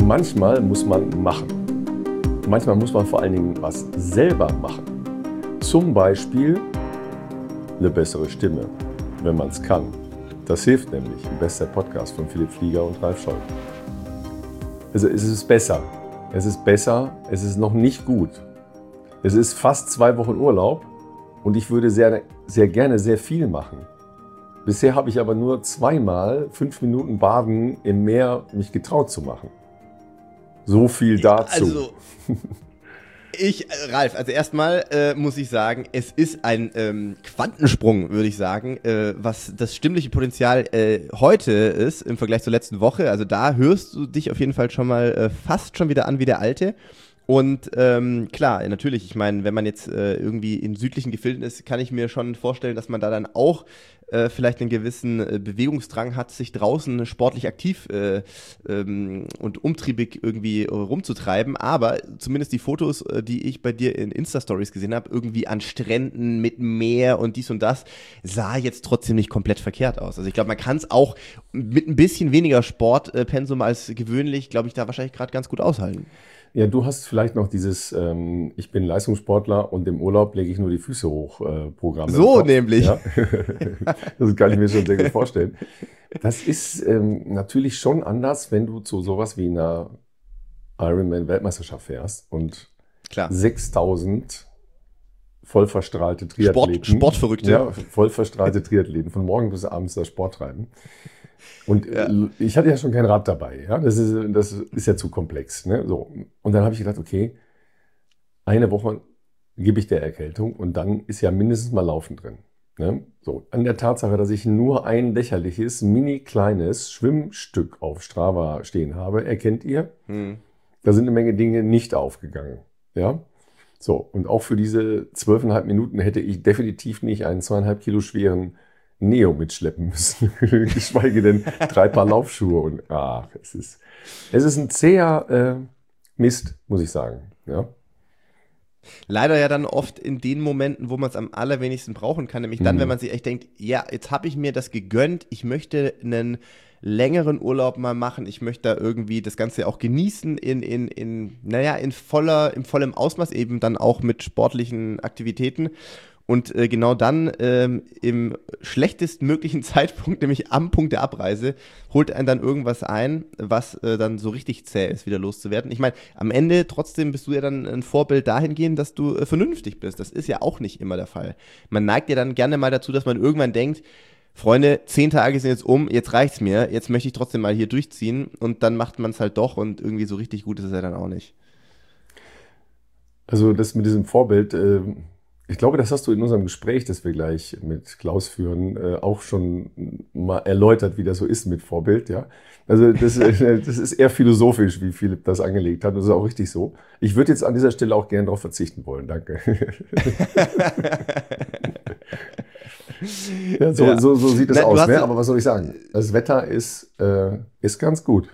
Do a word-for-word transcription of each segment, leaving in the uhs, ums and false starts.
Manchmal muss man machen. Manchmal muss man vor allen Dingen was selber machen. Zum Beispiel eine bessere Stimme, wenn man es kann. Das hilft nämlich im Bester Podcast von Philipp Flieger und Ralf Scholz. Also es ist besser. Es ist besser. Es ist noch nicht gut. Es ist fast zwei Wochen Urlaub und ich würde sehr, sehr gerne sehr viel machen. Bisher habe ich aber nur zweimal fünf Minuten Baden im Meer mich getraut zu machen. So viel dazu. Also, ich, Ralf, also erstmal äh, muss ich sagen, es ist ein ähm, Quantensprung, würde ich sagen, äh, was das stimmliche Potenzial äh, heute ist im Vergleich zur letzten Woche. Also da hörst du dich auf jeden Fall schon mal äh, fast schon wieder an wie der Alte. Und ähm, klar, natürlich, ich meine, wenn man jetzt äh, irgendwie in südlichen Gefilden ist, kann ich mir schon vorstellen, dass man da dann auch äh, vielleicht einen gewissen äh, Bewegungsdrang hat, sich draußen sportlich aktiv äh, ähm, und umtriebig irgendwie äh, rumzutreiben. Aber zumindest die Fotos, äh, die ich bei dir in Insta-Stories gesehen habe, irgendwie an Stränden mit Meer und dies und das, sah jetzt trotzdem nicht komplett verkehrt aus. Also ich glaube, man kann es auch mit ein bisschen weniger Sportpensum als gewöhnlich, glaube ich, da wahrscheinlich gerade ganz gut aushalten. Ja, du hast vielleicht noch dieses ähm, ich bin Leistungssportler und im Urlaub lege ich nur die Füße hoch äh, Programm. So nämlich. Ja? Das kann ich mir schon sehr gut vorstellen. Das ist ähm, natürlich schon anders, wenn du zu sowas wie einer Ironman-Weltmeisterschaft fährst und Klar. sechstausend vollverstrahlte Triathleten. Sport, Sportverrückte. Ja, vollverstrahlte Triathleten von morgen bis abends das Sport treiben. Und ja. ich hatte ja schon kein Rad dabei, ja, das ist, das ist ja zu komplex, ne? So. Und dann habe ich gedacht, okay, eine Woche gebe ich der Erkältung und dann ist ja mindestens mal Laufen drin. Ne? So. An der Tatsache, dass ich nur ein lächerliches, mini kleines Schwimmstück auf Strava stehen habe, erkennt ihr, hm. da sind eine Menge Dinge nicht aufgegangen, ja. So, und auch für diese zwölfeinhalb Minuten hätte ich definitiv nicht einen zweieinhalb Kilo schweren Neo mitschleppen müssen, geschweige denn drei Paar Laufschuhe und ach, es ist, es ist ein zäher äh, Mist, muss ich sagen, ja. Leider ja dann oft in den Momenten, wo man es am allerwenigsten brauchen kann, nämlich dann, mhm. wenn man sich echt denkt, ja, jetzt habe ich mir das gegönnt, ich möchte einen längeren Urlaub mal machen, ich möchte da irgendwie das Ganze auch genießen in, in, in, naja, in voller, in vollem Ausmaß eben dann auch mit sportlichen Aktivitäten. Und äh, genau dann ähm, im schlechtestmöglichen Zeitpunkt, nämlich am Punkt der Abreise, holt einen dann irgendwas ein, was äh, dann so richtig zäh ist, wieder loszuwerden. Ich meine, am Ende trotzdem bist du ja dann ein Vorbild dahingehend, dass du äh, vernünftig bist. Das ist ja auch nicht immer der Fall. Man neigt ja dann gerne mal dazu, dass man irgendwann denkt, Freunde, zehn Tage sind jetzt um, jetzt reicht's mir, jetzt möchte ich trotzdem mal hier durchziehen. Und dann macht man es halt doch und irgendwie so richtig gut ist es ja dann auch nicht. Also das mit diesem Vorbild... Äh Ich glaube, das hast du in unserem Gespräch, das wir gleich mit Klaus führen, äh, auch schon mal erläutert, wie das so ist mit Vorbild, ja. Also das, äh, das ist eher philosophisch, wie Philipp das angelegt hat. Das ist auch richtig so. Ich würde jetzt an dieser Stelle auch gerne darauf verzichten wollen. Danke. ja, so, ja. So, so sieht es aus, ne? Aber was soll ich sagen? Das Wetter ist, äh, ist ganz gut.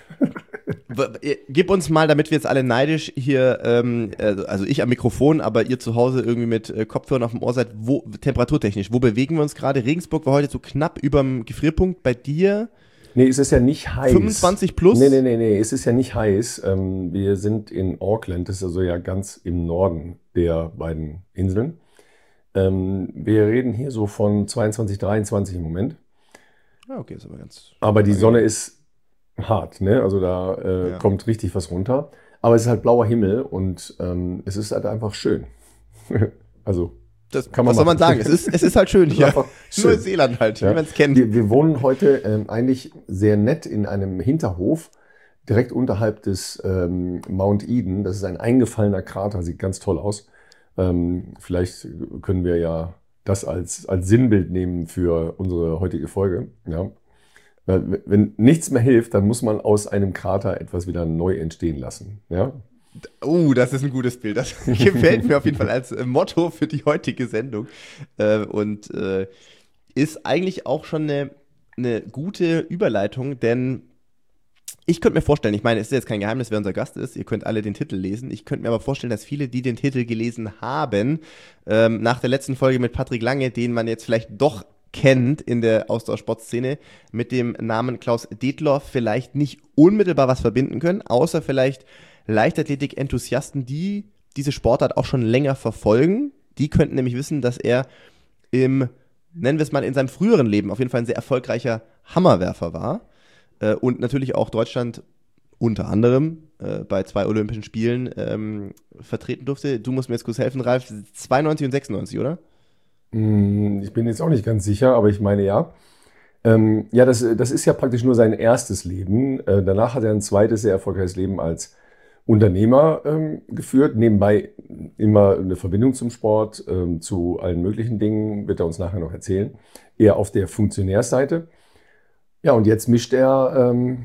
Gib uns mal, damit wir jetzt alle neidisch hier, ähm, also ich am Mikrofon, aber ihr zu Hause irgendwie mit äh, Kopfhörern auf dem Ohr seid, wo, temperaturtechnisch, wo bewegen wir uns gerade? Regensburg war heute so knapp überm Gefrierpunkt, bei dir? Nee, es ist ja nicht heiß. fünfundzwanzig plus? Nee, nee, nee, nee, es ist ja nicht heiß. Ähm, wir sind in Auckland, das ist also ja ganz im Norden der beiden Inseln. Ähm, wir reden hier so von zweiundzwanzig, dreiundzwanzig im Moment. Ah, okay, ist aber ganz... Aber die Sonne ist hart, ne? Also da äh, ja. kommt richtig was runter. Aber es ist halt blauer Himmel und ähm, es ist halt einfach schön. also das kann man was machen. Soll man sagen? Es ist, es ist halt schön hier. Schön. Neuseeland halt, ja. wie man es kennt. Wir, wir wohnen heute ähm, eigentlich sehr nett in einem Hinterhof, direkt unterhalb des ähm, Mount Eden. Das ist ein eingefallener Krater, sieht ganz toll aus. Ähm, vielleicht können wir ja das als, als Sinnbild nehmen für unsere heutige Folge. Ja. Wenn nichts mehr hilft, dann muss man aus einem Krater etwas wieder neu entstehen lassen. Ja? Oh, das ist ein gutes Bild. Das gefällt mir auf jeden Fall als Motto für die heutige Sendung. Und ist eigentlich auch schon eine, eine gute Überleitung, denn ich könnte mir vorstellen, ich meine, es ist jetzt kein Geheimnis, wer unser Gast ist, ihr könnt alle den Titel lesen. Ich könnte mir aber vorstellen, dass viele, die den Titel gelesen haben, nach der letzten Folge mit Patrick Lange, den man jetzt vielleicht doch kennt in der Ausdauersportszene, mit dem Namen Klaus Detloff vielleicht nicht unmittelbar was verbinden können, außer vielleicht Leichtathletik-Enthusiasten, die diese Sportart auch schon länger verfolgen. Die könnten nämlich wissen, dass er im, nennen wir es mal, in seinem früheren Leben auf jeden Fall ein sehr erfolgreicher Hammerwerfer war äh, und natürlich auch Deutschland unter anderem äh, bei zwei Olympischen Spielen ähm, vertreten durfte. Du musst mir jetzt kurz helfen, Ralf, zweiundneunzig und sechsundneunzig, oder? Ich bin jetzt auch nicht ganz sicher, aber ich meine ja. Ähm, ja, das, das ist ja praktisch nur sein erstes Leben. Äh, danach hat er ein zweites sehr erfolgreiches Leben als Unternehmer ähm, geführt. Nebenbei immer eine Verbindung zum Sport, ähm, zu allen möglichen Dingen, wird er uns nachher noch erzählen. Eher auf der Funktionärsseite. Ja, und jetzt mischt er ähm,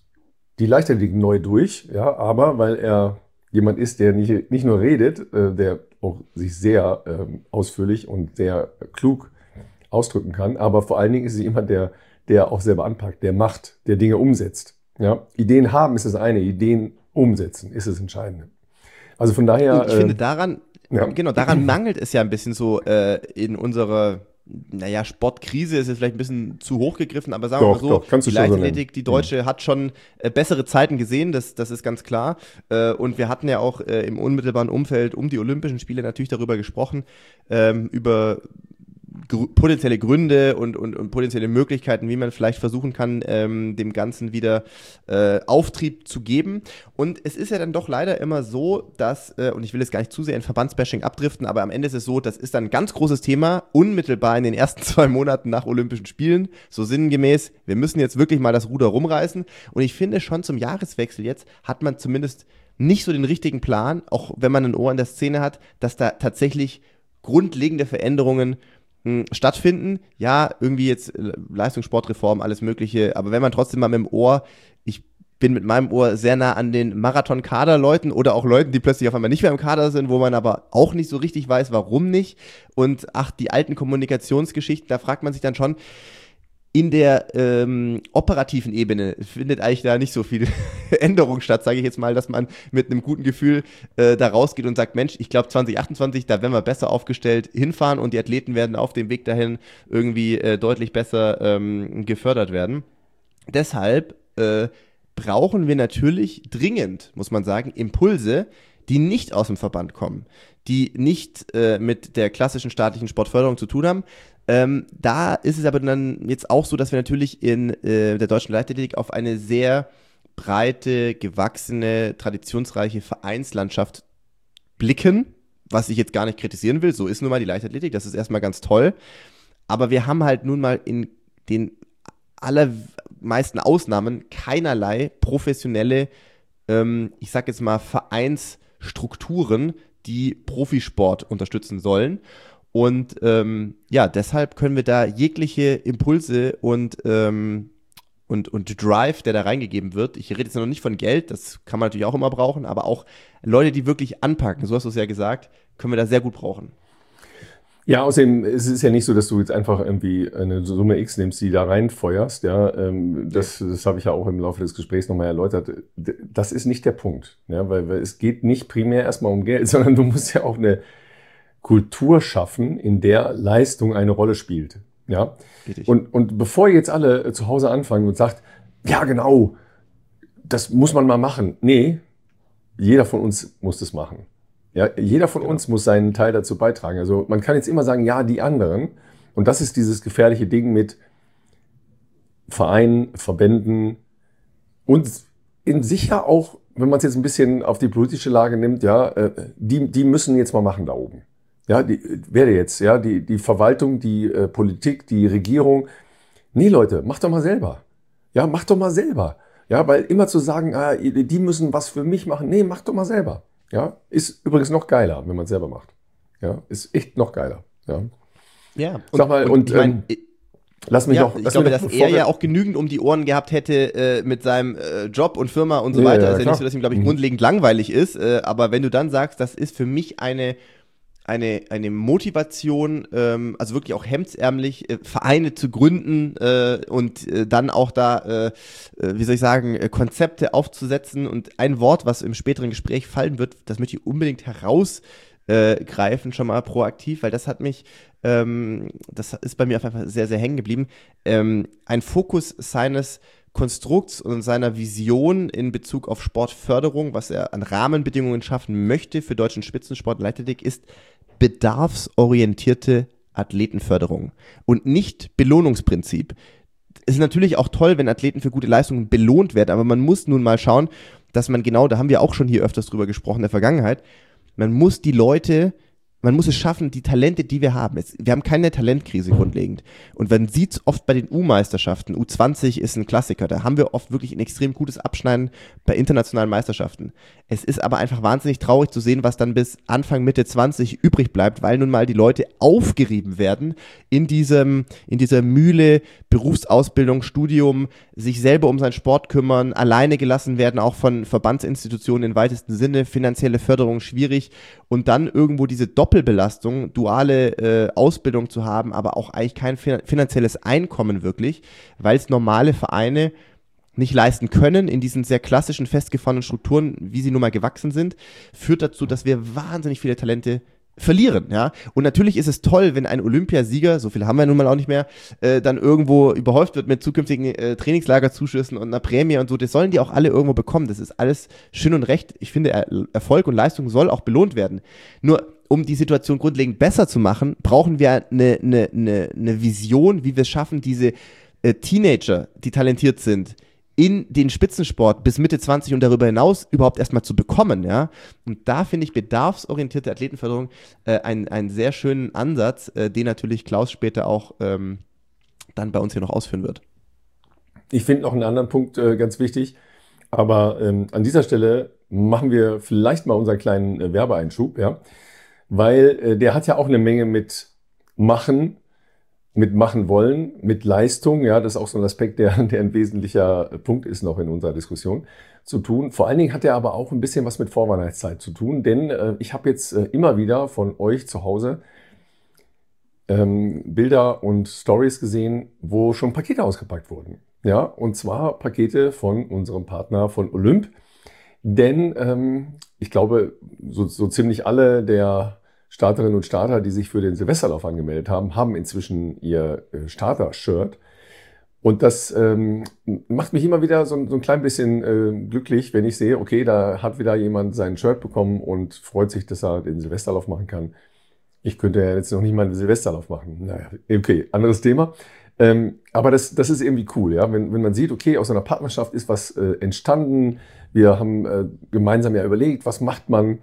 die Leichtathletik neu durch, ja, aber weil er jemand ist, der nicht, nicht nur redet, äh, der auch sich sehr ähm, ausführlich und sehr klug ausdrücken kann, aber vor allen Dingen ist es jemand, der, der auch selber anpackt, der macht, der Dinge umsetzt. Ja? Ideen haben ist das eine, Ideen umsetzen ist das Entscheidende. Also von daher... Und ich äh, finde daran, ja. genau, daran mangelt es ja ein bisschen so äh, in unserer... Naja, Sportkrise ist jetzt vielleicht ein bisschen zu hoch gegriffen, aber sagen doch, wir mal so, doch, die Leichtathletik, die deutsche, hat schon äh, bessere Zeiten gesehen, das, das ist ganz klar. Äh, und wir hatten ja auch äh, im unmittelbaren Umfeld um die Olympischen Spiele natürlich darüber gesprochen, ähm, über gr- potenzielle Gründe und, und, und potenzielle Möglichkeiten, wie man vielleicht versuchen kann, ähm, dem Ganzen wieder äh, Auftrieb zu geben. Und es ist ja dann doch leider immer so, dass, äh, und ich will jetzt gar nicht zu sehr in Verbandsbashing abdriften, aber am Ende ist es so, das ist dann ein ganz großes Thema, unmittelbar in den ersten zwei Monaten nach Olympischen Spielen, so sinngemäß, wir müssen jetzt wirklich mal das Ruder rumreißen. Und ich finde schon zum Jahreswechsel jetzt hat man zumindest nicht so den richtigen Plan, auch wenn man ein Ohr in der Szene hat, dass da tatsächlich grundlegende Veränderungen stattfinden. Ja, irgendwie jetzt Leistungssportreform, alles Mögliche, aber wenn man trotzdem mal mit dem Ohr, ich bin mit meinem Ohr sehr nah an den Marathon-Kader-Leuten oder auch Leuten, die plötzlich auf einmal nicht mehr im Kader sind, wo man aber auch nicht so richtig weiß, warum nicht. Und ach, die alten Kommunikationsgeschichten, da fragt man sich dann schon, in der ähm, operativen Ebene findet eigentlich da nicht so viel Änderung statt, sage ich jetzt mal, dass man mit einem guten Gefühl äh, da rausgeht und sagt, Mensch, ich glaube zwanzig achtundzwanzig, da werden wir besser aufgestellt hinfahren und die Athleten werden auf dem Weg dahin irgendwie äh, deutlich besser ähm, gefördert werden. Deshalb äh, brauchen wir natürlich dringend, muss man sagen, Impulse, die nicht aus dem Verband kommen, die nicht äh, mit der klassischen staatlichen Sportförderung zu tun haben. Ähm, da ist es aber dann jetzt auch so, dass wir natürlich in äh, der deutschen Leichtathletik auf eine sehr breite, gewachsene, traditionsreiche Vereinslandschaft blicken, was ich jetzt gar nicht kritisieren will. So ist nun mal die Leichtathletik, das ist erstmal ganz toll. Aber wir haben halt nun mal in den allermeisten Ausnahmen keinerlei professionelle, ähm, ich sag jetzt mal Vereinsstrukturen, die Profisport unterstützen sollen. Und ähm, ja, deshalb können wir da jegliche Impulse und, ähm, und, und Drive, der da reingegeben wird, ich rede jetzt noch nicht von Geld, das kann man natürlich auch immer brauchen, aber auch Leute, die wirklich anpacken, so hast du es ja gesagt, können wir da sehr gut brauchen. Ja, außerdem es ist ja nicht so, dass du jetzt einfach irgendwie eine Summe X nimmst, die da reinfeuerst. Ja, ähm, das, das habe ich ja auch im Laufe des Gesprächs nochmal erläutert. Das ist nicht der Punkt, ja, weil, weil es geht nicht primär erstmal um Geld, sondern du musst ja auch eine Kultur schaffen, in der Leistung eine Rolle spielt. Ja? Und, und bevor jetzt alle zu Hause anfangen und sagt, ja genau, das muss man mal machen. Nee, jeder von uns muss das machen. Ja, jeder von genau. uns muss seinen Teil dazu beitragen. Also man kann jetzt immer sagen, ja, die anderen. Und das ist dieses gefährliche Ding mit Vereinen, Verbänden und in sicher auch, wenn man es jetzt ein bisschen auf die politische Lage nimmt, ja, die, die müssen jetzt mal machen da oben. Ja, die, wer jetzt, ja, die, die Verwaltung, die äh, Politik, die Regierung. Nee, Leute, macht doch mal selber. Ja, macht doch mal selber. Ja, weil immer zu sagen, ah, die müssen was für mich machen. Nee, macht doch mal selber. Ja, ist übrigens noch geiler, wenn man es selber macht. Ja, ist echt noch geiler. Ja. Ja. Und, Sag mal, und, und ich mein, ähm, lass mich ja, noch. Ich glaube, dass er ja auch genügend um die Ohren gehabt hätte äh, mit seinem äh, Job und Firma und so ja, weiter. Ja, ist ja nicht so, dass ihm, glaube ich, mhm. grundlegend langweilig ist. Äh, aber wenn du dann sagst, das ist für mich eine Eine, eine Motivation, ähm, also wirklich auch hemdsärmlich, äh, Vereine zu gründen äh, und äh, dann auch da, äh, äh, wie soll ich sagen, äh, Konzepte aufzusetzen. Und ein Wort, was im späteren Gespräch fallen wird, das möchte ich unbedingt heraus äh, greifen, schon mal proaktiv, weil das hat mich, ähm, das ist bei mir auf jeden Fall sehr, sehr hängen geblieben. Ähm, ein Fokus seines Konstrukts und seiner Vision in Bezug auf Sportförderung, was er an Rahmenbedingungen schaffen möchte für deutschen Spitzensport und Leichtathletik, ist bedarfsorientierte Athletenförderung und nicht Belohnungsprinzip. Es ist natürlich auch toll, wenn Athleten für gute Leistungen belohnt werden, aber man muss nun mal schauen, dass man genau, da haben wir auch schon hier öfters drüber gesprochen in der Vergangenheit, man muss die Leute, man muss es schaffen, die Talente, die wir haben. Es, wir haben keine Talentkrise grundlegend. Und man sieht es oft bei den U-Meisterschaften. U zwanzig ist ein Klassiker. Da haben wir oft wirklich ein extrem gutes Abschneiden bei internationalen Meisterschaften. Es ist aber einfach wahnsinnig traurig zu sehen, was dann bis Anfang, Mitte zwanzig übrig bleibt, weil nun mal die Leute aufgerieben werden in diesem, in dieser Mühle Berufsausbildung, Studium, sich selber um seinen Sport kümmern, alleine gelassen werden, auch von Verbandsinstitutionen im weitesten Sinne, finanzielle Förderung schwierig und dann irgendwo diese Doppelbelastung, duale äh, Ausbildung zu haben, aber auch eigentlich kein finanzielles Einkommen wirklich, weil es normale Vereine nicht leisten können in diesen sehr klassischen, festgefahrenen Strukturen, wie sie nun mal gewachsen sind, führt dazu, dass wir wahnsinnig viele Talente verlieren, ja. Und natürlich ist es toll, wenn ein Olympiasieger, so viele haben wir nun mal auch nicht mehr, äh, dann irgendwo überhäuft wird mit zukünftigen äh, Trainingslagerzuschüssen und einer Prämie und so. Das sollen die auch alle irgendwo bekommen. Das ist alles schön und recht. Ich finde, er- Erfolg und Leistung soll auch belohnt werden. Nur, um die Situation grundlegend besser zu machen, brauchen wir eine, eine, eine, eine Vision, wie wir es schaffen, diese äh, Teenager, die talentiert sind, in den Spitzensport bis Mitte zwanzig und darüber hinaus überhaupt erstmal zu bekommen, ja. Und da finde ich bedarfsorientierte Athletenförderung äh, einen, einen sehr schönen Ansatz, äh, den natürlich Klaus später auch ähm, dann bei uns hier noch ausführen wird. Ich finde noch einen anderen Punkt äh, ganz wichtig, aber ähm, an dieser Stelle machen wir vielleicht mal unseren kleinen äh, Werbeeinschub, ja, weil äh, der hat ja auch eine Menge mit Machen, mit machen wollen, mit Leistung, ja, das ist auch so ein Aspekt, der, der ein wesentlicher Punkt ist noch in unserer Diskussion, zu tun. Vor allen Dingen hat er aber auch ein bisschen was mit Vorweihnachtszeit zu tun, denn äh, ich habe jetzt äh, immer wieder von euch zu Hause ähm, Bilder und Stories gesehen, wo schon Pakete ausgepackt wurden. Ja, und zwar Pakete von unserem Partner von Olymp, denn ähm, ich glaube, so, so ziemlich alle der Starterinnen und Starter, die sich für den Silvesterlauf angemeldet haben, haben inzwischen ihr äh, Starter-Shirt. Und das ähm, macht mich immer wieder so, so ein klein bisschen äh, glücklich, wenn ich sehe, okay, da hat wieder jemand sein Shirt bekommen und freut sich, dass er den Silvesterlauf machen kann. Ich könnte ja jetzt noch nicht mal einen Silvesterlauf machen. Naja, okay, anderes Thema. Ähm, aber das, das ist irgendwie cool, ja, wenn, wenn man sieht, okay, aus einer Partnerschaft ist was äh, entstanden. Wir haben äh, gemeinsam ja überlegt, was macht man.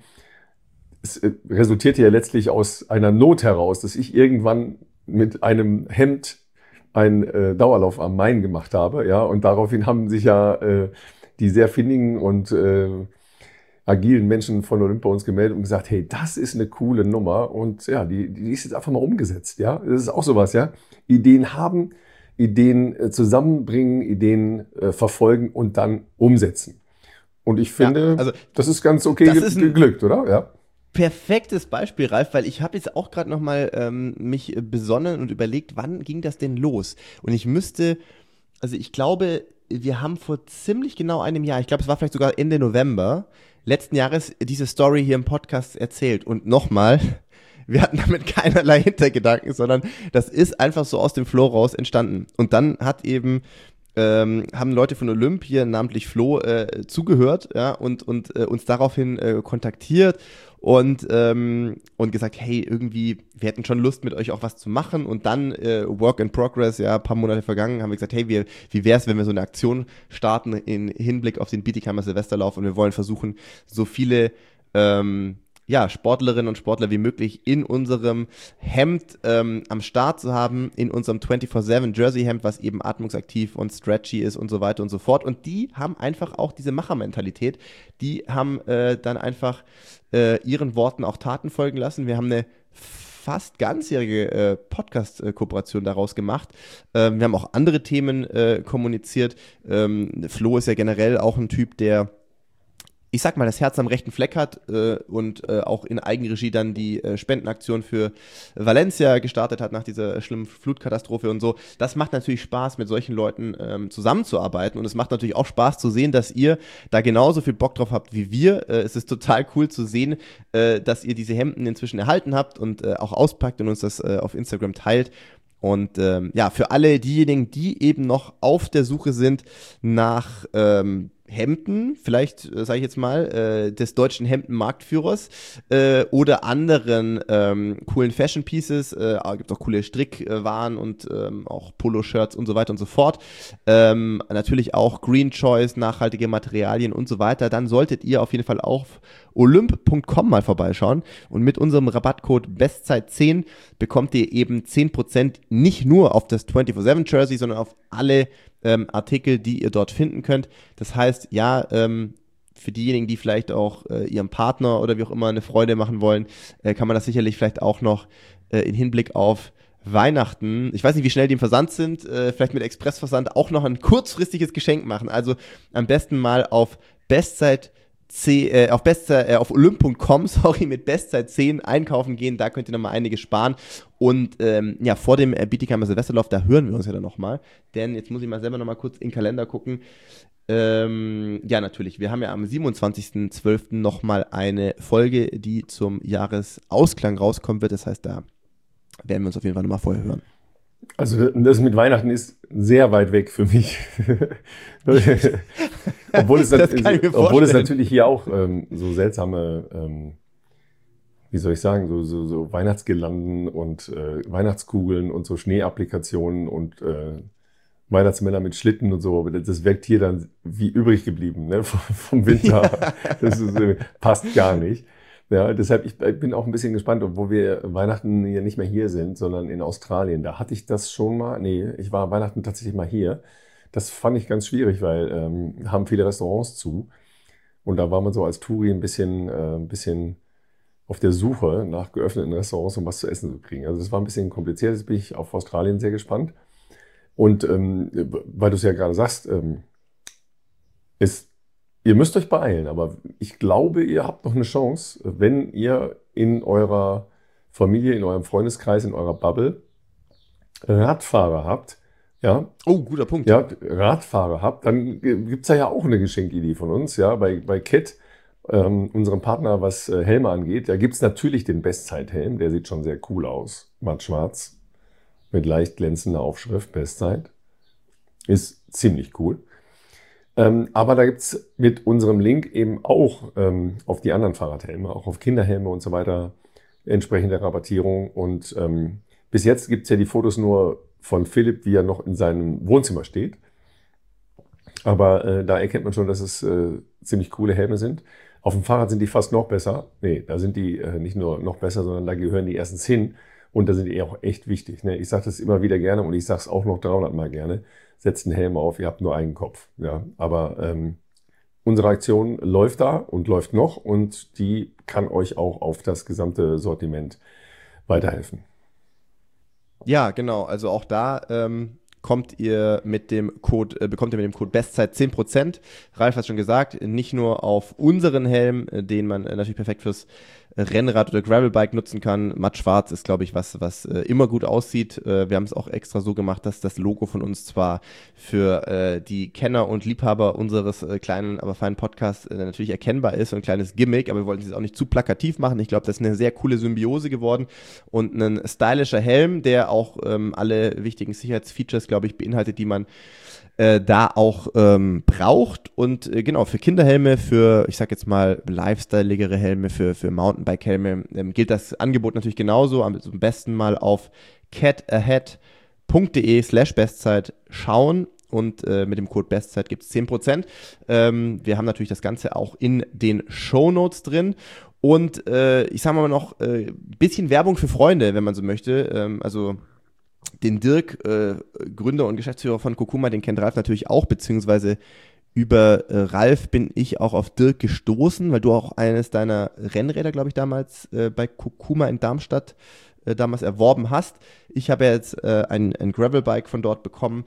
Es resultierte ja letztlich aus einer Not heraus, dass ich irgendwann mit einem Hemd einen äh, Dauerlauf am Main gemacht habe, ja, und daraufhin haben sich ja äh, die sehr findigen und äh, agilen Menschen von Olymp bei uns gemeldet und gesagt, hey, das ist eine coole Nummer und ja, die, die ist jetzt einfach mal umgesetzt, ja, das ist auch sowas, ja, Ideen haben, Ideen äh, zusammenbringen, Ideen äh, verfolgen und dann umsetzen. Und ich finde, ja, also, das ist ganz okay das ist ein, geglückt, oder? Ja. Perfektes Beispiel, Ralf, weil ich habe jetzt auch gerade nochmal ähm, mich besonnen und überlegt, wann ging das denn los? Und ich müsste, also ich glaube, wir haben vor ziemlich genau einem Jahr, ich glaube, es war vielleicht sogar Ende November, letzten Jahres diese Story hier im Podcast erzählt. Und nochmal, wir hatten damit keinerlei Hintergedanken, sondern das ist einfach so aus dem Flow raus entstanden. Und dann hat eben Ähm, haben Leute von Olymp hier, namentlich Flo, äh, zugehört, ja, und, und äh, uns daraufhin äh, kontaktiert und, ähm, und gesagt, hey, irgendwie, wir hätten schon Lust, mit euch auch was zu machen. Und dann äh, Work in Progress, ja, ein paar Monate vergangen, haben wir gesagt, hey, wir, wie wär's, wenn wir so eine Aktion starten in Hinblick auf den Bietigheimer Silvesterlauf und wir wollen versuchen, so viele ähm, ja, Sportlerinnen und Sportler wie möglich in unserem Hemd ähm, am Start zu haben, in unserem vierundzwanzig sieben Jersey-Hemd, was eben atmungsaktiv und stretchy ist und so weiter und so fort. Und die haben einfach auch diese Machermentalität. Die haben äh, dann einfach äh, ihren Worten auch Taten folgen lassen. Wir haben eine fast ganzjährige äh, Podcast-Kooperation daraus gemacht. Ähm, wir haben auch andere Themen äh, kommuniziert. Ähm, Flo ist ja generell auch ein Typ, der ich sag mal, das Herz am rechten Fleck hat äh, und äh, auch in Eigenregie dann die äh, Spendenaktion für Valencia gestartet hat nach dieser schlimmen Flutkatastrophe und so. Das macht natürlich Spaß, mit solchen Leuten ähm, zusammenzuarbeiten und es macht natürlich auch Spaß zu sehen, dass ihr da genauso viel Bock drauf habt wie wir. Äh, es ist total cool zu sehen, äh, dass ihr diese Hemden inzwischen erhalten habt und äh, auch auspackt und uns das äh, auf Instagram teilt. Und ähm, ja, für alle diejenigen, die eben noch auf der Suche sind nach ähm, Hemden, vielleicht äh, sage ich jetzt mal, äh, des deutschen Hemdenmarktführers äh, oder anderen ähm, coolen Fashion Pieces, äh, gibt auch coole Strickwaren und ähm, auch Poloshirts und so weiter und so fort. Ähm, natürlich auch Green Choice, nachhaltige Materialien und so weiter. Dann solltet ihr auf jeden Fall auf olymp punkt com mal vorbeischauen und mit unserem Rabattcode Bestzeit zehn bekommt ihr eben zehn Prozent nicht nur auf das vierundzwanzig sieben Jersey, sondern auf alle ähm, Artikel, die ihr dort finden könnt. Das heißt, ja, ähm, für diejenigen, die vielleicht auch äh, ihrem Partner oder wie auch immer eine Freude machen wollen, äh, kann man das sicherlich vielleicht auch noch äh, in Hinblick auf Weihnachten, ich weiß nicht, wie schnell die im Versand sind, äh, vielleicht mit Expressversand auch noch ein kurzfristiges Geschenk machen. Also am besten mal auf Bestzeit C, äh, auf, Bestzeit, äh, auf olymp punkt com, sorry, mit Bestzeit zehn einkaufen gehen, da könnt ihr nochmal einiges sparen. Und ähm, ja, vor dem äh, Bietigheimer Silvesterlauf, da hören wir uns ja dann nochmal. Denn jetzt muss ich mal selber nochmal kurz in den Kalender gucken. Ähm, ja, natürlich, wir haben ja am siebenundzwanzigsten zwölften nochmal eine Folge, die zum Jahresausklang rauskommen wird. Das heißt, da werden wir uns auf jeden Fall nochmal vorher hören. Also das mit Weihnachten ist sehr weit weg für mich. obwohl, es obwohl es natürlich hier auch ähm, so seltsame, ähm, wie soll ich sagen, so, so, so Weihnachtsgirlanden und äh, Weihnachtskugeln und so Schneeapplikationen und äh, Weihnachtsmänner mit Schlitten und so. Aber das wirkt hier dann wie übrig geblieben, ne? vom, vom Winter. Ja. Das ist, äh, passt gar nicht. Ja, deshalb, ich bin auch ein bisschen gespannt, obwohl wir Weihnachten hier nicht mehr hier sind, sondern in Australien. Da hatte ich das schon mal. Nee, ich war Weihnachten tatsächlich mal hier. Das fand ich ganz schwierig, weil ähm, haben viele Restaurants zu. Und da war man so als Touri ein bisschen, äh, ein bisschen auf der Suche nach geöffneten Restaurants, um was zu essen zu kriegen. Also das war ein bisschen kompliziert. Jetzt bin ich auf Australien sehr gespannt. Und ähm, weil du es ja gerade sagst, ähm, ist ihr müsst euch beeilen, aber ich glaube, ihr habt noch eine Chance, wenn ihr in eurer Familie, in eurem Freundeskreis, in eurer Bubble Radfahrer habt. Ja. Oh, guter Punkt. Ja, Radfahrer habt, dann gibt's da ja auch eine Geschenkidee von uns. Ja, bei, bei Cat, ähm, unserem Partner, was äh, Helme angeht, da gibt's natürlich den Bestzeithelm, der sieht schon sehr cool aus. Matt schwarz, mit leicht glänzender Aufschrift, Bestzeit. Ist ziemlich cool. Ähm, aber da gibt's mit unserem Link eben auch ähm, auf die anderen Fahrradhelme, auch auf Kinderhelme und so weiter, entsprechende Rabattierung. Und ähm, bis jetzt gibt's ja die Fotos nur von Philipp, wie er noch in seinem Wohnzimmer steht. Aber äh, da erkennt man schon, dass es äh, ziemlich coole Helme sind. Auf dem Fahrrad sind die fast noch besser. Nee, da sind die äh, nicht nur noch besser, sondern da gehören die erstens hin. Und da sind die auch echt wichtig. Ne? Ich sage das immer wieder gerne und ich sage es auch noch dreihundert Mal gerne. Setzt einen Helm auf, ihr habt nur einen Kopf. Ja, aber ähm, unsere Aktion läuft da und läuft noch und die kann euch auch auf das gesamte Sortiment weiterhelfen. Ja, genau. Also auch da ähm, kommt ihr mit dem Code, äh, bekommt ihr mit dem Code Bestzeit zehn Prozent. Ralf hat schon gesagt, nicht nur auf unseren Helm, äh, den man äh, natürlich perfekt fürs Rennrad oder Gravelbike nutzen kann. Matt schwarz ist, glaube ich, was, was äh, immer gut aussieht. Äh, wir haben es auch extra so gemacht, dass das Logo von uns zwar für äh, die Kenner und Liebhaber unseres äh, kleinen, aber feinen Podcasts äh, natürlich erkennbar ist, so ein kleines Gimmick, aber wir wollten es auch nicht zu plakativ machen. Ich glaube, das ist eine sehr coole Symbiose geworden und ein stylischer Helm, der auch ähm, alle wichtigen Sicherheitsfeatures, glaube ich, beinhaltet, die man Äh, da auch ähm, braucht und äh, genau, für Kinderhelme, für, ich sag jetzt mal, lifestyleigere Helme, für, für Mountainbike-Helme ähm, gilt das Angebot natürlich genauso. Am besten mal auf catahead.de slash Bestzeit schauen und äh, mit dem Code Bestzeit gibt es zehn Prozent. Ähm, wir haben natürlich das Ganze auch in den Shownotes drin. Und äh, ich sag mal noch, ein äh, bisschen Werbung für Freunde, wenn man so möchte. Ähm, also den Dirk, äh, Gründer und Geschäftsführer von Kokuma, den kennt Ralf natürlich auch, beziehungsweise über äh, Ralf bin ich auch auf Dirk gestoßen, weil du auch eines deiner Rennräder, glaube ich, damals äh, bei Kokuma in Darmstadt äh, damals erworben hast. Ich habe ja jetzt äh, ein, ein Gravelbike von dort bekommen,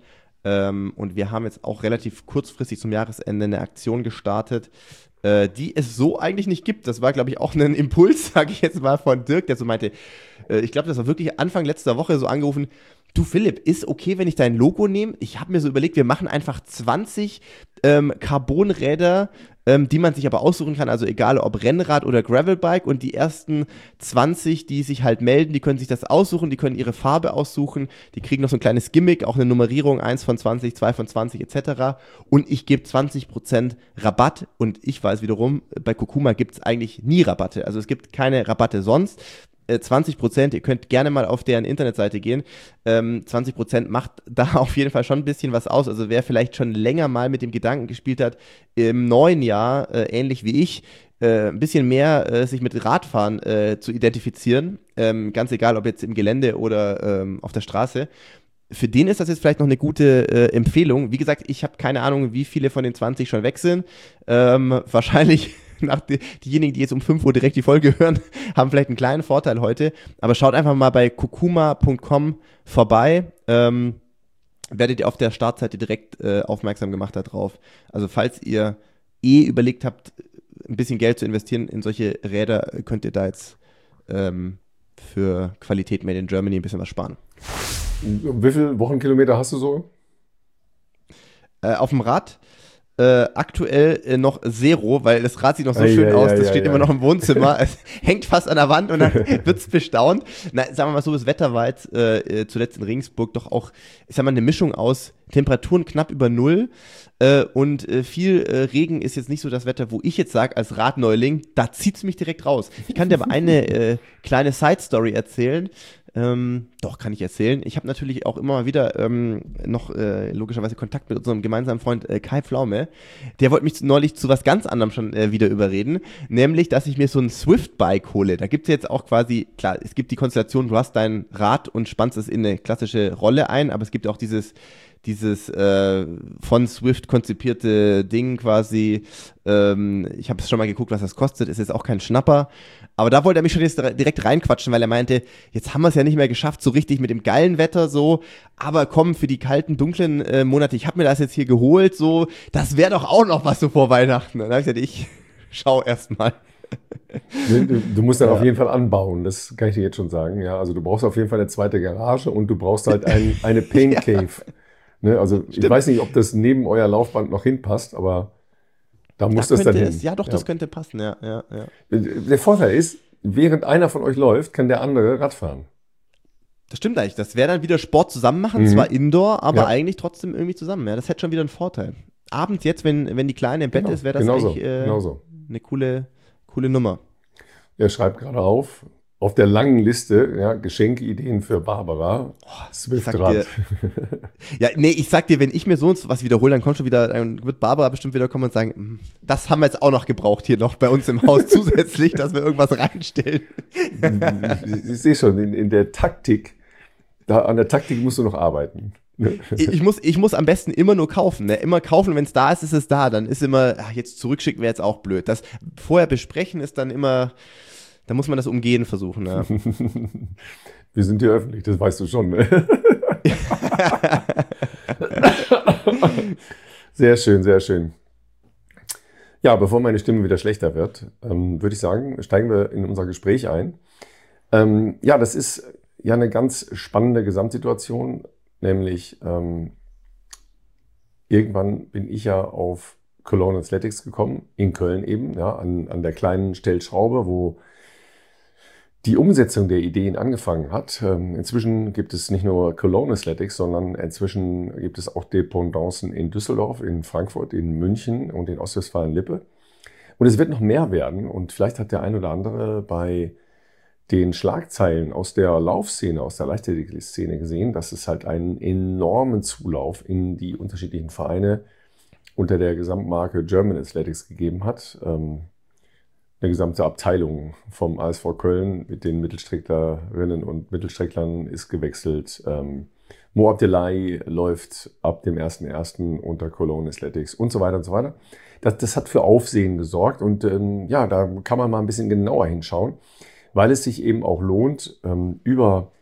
Ähm, und wir haben jetzt auch relativ kurzfristig zum Jahresende eine Aktion gestartet, äh, die es so eigentlich nicht gibt. Das war, glaube ich, auch ein Impuls, sage ich jetzt mal, von Dirk, der so meinte, äh, ich glaube, das war wirklich Anfang letzter Woche so angerufen, du Philipp, ist okay, wenn ich dein Logo nehme? Ich habe mir so überlegt, wir machen einfach zwanzig ähm, Carbonräder, ähm, die man sich aber aussuchen kann, also egal ob Rennrad oder Gravelbike, und die ersten zwanzig, die sich halt melden, die können sich das aussuchen, die können ihre Farbe aussuchen, die kriegen noch so ein kleines Gimmick, auch eine Nummerierung, eins von zwanzig, zwei von zwanzig et cetera. Und ich gebe zwanzig Prozent Rabatt, und ich weiß wiederum, bei Kurkuma gibt es eigentlich nie Rabatte, also es gibt keine Rabatte sonst. zwanzig Prozent, ihr könnt gerne mal auf deren Internetseite gehen, ähm, zwanzig Prozent macht da auf jeden Fall schon ein bisschen was aus, also wer vielleicht schon länger mal mit dem Gedanken gespielt hat, im neuen Jahr, äh, ähnlich wie ich, äh, ein bisschen mehr äh, sich mit Radfahren äh, zu identifizieren, ähm, ganz egal, ob jetzt im Gelände oder ähm, auf der Straße, für den ist das jetzt vielleicht noch eine gute äh, Empfehlung. Wie gesagt, ich habe keine Ahnung, wie viele von den zwanzig schon weg sind, ähm, wahrscheinlich Nach die, diejenigen, die jetzt um fünf Uhr direkt die Folge hören, haben vielleicht einen kleinen Vorteil heute. Aber schaut einfach mal bei kurkuma punkt com vorbei. Ähm, werdet ihr auf der Startseite direkt äh, aufmerksam gemacht darauf. Also falls ihr eh überlegt habt, ein bisschen Geld zu investieren in solche Räder, könnt ihr da jetzt ähm, für Qualität Made in Germany ein bisschen was sparen. Wie viele Wochenkilometer hast du so? Äh, auf dem Rad? Äh, aktuell äh, noch Zero, weil das Rad sieht noch so Ei, schön ei, aus, ei, das ei, steht ei. immer noch im Wohnzimmer, es hängt fast an der Wand und dann wird's bestaunt. Na, sagen wir mal so, das Wetter war jetzt äh, zuletzt in Regensburg doch auch, ich sag mal, eine Mischung aus Temperaturen knapp über Null äh, und äh, viel äh, Regen ist jetzt nicht so das Wetter, wo ich jetzt sage, als Radneuling, da zieht's mich direkt raus. Ich kann dir aber eine äh, kleine Side-Story erzählen. Ähm, doch, kann ich erzählen. Ich habe natürlich auch immer mal wieder ähm, noch äh, logischerweise Kontakt mit unserem gemeinsamen Freund äh, Kai Pflaume. Der wollte mich neulich zu was ganz anderem schon äh, wieder überreden, nämlich, dass ich mir so ein Swift-Bike hole. Da gibt es jetzt auch quasi, klar, es gibt die Konstellation, du hast dein Rad und spannst es in eine klassische Rolle ein, aber es gibt auch dieses dieses äh, von Swift konzipierte Ding quasi, ähm, ich habe es schon mal geguckt, was das kostet, ist jetzt auch kein Schnapper, aber da wollte er mich schon jetzt direkt reinquatschen, weil er meinte, jetzt haben wir es ja nicht mehr geschafft, so richtig mit dem geilen Wetter so, aber komm, für die kalten, dunklen äh, Monate, ich habe mir das jetzt hier geholt, so, das wäre doch auch noch was so vor Weihnachten. Dann habe ich gesagt, ich schau erst mal. Du, du musst dann Ja. auf jeden Fall anbauen, das kann ich dir jetzt schon sagen. Ja, also du brauchst auf jeden Fall eine zweite Garage und du brauchst halt ein, eine Pain Ja. Cave. Ne, also ich Stimmt. weiß nicht, ob das neben euer Laufband noch hinpasst, aber da muss Da das dann könnte hin. es, ja doch, das könnte passen, ja, ja, ja. Der Vorteil ist, während einer von euch läuft, kann der andere Rad fahren. Das stimmt eigentlich. Das wäre dann wieder Sport zusammen machen, Mhm. zwar Indoor, aber Ja. eigentlich trotzdem irgendwie zusammen. Ja, das hätte schon wieder einen Vorteil. Abends jetzt, wenn, wenn die Kleine im Bett Genau, ist, wäre das genauso, eigentlich äh, genauso. eine coole, coole Nummer. Er schreibt gerade auf, auf der langen Liste, ja, Geschenkeideen für Barbara, sag dir- Swiftrad. Ja, nee, ich sag dir, wenn ich mir so was wiederhole, dann kommt schon wieder, dann wird Barbara bestimmt wieder kommen und sagen, "Mm, das haben wir jetzt auch noch gebraucht hier noch bei uns im Haus zusätzlich, dass wir irgendwas reinstellen. ich, ich sehe schon, in, in der Taktik, da, an der Taktik musst du noch arbeiten. Ich, ich, muss, ich muss am besten immer nur kaufen. Ne? Immer kaufen, wenn es da ist, ist es da. Dann ist immer, ach, jetzt zurückschicken wäre jetzt auch blöd. Das vorher besprechen ist dann immer, da muss man das umgehen versuchen. Ja. Wir sind hier öffentlich, das weißt du schon. Ne? Sehr schön, sehr schön. Ja, bevor meine Stimme wieder schlechter wird, ähm, würde ich sagen, steigen wir in unser Gespräch ein. Ähm, ja, das ist ja eine ganz spannende Gesamtsituation, nämlich ähm, irgendwann bin ich ja auf Cologne Athletics gekommen, in Köln eben, ja, an, an der kleinen Stellschraube, wo die Umsetzung der Ideen angefangen hat. Ähm, inzwischen gibt es nicht nur Cologne Athletics, sondern inzwischen gibt es auch Dependancen in Düsseldorf, in Frankfurt, in München und in Ostwestfalen-Lippe. Und es wird noch mehr werden. Und vielleicht hat der ein oder andere bei den Schlagzeilen aus der Laufszene, aus der Leichtathletik-Szene gesehen, dass es halt einen enormen Zulauf in die unterschiedlichen Vereine unter der Gesamtmarke German Athletics gegeben hat. Ähm, Eine gesamte Abteilung vom A S V Köln mit den Mittelstrecklerinnen und Mittelstrecklern ist gewechselt. Ähm, Mo Abdelai läuft ab dem ersten ersten unter Cologne Athletics und so weiter und so weiter. Das, das hat für Aufsehen gesorgt und ähm, ja, da kann man mal ein bisschen genauer hinschauen, weil es sich eben auch lohnt, ähm, über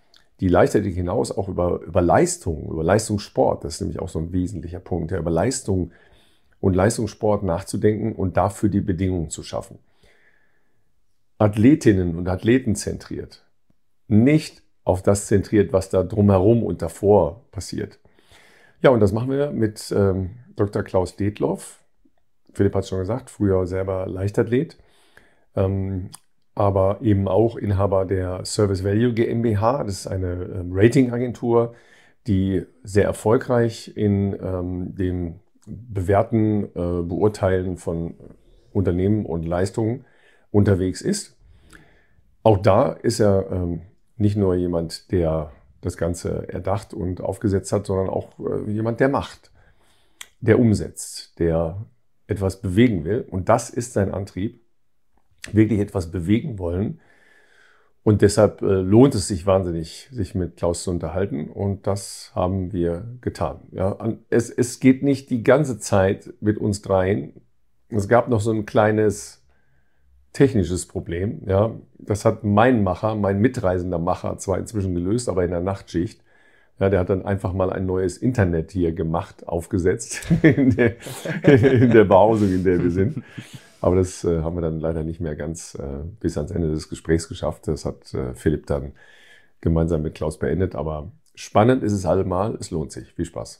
die Leichtathletik hinaus auch über, über Leistung, über Leistungssport, das ist nämlich auch so ein wesentlicher Punkt, ja, über Leistung und Leistungssport nachzudenken und dafür die Bedingungen zu schaffen. Athletinnen und Athleten zentriert, nicht auf das zentriert, was da drumherum und davor passiert. Ja, und das machen wir mit ähm, Doktor Klaus Detloff. Philipp hat es schon gesagt, früher selber Leichtathlet, ähm, aber eben auch Inhaber der Service Value GmbH. Das ist eine ähm, Ratingagentur, die sehr erfolgreich in ähm, dem Bewerten, äh, Beurteilen von Unternehmen und Leistungen unterwegs ist. Auch da ist er ähm, nicht nur jemand, der das Ganze erdacht und aufgesetzt hat, sondern auch äh, jemand, der macht, der umsetzt, der etwas bewegen will. Und das ist sein Antrieb, wirklich etwas bewegen wollen. Und deshalb äh, lohnt es sich wahnsinnig, sich mit Klaus zu unterhalten. Und das haben wir getan. Ja, es, es geht nicht die ganze Zeit mit uns dreien. Es gab noch so ein kleines technisches Problem. Ja, das hat mein Macher, mein mitreisender Macher zwar inzwischen gelöst, aber in der Nachtschicht. Ja, der hat dann einfach mal ein neues Internet hier gemacht, aufgesetzt in der, in der Behausung, in der wir sind. Aber das äh, haben wir dann leider nicht mehr ganz äh, bis ans Ende des Gesprächs geschafft. Das hat äh, Philipp dann gemeinsam mit Klaus beendet. Aber spannend ist es allemal. Es lohnt sich. Viel Spaß.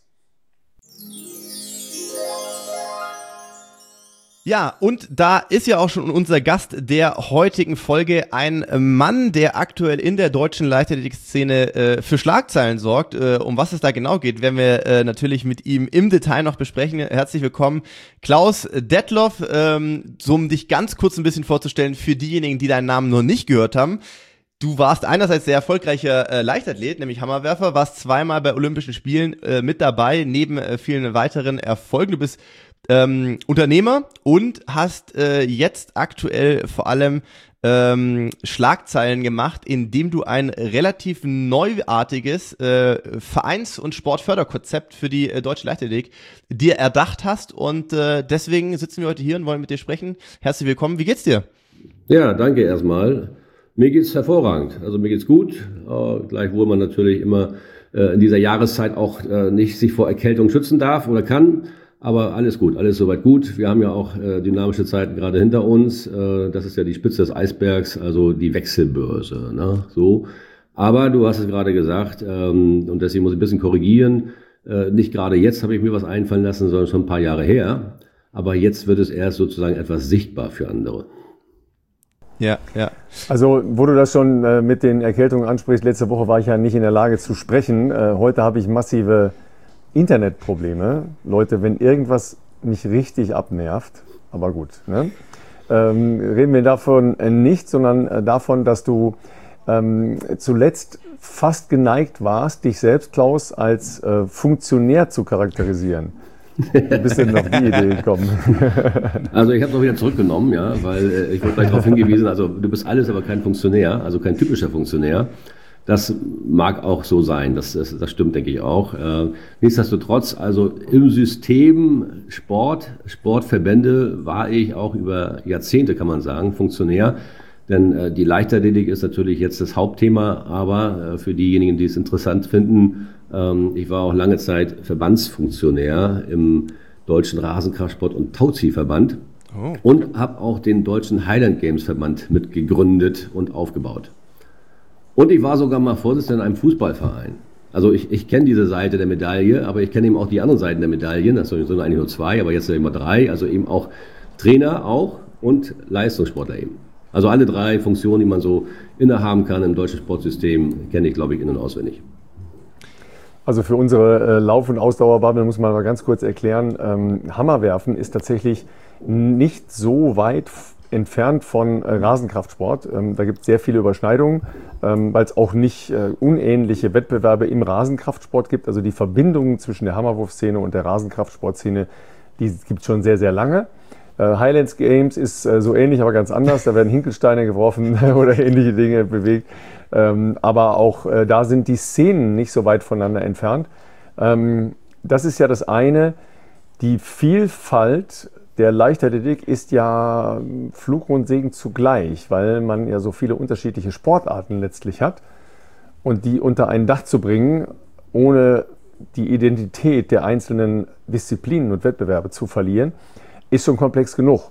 Ja, und da ist ja auch schon unser Gast der heutigen Folge, ein Mann, der aktuell in der deutschen Leichtathletik-Szene äh, für Schlagzeilen sorgt. Äh, um was es da genau geht, werden wir äh, natürlich mit ihm im Detail noch besprechen. Herzlich willkommen, Klaus Detloff. Ähm, so um dich ganz kurz ein bisschen vorzustellen für diejenigen, die deinen Namen noch nicht gehört haben. Du warst einerseits sehr erfolgreicher äh, Leichtathlet, nämlich Hammerwerfer, warst zweimal bei Olympischen Spielen äh, mit dabei, neben äh, vielen weiteren Erfolgen. Du bist Ähm, Unternehmer und hast äh, jetzt aktuell vor allem ähm, Schlagzeilen gemacht, indem du ein relativ neuartiges äh, Vereins- und Sportförderkonzept für die äh, deutsche Leichtathletik dir erdacht hast und äh, deswegen sitzen wir heute hier und wollen mit dir sprechen. Herzlich willkommen, wie geht's dir? Ja, danke erstmal. Mir geht's hervorragend, also mir geht's gut, äh, gleichwohl man natürlich immer äh, in dieser Jahreszeit auch äh, nicht sich vor Erkältung schützen darf oder kann. Aber alles gut, alles soweit gut. Wir haben ja auch äh, dynamische Zeiten gerade hinter uns. Äh, das ist ja die Spitze des Eisbergs, also die Wechselbörse. Ne? So. Aber du hast es gerade gesagt, ähm, und deswegen muss ich ein bisschen korrigieren. Äh, nicht gerade jetzt habe ich mir was einfallen lassen, sondern schon ein paar Jahre her. Aber jetzt wird es erst sozusagen etwas sichtbar für andere. Ja, ja. Also, wo du das schon äh, mit den Erkältungen ansprichst, letzte Woche war ich ja nicht in der Lage zu sprechen. Äh, heute habe ich massive Internetprobleme. Leute, wenn irgendwas mich richtig abnervt, aber gut, ne? ähm, reden wir davon nicht, sondern äh, davon, dass du ähm, zuletzt fast geneigt warst, dich selbst, Klaus, als äh, Funktionär zu charakterisieren. Wie bist du denn auf die Idee gekommen? Also ich habe es auch wieder zurückgenommen, ja, weil äh, ich wurde gleich darauf hingewiesen, also du bist alles, aber kein Funktionär, also kein typischer Funktionär. Das mag auch so sein, das, das, das stimmt, denke ich auch. Äh, nichtsdestotrotz, also im System Sport, Sportverbände war ich auch über Jahrzehnte, kann man sagen, Funktionär. Denn äh, die Leichtathletik ist natürlich jetzt das Hauptthema, aber äh, für diejenigen, die es interessant finden, ähm, ich war auch lange Zeit Verbandsfunktionär im Deutschen Rasenkraftsport- und Tauziehverband oh. und habe auch den Deutschen Highland Games Verband mitgegründet und aufgebaut. Und ich war sogar mal Vorsitzender in einem Fußballverein. Also ich, ich kenne diese Seite der Medaille, aber ich kenne eben auch die anderen Seiten der Medaillen. Das sind eigentlich nur zwei, aber jetzt sind immer drei. Also eben auch Trainer auch und Leistungssportler eben. Also alle drei Funktionen, die man so innehaben kann im deutschen Sportsystem, kenne ich, glaube ich, in- und auswendig. Also für unsere äh, Lauf- und Ausdauerbubble muss man mal ganz kurz erklären, ähm, Hammerwerfen ist tatsächlich nicht so weit entfernt von äh, Rasenkraftsport. Ähm, da gibt es sehr viele Überschneidungen, ähm, weil es auch nicht äh, unähnliche Wettbewerbe im Rasenkraftsport gibt. Also die Verbindung zwischen der Hammerwurfszene und der Rasenkraftsportszene, die gibt es schon sehr, sehr lange. Äh, Highlands Games ist äh, so ähnlich, aber ganz anders. Da werden Hinkelsteine geworfen oder ähnliche Dinge bewegt. Ähm, aber auch äh, da sind die Szenen nicht so weit voneinander entfernt. Ähm, das ist ja das eine. Die Vielfalt der Leichtathletik ist ja Fluch und Segen zugleich, weil man ja so viele unterschiedliche Sportarten letztlich hat. und die unter ein Dach zu bringen, ohne die Identität der einzelnen Disziplinen und Wettbewerbe zu verlieren, ist schon komplex genug.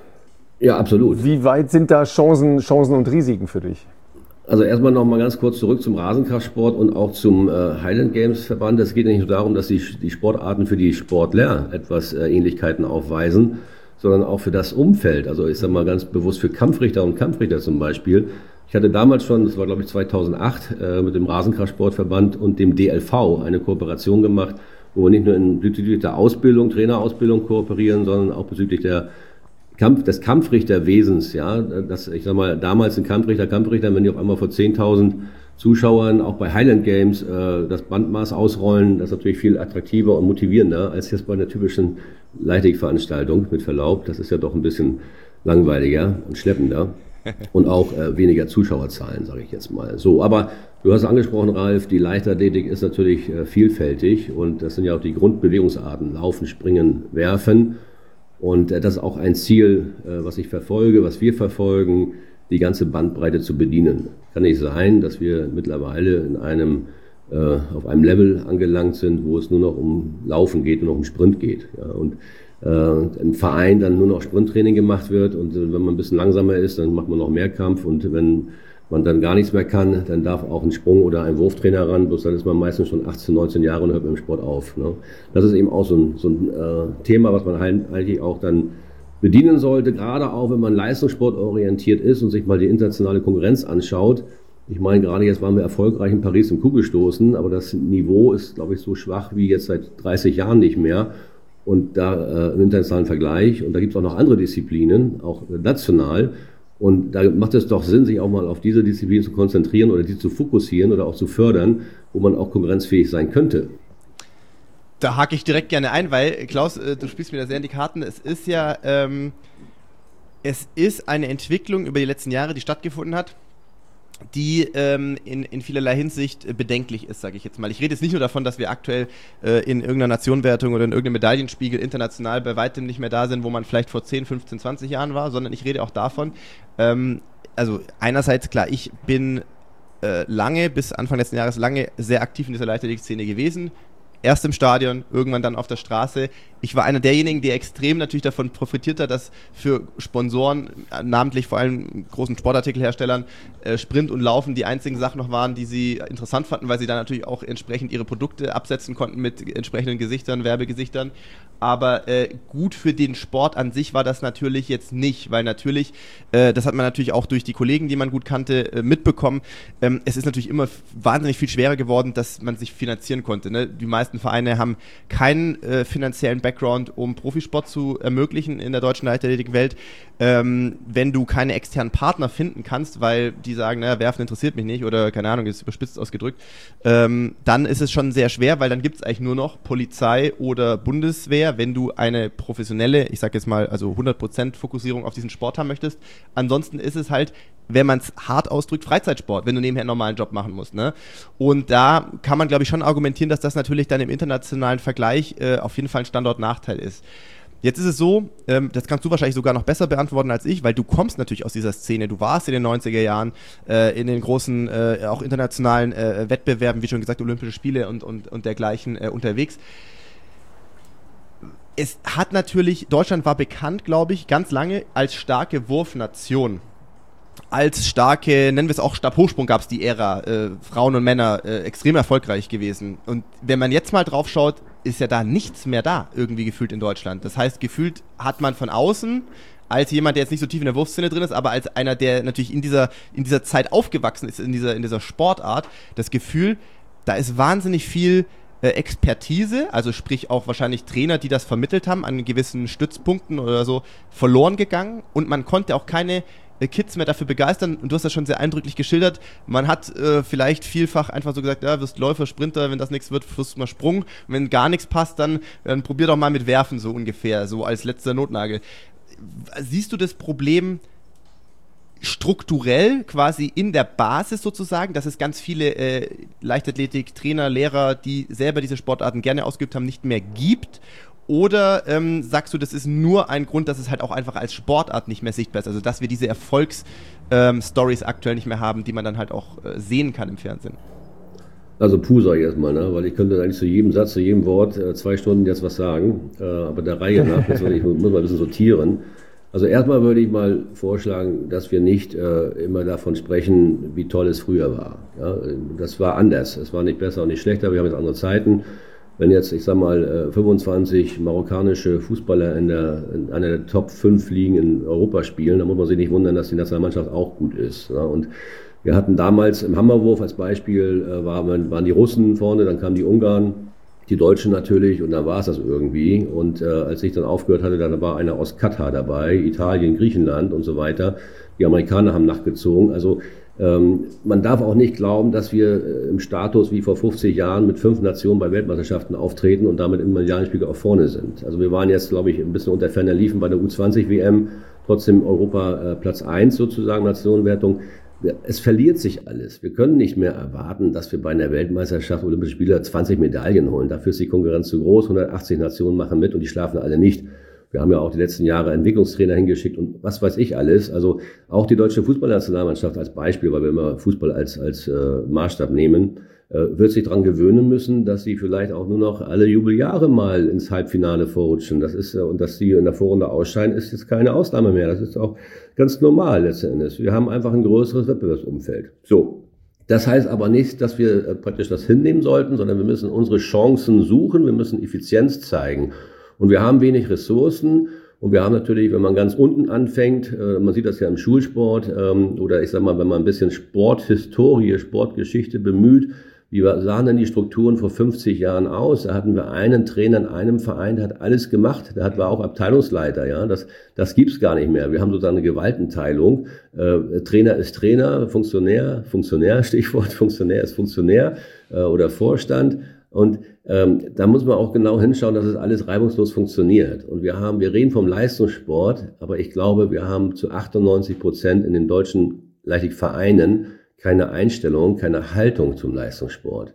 Ja, absolut. Wie weit sind da Chancen, Chancen und Risiken für dich? Also erstmal noch mal ganz kurz zurück zum Rasenkraftsport und auch zum äh, Highland Games Verband. Es geht nicht nur darum, dass die, die Sportarten für die Sportler etwas äh, Ähnlichkeiten aufweisen, sondern auch für das Umfeld. Also ich sage mal ganz bewusst für Kampfrichter und Kampfrichter zum Beispiel. Ich hatte damals schon, das war glaube ich zweitausendacht, äh, mit dem Rasenkraftsportverband und dem D L V eine Kooperation gemacht, wo wir nicht nur in, bezüglich der Ausbildung, Trainerausbildung kooperieren, sondern auch bezüglich der Kampf, des Kampfrichterwesens, ja, das, ich sag mal, damals ein Kampfrichter, Kampfrichter, wenn die auf einmal vor zehntausend Zuschauern, auch bei Highland Games, äh, das Bandmaß ausrollen, das ist natürlich viel attraktiver und motivierender als jetzt bei einer typischen Leichtathletikveranstaltung, mit Verlaub. Das ist ja doch ein bisschen langweiliger und schleppender und auch äh, weniger Zuschauerzahlen, sage ich jetzt mal. So, aber du hast angesprochen, Ralf, die Leichtathletik ist natürlich äh, vielfältig und das sind ja auch die Grundbewegungsarten, Laufen, Springen, Werfen. Und das ist auch ein Ziel, was ich verfolge, was wir verfolgen, die ganze Bandbreite zu bedienen. Kann nicht sein, dass wir mittlerweile in einem, äh, auf einem Level angelangt sind, wo es nur noch um Laufen geht und noch um Sprint geht. Ja, und äh, im Verein dann nur noch Sprinttraining gemacht wird und äh, wenn man ein bisschen langsamer ist, dann macht man noch Mehrkampf und wenn man dann gar nichts mehr kann, dann darf auch ein Sprung- oder ein Wurftrainer ran, bloß dann ist man meistens schon achtzehn, neunzehn Jahre und hört mit dem Sport auf. Ne? Das ist eben auch so ein, so ein äh, Thema, was man halt eigentlich auch dann bedienen sollte, gerade auch, wenn man leistungssportorientiert ist und sich mal die internationale Konkurrenz anschaut. Ich meine, gerade jetzt waren wir erfolgreich in Paris im Kugelstoßen, aber das Niveau ist, glaube ich, so schwach wie jetzt seit dreißig Jahren nicht mehr. Und da äh, im internationalen Vergleich, und da gibt es auch noch andere Disziplinen, auch national. Und da macht es doch Sinn, sich auch mal auf diese Disziplin zu konzentrieren oder die zu fokussieren oder auch zu fördern, wo man auch konkurrenzfähig sein könnte. Da hake ich direkt gerne ein, weil, Klaus, du spielst mir da sehr in die Karten. Es ist ja, ähm, es ist eine Entwicklung über die letzten Jahre, die stattgefunden hat, die ähm, in, in vielerlei Hinsicht bedenklich ist, sage ich jetzt mal. Ich rede jetzt nicht nur davon, dass wir aktuell äh, in irgendeiner Nationenwertung oder in irgendeinem Medaillenspiegel international bei weitem nicht mehr da sind, wo man vielleicht vor zehn, fünfzehn, zwanzig Jahren war, sondern ich rede auch davon, ähm, also einerseits, klar, ich bin äh, lange, bis Anfang letzten Jahres lange sehr aktiv in dieser Leichtathletik-Szene gewesen. Erst im Stadion, irgendwann dann auf der Straße. Ich war einer derjenigen, der extrem natürlich davon profitiert hat, dass für Sponsoren, namentlich vor allem großen Sportartikelherstellern, äh, Sprint und Laufen die einzigen Sachen noch waren, die sie interessant fanden, weil sie dann natürlich auch entsprechend ihre Produkte absetzen konnten mit entsprechenden Gesichtern, Werbegesichtern. Aber äh, gut für den Sport an sich war das natürlich jetzt nicht, weil natürlich, äh, das hat man natürlich auch durch die Kollegen, die man gut kannte, äh, mitbekommen, ähm, es ist natürlich immer wahnsinnig viel schwerer geworden, dass man sich finanzieren konnte. Ne? Die meisten Vereine haben keinen äh, finanziellen Background, um Profisport zu ermöglichen in der deutschen Leichtathletikwelt. Ähm, wenn du keine externen Partner finden kannst, weil die sagen, naja, Werfen interessiert mich nicht oder keine Ahnung, ist überspitzt ausgedrückt, ähm, dann ist es schon sehr schwer, weil dann gibt es eigentlich nur noch Polizei oder Bundeswehr, wenn du eine professionelle, ich sag jetzt mal, also hundert Prozent Fokussierung auf diesen Sport haben möchtest. Ansonsten ist es halt, wenn man es hart ausdrückt, Freizeitsport, wenn du nebenher einen normalen Job machen musst. Ne? Und da kann man, glaube ich, schon argumentieren, dass das natürlich dann im internationalen Vergleich äh, auf jeden Fall ein Standortnachteil ist. Jetzt ist es so, ähm, das kannst du wahrscheinlich sogar noch besser beantworten als ich, weil du kommst natürlich aus dieser Szene. Du warst in den neunziger Jahren äh, in den großen, äh, auch internationalen äh, Wettbewerben, wie schon gesagt, Olympische Spiele und, und, und dergleichen äh, unterwegs. Es hat natürlich, Deutschland war bekannt, glaube ich, ganz lange als starke Wurfnation. Als starke, nennen wir es auch Stabhochsprung, gab es die Ära, äh, Frauen und Männer, äh, extrem erfolgreich gewesen. Und wenn man jetzt mal drauf schaut, ist ja da nichts mehr da, irgendwie gefühlt in Deutschland. Das heißt, gefühlt hat man von außen, als jemand, der jetzt nicht so tief in der Wurfszene drin ist, aber als einer, der natürlich in dieser, in dieser Zeit aufgewachsen ist, in dieser, in dieser Sportart, das Gefühl, da ist wahnsinnig viel äh, Expertise, also sprich auch wahrscheinlich Trainer, die das vermittelt haben, an gewissen Stützpunkten oder so, verloren gegangen. Und man konnte auch keine Kids mehr dafür begeistern, und du hast das schon sehr eindrücklich geschildert, man hat äh, vielleicht vielfach einfach so gesagt, ja, wirst Läufer, Sprinter, wenn das nichts wird, wirst du mal Sprung, und wenn gar nichts passt, dann, dann probier doch mal mit Werfen, so ungefähr, so als letzter Notnagel. Siehst du das Problem strukturell quasi in der Basis sozusagen, dass es ganz viele äh, Leichtathletik, Trainer, Lehrer, die selber diese Sportarten gerne ausgeübt haben, nicht mehr gibt? Oder ähm, sagst du, das ist nur ein Grund, dass es halt auch einfach als Sportart nicht mehr sichtbar ist? Also dass wir diese Erfolgsstories ähm, aktuell nicht mehr haben, die man dann halt auch äh, sehen kann im Fernsehen? Also puh, sag ich erstmal, ne? Weil ich könnte eigentlich zu jedem Satz, zu jedem Wort äh, zwei Stunden jetzt was sagen, äh, aber der Reihe nach, jetzt ich muss mal ein bisschen sortieren. Also erstmal würde ich mal vorschlagen, dass wir nicht äh, immer davon sprechen, wie toll es früher war. Ja? Das war anders, es war nicht besser und nicht schlechter, wir haben jetzt andere Zeiten. Wenn jetzt, ich sag mal, fünfundzwanzig marokkanische Fußballer in, der, in einer der Top fünf Ligen in Europa spielen, dann muss man sich nicht wundern, dass die Nationalmannschaft auch gut ist. Ja? Und wir hatten damals im Hammerwurf als Beispiel, äh, waren, waren die Russen vorne, dann kamen die Ungarn, die Deutschen natürlich und dann war es das irgendwie. Und äh, als ich dann aufgehört hatte, dann war einer aus Katar dabei, Italien, Griechenland und so weiter. Die Amerikaner haben nachgezogen. Also ähm, man darf auch nicht glauben, dass wir äh, im Status wie vor fünfzig Jahren mit fünf Nationen bei Weltmeisterschaften auftreten und damit im medialen Spiegel auch vorne sind. Also wir waren jetzt, glaube ich, ein bisschen unter ferner Liefen bei der U zwanzig W M, trotzdem Europa äh, Platz eins sozusagen, Nationenwertung. Es verliert sich alles. Wir können nicht mehr erwarten, dass wir bei einer Weltmeisterschaft Olympische Spiele zwanzig Medaillen holen. Dafür ist die Konkurrenz zu groß. hundertachtzig Nationen machen mit und die schlafen alle nicht. Wir haben ja auch die letzten Jahre Entwicklungstrainer hingeschickt und was weiß ich alles. Also auch die deutsche Fußballnationalmannschaft als Beispiel, weil wir immer Fußball als, als äh, Maßstab nehmen, äh, wird sich daran gewöhnen müssen, dass sie vielleicht auch nur noch alle Jubeljahre mal ins Halbfinale vorrutschen. Das ist, äh, und dass sie in der Vorrunde ausscheiden, ist jetzt keine Ausnahme mehr. Das ist auch ganz normal letzten Endes. Wir haben einfach ein größeres Wettbewerbsumfeld. So. Das heißt aber nicht, dass wir äh, praktisch das hinnehmen sollten, sondern wir müssen unsere Chancen suchen. Wir müssen Effizienz zeigen. Und wir haben wenig Ressourcen und wir haben natürlich, wenn man ganz unten anfängt, äh, man sieht das ja im Schulsport ähm, oder ich sag mal, wenn man ein bisschen Sporthistorie, Sportgeschichte bemüht, wie sahen denn die Strukturen vor fünfzig Jahren aus? Da hatten wir einen Trainer in einem Verein, der hat alles gemacht, der hat, war auch Abteilungsleiter, ja, das, das gibt's gar nicht mehr. Wir haben sozusagen eine Gewaltenteilung. Äh, Trainer ist Trainer, Funktionär, Funktionär, Stichwort Funktionär ist Funktionär äh, oder Vorstand. Und ähm, da muss man auch genau hinschauen, dass es alles reibungslos funktioniert. Und wir haben, wir reden vom Leistungssport, aber ich glaube, wir haben zu achtundneunzig Prozent in den deutschen Leichtathletikvereinen keine Einstellung, keine Haltung zum Leistungssport.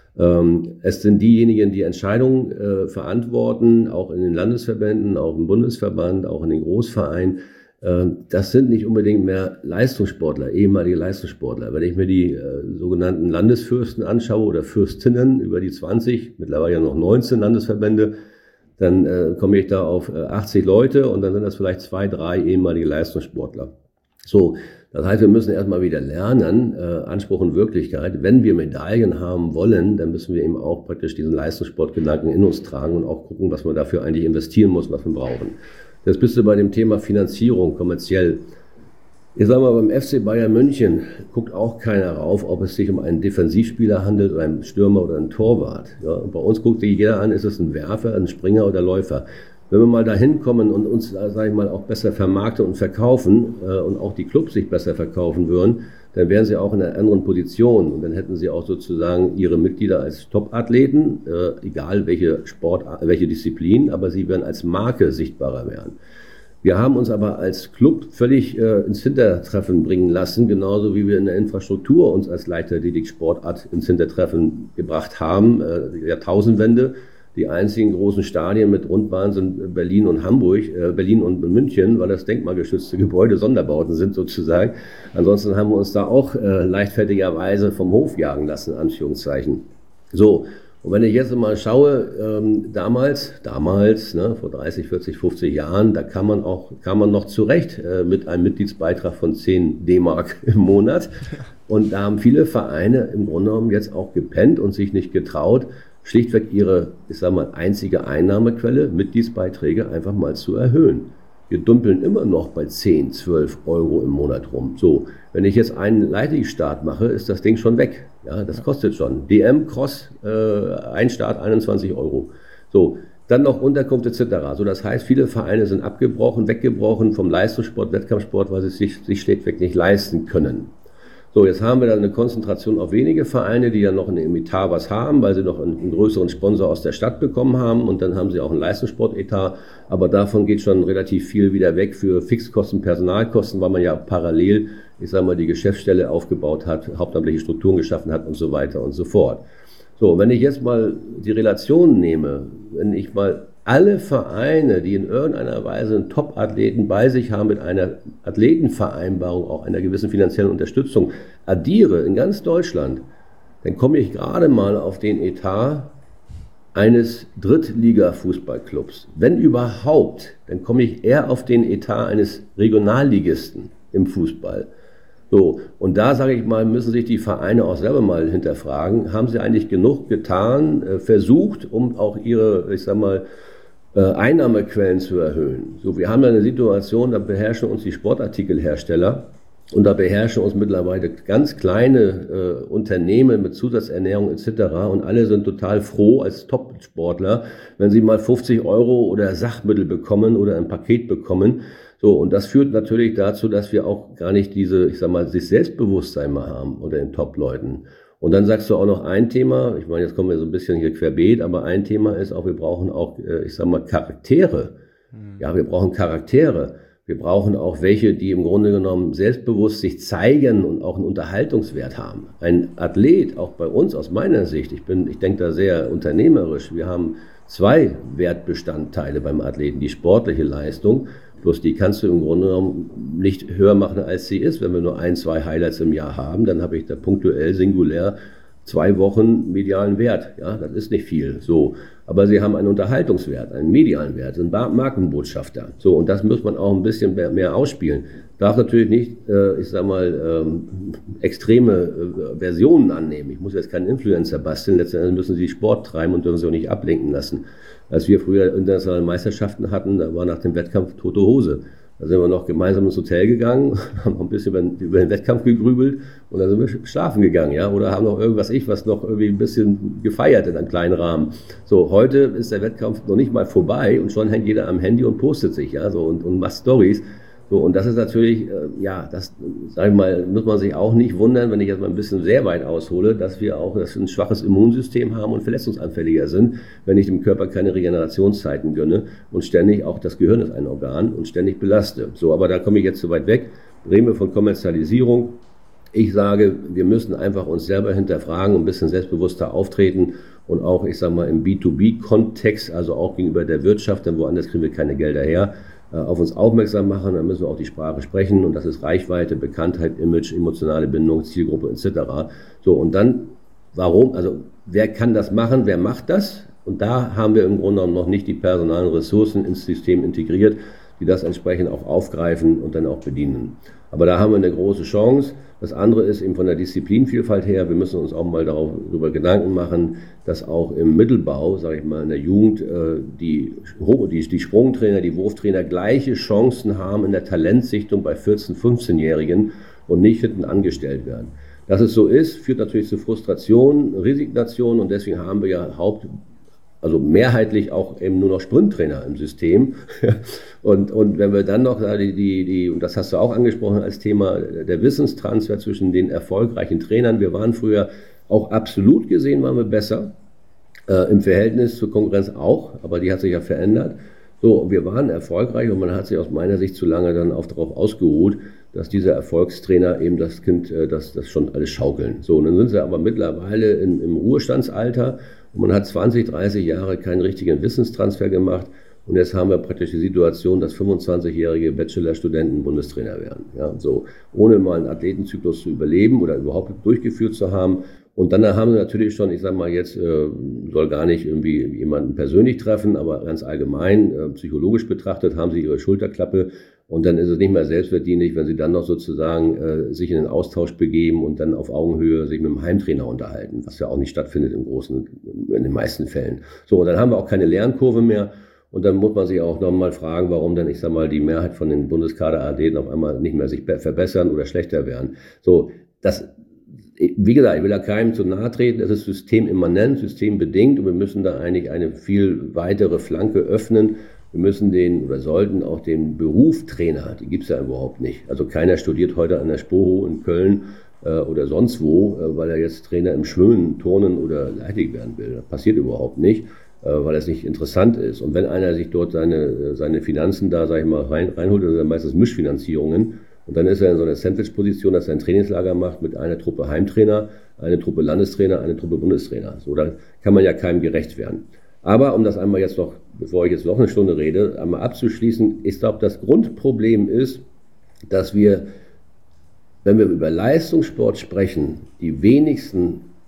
Ähm, es sind diejenigen, die Entscheidungen äh, verantworten, auch in den Landesverbänden, auch im Bundesverband, auch in den Großvereinen. Äh, das sind nicht unbedingt mehr Leistungssportler, ehemalige Leistungssportler. Wenn ich mir die äh, sogenannten Landesfürsten anschaue oder Fürstinnen über die zwanzig, mittlerweile ja noch neunzehn Landesverbände, dann äh, komme ich da auf äh, achtzig Leute und dann sind das vielleicht zwei, drei ehemalige Leistungssportler. So, das heißt, wir müssen erstmal wieder lernen, äh, Anspruch und Wirklichkeit. Wenn wir Medaillen haben wollen, dann müssen wir eben auch praktisch diesen Leistungssportgedanken in uns tragen und auch gucken, was man dafür eigentlich investieren muss, was wir brauchen. Jetzt bist du bei dem Thema Finanzierung kommerziell. Ich sag mal, beim F C Bayern München guckt auch keiner rauf, ob es sich um einen Defensivspieler handelt oder einen Stürmer oder einen Torwart. Ja, und bei uns guckt sich jeder an, ist es ein Werfer, ein Springer oder Läufer. Wenn wir mal dahin kommen und uns, sage ich mal, auch besser vermarkten und verkaufen äh, und auch die Clubs sich besser verkaufen würden, dann wären sie auch in einer anderen Position und dann hätten sie auch sozusagen ihre Mitglieder als Top-Athleten, äh, egal welche Sport, welche Disziplin, aber sie werden als Marke sichtbarer werden. Wir haben uns aber als Club völlig äh, ins Hintertreffen bringen lassen, genauso wie wir in der Infrastruktur uns als Leichtathletik-Sportart ins Hintertreffen gebracht haben, äh, die Jahrtausendwende. Die einzigen großen Stadien mit Rundbahn sind Berlin und Hamburg, äh, Berlin und München, weil das denkmalgeschützte Gebäude, Sonderbauten sind sozusagen. Ansonsten haben wir uns da auch äh, leichtfertigerweise vom Hof jagen lassen, in Anführungszeichen. So, und wenn ich jetzt mal schaue, ähm, damals, damals, ne, vor dreißig, vierzig, fünfzig Jahren, da kann man auch, kann man noch zurecht äh, mit einem Mitgliedsbeitrag von zehn D-Mark im Monat. Und da haben viele Vereine im Grunde genommen jetzt auch gepennt und sich nicht getraut, schlichtweg ihre, ich sag mal, einzige Einnahmequelle, Mitgliedsbeiträge, einfach mal zu erhöhen. Wir dümpeln immer noch bei zehn, zwölf Euro im Monat rum. So, wenn ich jetzt einen Leitungsstart mache, ist das Ding schon weg. Ja, das kostet schon. D M, Cross, äh, ein Start einundzwanzig Euro. So, dann noch Unterkunft et cetera. So, das heißt, viele Vereine sind abgebrochen, weggebrochen vom Leistungssport, Wettkampfsport, weil sie es sich, sich schlichtweg nicht leisten können. So, jetzt haben wir dann eine Konzentration auf wenige Vereine, die ja noch in dem Etat was haben, weil sie noch einen, einen größeren Sponsor aus der Stadt bekommen haben und dann haben sie auch einen Leistungssportetat, aber davon geht schon relativ viel wieder weg für Fixkosten, Personalkosten, weil man ja parallel, ich sage mal, die Geschäftsstelle aufgebaut hat, hauptamtliche Strukturen geschaffen hat und so weiter und so fort. So, wenn ich jetzt mal die Relation nehme, wenn ich mal alle Vereine, die in irgendeiner Weise einen Top-Athleten bei sich haben, mit einer Athletenvereinbarung, auch einer gewissen finanziellen Unterstützung, addiere in ganz Deutschland, dann komme ich gerade mal auf den Etat eines Drittliga-Fußballclubs. Wenn überhaupt, dann komme ich eher auf den Etat eines Regionalligisten im Fußball. So, und da sage ich mal, müssen sich die Vereine auch selber mal hinterfragen, haben sie eigentlich genug getan, äh, versucht, um auch ihre, ich sag mal, äh, Einnahmequellen zu erhöhen. So, wir haben ja eine Situation, da beherrschen uns die Sportartikelhersteller und da beherrschen uns mittlerweile ganz kleine äh, Unternehmen mit Zusatzernährung et cetera. Und alle sind total froh als Top-Sportler, wenn sie mal fünfzig Euro oder Sachmittel bekommen oder ein Paket bekommen. So, und das führt natürlich dazu, dass wir auch gar nicht diese, ich sag mal, sich Selbstbewusstsein mal haben unter den Top-Leuten. Und dann sagst du auch noch ein Thema, ich meine, jetzt kommen wir so ein bisschen hier querbeet, aber ein Thema ist auch, wir brauchen auch, ich sag mal, Charaktere. Ja, wir brauchen Charaktere. Wir brauchen auch welche, die im Grunde genommen selbstbewusst sich zeigen und auch einen Unterhaltungswert haben. Ein Athlet, auch bei uns aus meiner Sicht, ich bin, ich denke da sehr unternehmerisch, wir haben zwei Wertbestandteile beim Athleten, die sportliche Leistung. Bloß die kannst du im Grunde genommen nicht höher machen, als sie ist. Wenn wir nur ein, zwei Highlights im Jahr haben, dann habe ich da punktuell, singulär zwei Wochen medialen Wert. Ja, das ist nicht viel. So. Aber sie haben einen Unterhaltungswert, einen medialen Wert, sind Markenbotschafter. So. Und das muss man auch ein bisschen mehr, mehr ausspielen. Darf natürlich nicht, äh, ich sag mal, ähm, extreme äh, Versionen annehmen. Ich muss jetzt keinen Influencer basteln. Letztendlich müssen sie Sport treiben und dürfen sie auch nicht ablenken lassen. Als wir früher internationale Meisterschaften hatten, da war nach dem Wettkampf tote Hose. Da sind wir noch gemeinsam ins Hotel gegangen, haben noch ein bisschen über, über den Wettkampf gegrübelt und dann sind wir schlafen gegangen, ja, oder haben noch irgendwas ich, was noch irgendwie ein bisschen gefeiert in einem kleinen Rahmen. So, heute ist der Wettkampf noch nicht mal vorbei und schon hängt jeder am Handy und postet sich, ja, so und, und macht Stories. So, und das ist natürlich, äh, ja, das, sag ich mal, muss man sich auch nicht wundern, wenn ich jetzt mal ein bisschen sehr weit aushole, dass wir auch dass wir ein schwaches Immunsystem haben und verletzungsanfälliger sind, wenn ich dem Körper keine Regenerationszeiten gönne und ständig, auch das Gehirn ist ein Organ, und ständig belaste. So, aber da komme ich jetzt zu weit weg. Reden wir von Kommerzialisierung. Ich sage, wir müssen einfach uns selber hinterfragen und ein bisschen selbstbewusster auftreten und auch, ich sage mal, im B zwei B-Kontext, also auch gegenüber der Wirtschaft, denn woanders kriegen wir keine Gelder her, auf uns aufmerksam machen, dann müssen wir auch die Sprache sprechen und das ist Reichweite, Bekanntheit, Image, emotionale Bindung, Zielgruppe et cetera. So, und dann, warum, also wer kann das machen, wer macht das? Und da haben wir im Grunde genommen noch nicht die personalen Ressourcen ins System integriert, die das entsprechend auch aufgreifen und dann auch bedienen. Aber da haben wir eine große Chance. Das andere ist eben von der Disziplinvielfalt her, wir müssen uns auch mal darüber Gedanken machen, dass auch im Mittelbau, sage ich mal, in der Jugend, die, die, die Sprungtrainer, die Wurftrainer gleiche Chancen haben in der Talentsichtung bei vierzehn-, fünfzehnjährigen und nicht hinten angestellt werden. Dass es so ist, führt natürlich zu Frustration, Resignation und deswegen haben wir ja Haupt Also mehrheitlich auch eben nur noch Sprinttrainer im System. Und, und wenn wir dann noch die, die, die, und das hast du auch angesprochen als Thema, der Wissenstransfer zwischen den erfolgreichen Trainern. Wir waren früher auch absolut gesehen, waren wir besser. Äh, im Verhältnis zur Konkurrenz auch, aber die hat sich ja verändert. So, wir waren erfolgreich und man hat sich aus meiner Sicht zu lange dann auch darauf ausgeruht, dass diese Erfolgstrainer eben das Kind, äh, das, das schon alles schaukeln. So, und dann sind sie aber mittlerweile in, im Ruhestandsalter. Und man hat zwanzig, dreißig Jahre keinen richtigen Wissenstransfer gemacht. Und jetzt haben wir praktisch die Situation, dass fünfundzwanzigjährige Bachelorstudenten Bundestrainer werden. Ja, so, ohne mal einen Athletenzyklus zu überleben oder überhaupt durchgeführt zu haben. Und dann haben sie natürlich schon, ich sage mal jetzt, äh, soll gar nicht irgendwie jemanden persönlich treffen, aber ganz allgemein, äh, psychologisch betrachtet, haben sie ihre Schulterklappe. Und dann ist es nicht mehr selbstverdienlich, wenn sie dann noch sozusagen äh, sich in den Austausch begeben und dann auf Augenhöhe sich mit dem Heimtrainer unterhalten, was ja auch nicht stattfindet im großen, in den meisten Fällen. So, und dann haben wir auch keine Lernkurve mehr. Und dann muss man sich auch nochmal fragen, warum denn, ich sag mal, die Mehrheit von den Bundeskader-Athleten auf einmal nicht mehr sich verbessern oder schlechter werden. So, das, wie gesagt, ich will da keinem zu nahe treten, es ist systemimmanent, systembedingt und wir müssen da eigentlich eine viel weitere Flanke öffnen. Wir müssen den oder sollten auch den Beruf Trainer, die gibt's ja überhaupt nicht. Also keiner studiert heute an der Spoho in Köln äh, oder sonst wo, äh, weil er jetzt Trainer im Schwimmen, Turnen oder Leichtathletik werden will. Das passiert überhaupt nicht, äh, weil es nicht interessant ist. Und wenn einer sich dort seine, seine Finanzen da, sag ich mal, rein, reinholt, dann sind das meistens Mischfinanzierungen. Und dann ist er in so einer Sandwich-Position, dass er ein Trainingslager macht mit einer Truppe Heimtrainer, eine Truppe Landestrainer, eine Truppe Bundestrainer. So, da kann man ja keinem gerecht werden. Aber um das einmal jetzt noch, bevor ich jetzt noch eine Stunde rede, einmal abzuschließen, ich glaube, das Grundproblem ist, dass wir, wenn wir über Leistungssport sprechen, die wenigsten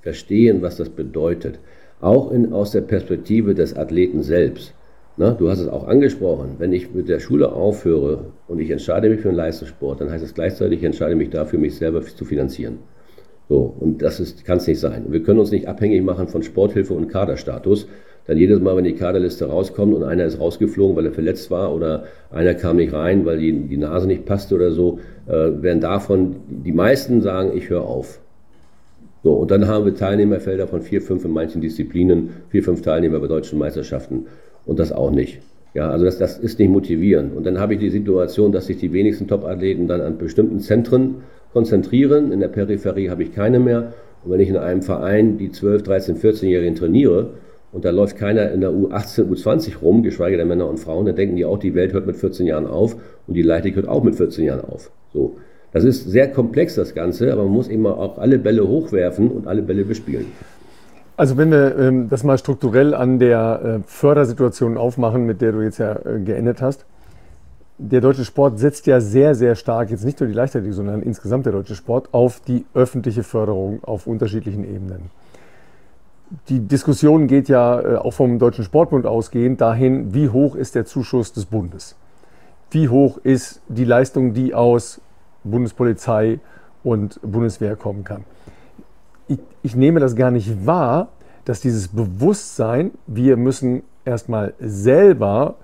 verstehen, was das bedeutet. Auch in, aus der Perspektive des Athleten selbst. Na, du hast es auch angesprochen, wenn ich mit der Schule aufhöre und ich entscheide mich für einen Leistungssport, dann heißt es gleichzeitig, ich entscheide mich dafür, mich selber zu finanzieren. So, und das kann es nicht sein. Wir können uns nicht abhängig machen von Sporthilfe und Kaderstatus. Dann jedes Mal, wenn die Kaderliste rauskommt und einer ist rausgeflogen, weil er verletzt war oder einer kam nicht rein, weil die, die Nase nicht passte oder so, äh, werden davon die meisten sagen, ich höre auf. So, und dann haben wir Teilnehmerfelder von vier, fünf in manchen Disziplinen, vier, fünf Teilnehmer bei deutschen Meisterschaften und das auch nicht. Ja, also das, das ist nicht motivierend. Und dann habe ich die Situation, dass sich die wenigsten Top-Athleten dann an bestimmten Zentren konzentrieren. In der Peripherie habe ich keine mehr. Und wenn ich in einem Verein die zwölf, dreizehn, vierzehnjährigen trainiere und da läuft keiner in der U achtzehn, U zwanzig rum, geschweige denn Männer und Frauen, dann denken die auch, die Welt hört mit vierzehn Jahren auf und die Leichtathletik hört auch mit vierzehn Jahren auf. So. Das ist sehr komplex, das Ganze, aber man muss immer auch alle Bälle hochwerfen und alle Bälle bespielen. Also wenn wir ähm, das mal strukturell an der äh, Fördersituation aufmachen, mit der du jetzt ja äh, geendet hast, der deutsche Sport setzt ja sehr, sehr stark, jetzt nicht nur die Leichtathletik, sondern insgesamt der deutsche Sport, auf die öffentliche Förderung auf unterschiedlichen Ebenen. Die Diskussion geht ja äh, auch vom Deutschen Sportbund ausgehend dahin, wie hoch ist der Zuschuss des Bundes? Wie hoch ist die Leistung, die aus Bundespolizei und Bundeswehr kommen kann? Ich, ich nehme das gar nicht wahr, dass dieses Bewusstsein, wir müssen erstmal selber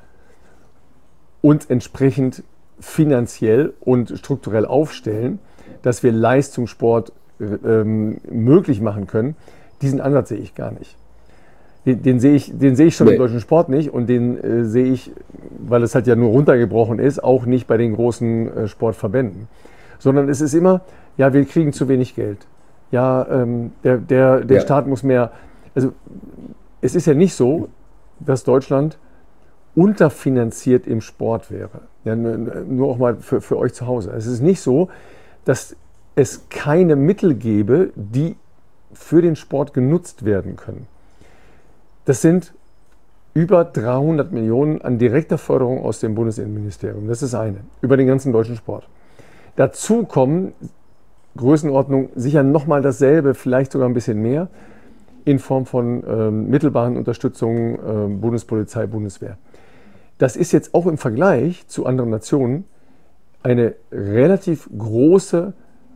uns entsprechend finanziell und strukturell aufstellen, dass wir Leistungssport ähm, möglich machen können, diesen Ansatz sehe ich gar nicht. Den, den sehe ich, den sehe ich schon nee. im deutschen Sport nicht und den äh, sehe ich, weil es halt ja nur runtergebrochen ist, auch nicht bei den großen äh, Sportverbänden. Sondern es ist immer, ja, wir kriegen zu wenig Geld. Ja, ähm, der, der, der ja. Staat muss mehr. Also es ist ja nicht so, dass Deutschland unterfinanziert im Sport wäre. Ja, nur auch mal für, für euch zu Hause. Es ist nicht so, dass es keine Mittel gäbe, die für den Sport genutzt werden können. Das sind über dreihundert Millionen an direkter Förderung aus dem Bundesinnenministerium. Das ist eine, über den ganzen deutschen Sport. Dazu kommen Größenordnung sicher nochmal dasselbe, vielleicht sogar ein bisschen mehr, in Form von ähm, mittelbaren Unterstützungen, äh, Bundespolizei, Bundeswehr. Das ist jetzt auch im Vergleich zu anderen Nationen eine relativ große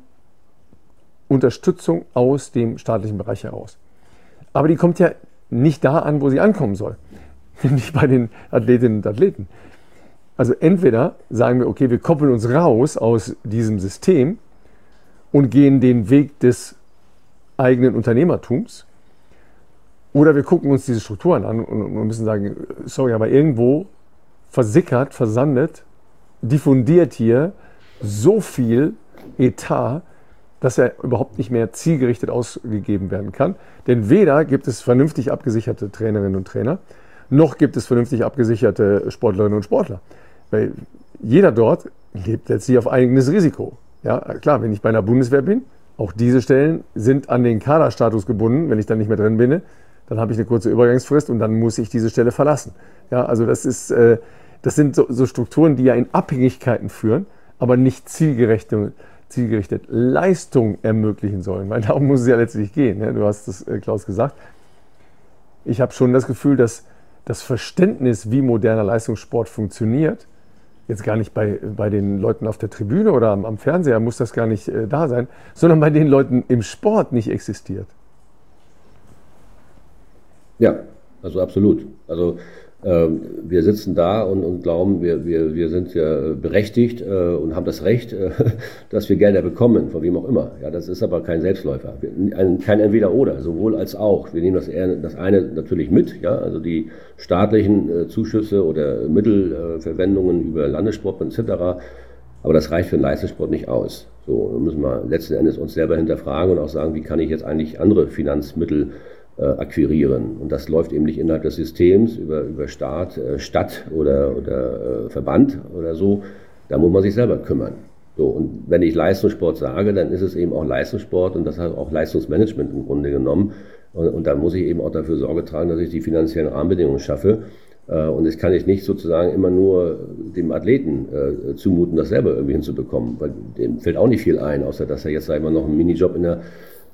Unterstützung aus dem staatlichen Bereich heraus. Aber die kommt ja nicht da an, wo sie ankommen soll, nämlich bei den Athletinnen und Athleten. Also entweder sagen wir, okay, wir koppeln uns raus aus diesem System und gehen den Weg des eigenen Unternehmertums, oder wir gucken uns diese Strukturen an und müssen sagen, sorry, aber irgendwo versickert, versandet, diffundiert hier so viel Etat, dass er überhaupt nicht mehr zielgerichtet ausgegeben werden kann. Denn weder gibt es vernünftig abgesicherte Trainerinnen und Trainer, noch gibt es vernünftig abgesicherte Sportlerinnen und Sportler. Weil jeder dort lebt letztlich auf eigenes Risiko. Ja, klar, wenn ich bei einer Bundeswehr bin, auch diese Stellen sind an den Kaderstatus gebunden. Wenn ich dann nicht mehr drin bin, dann habe ich eine kurze Übergangsfrist und dann muss ich diese Stelle verlassen. Ja, also das ist, äh, das sind so, so Strukturen, die ja in Abhängigkeiten führen, aber nicht zielgerichtet, zielgerichtet Leistung ermöglichen sollen. Weil darum muss es ja letztlich gehen. Ne? Du hast das, äh, Klaus, gesagt. Ich habe schon das Gefühl, dass das Verständnis, wie moderner Leistungssport funktioniert, jetzt gar nicht bei, bei den Leuten auf der Tribüne oder am, am Fernseher muss das gar nicht äh, da sein, sondern bei den Leuten im Sport nicht existiert. Ja, also absolut. Also ähm, wir sitzen da und, und glauben, wir, wir, wir sind ja berechtigt äh, und haben das Recht, äh, dass wir Gelder bekommen, von wem auch immer. Ja, das ist aber kein Selbstläufer. Ein, kein Entweder-Oder, sowohl als auch. Wir nehmen das, eher, das eine natürlich mit, ja, also die staatlichen äh, Zuschüsse oder Mittelverwendungen äh, über Landessport et cetera. Aber das reicht für den Leistungssport nicht aus. So, da müssen wir letzten Endes uns selber hinterfragen und auch sagen, wie kann ich jetzt eigentlich andere Finanzmittel äh, akquirieren. Und das läuft eben nicht innerhalb des Systems, über, über Staat, äh, Stadt oder, oder äh, Verband oder so. Da muss man sich selber kümmern. So, und wenn ich Leistungssport sage, dann ist es eben auch Leistungssport und das hat auch Leistungsmanagement im Grunde genommen. Und, und da muss ich eben auch dafür Sorge tragen, dass ich die finanziellen Rahmenbedingungen schaffe. Äh, und das kann ich nicht sozusagen immer nur dem Athleten äh, zumuten, das selber irgendwie hinzubekommen. Weil dem fällt auch nicht viel ein, außer dass er jetzt, sagen wir, noch einen Minijob in der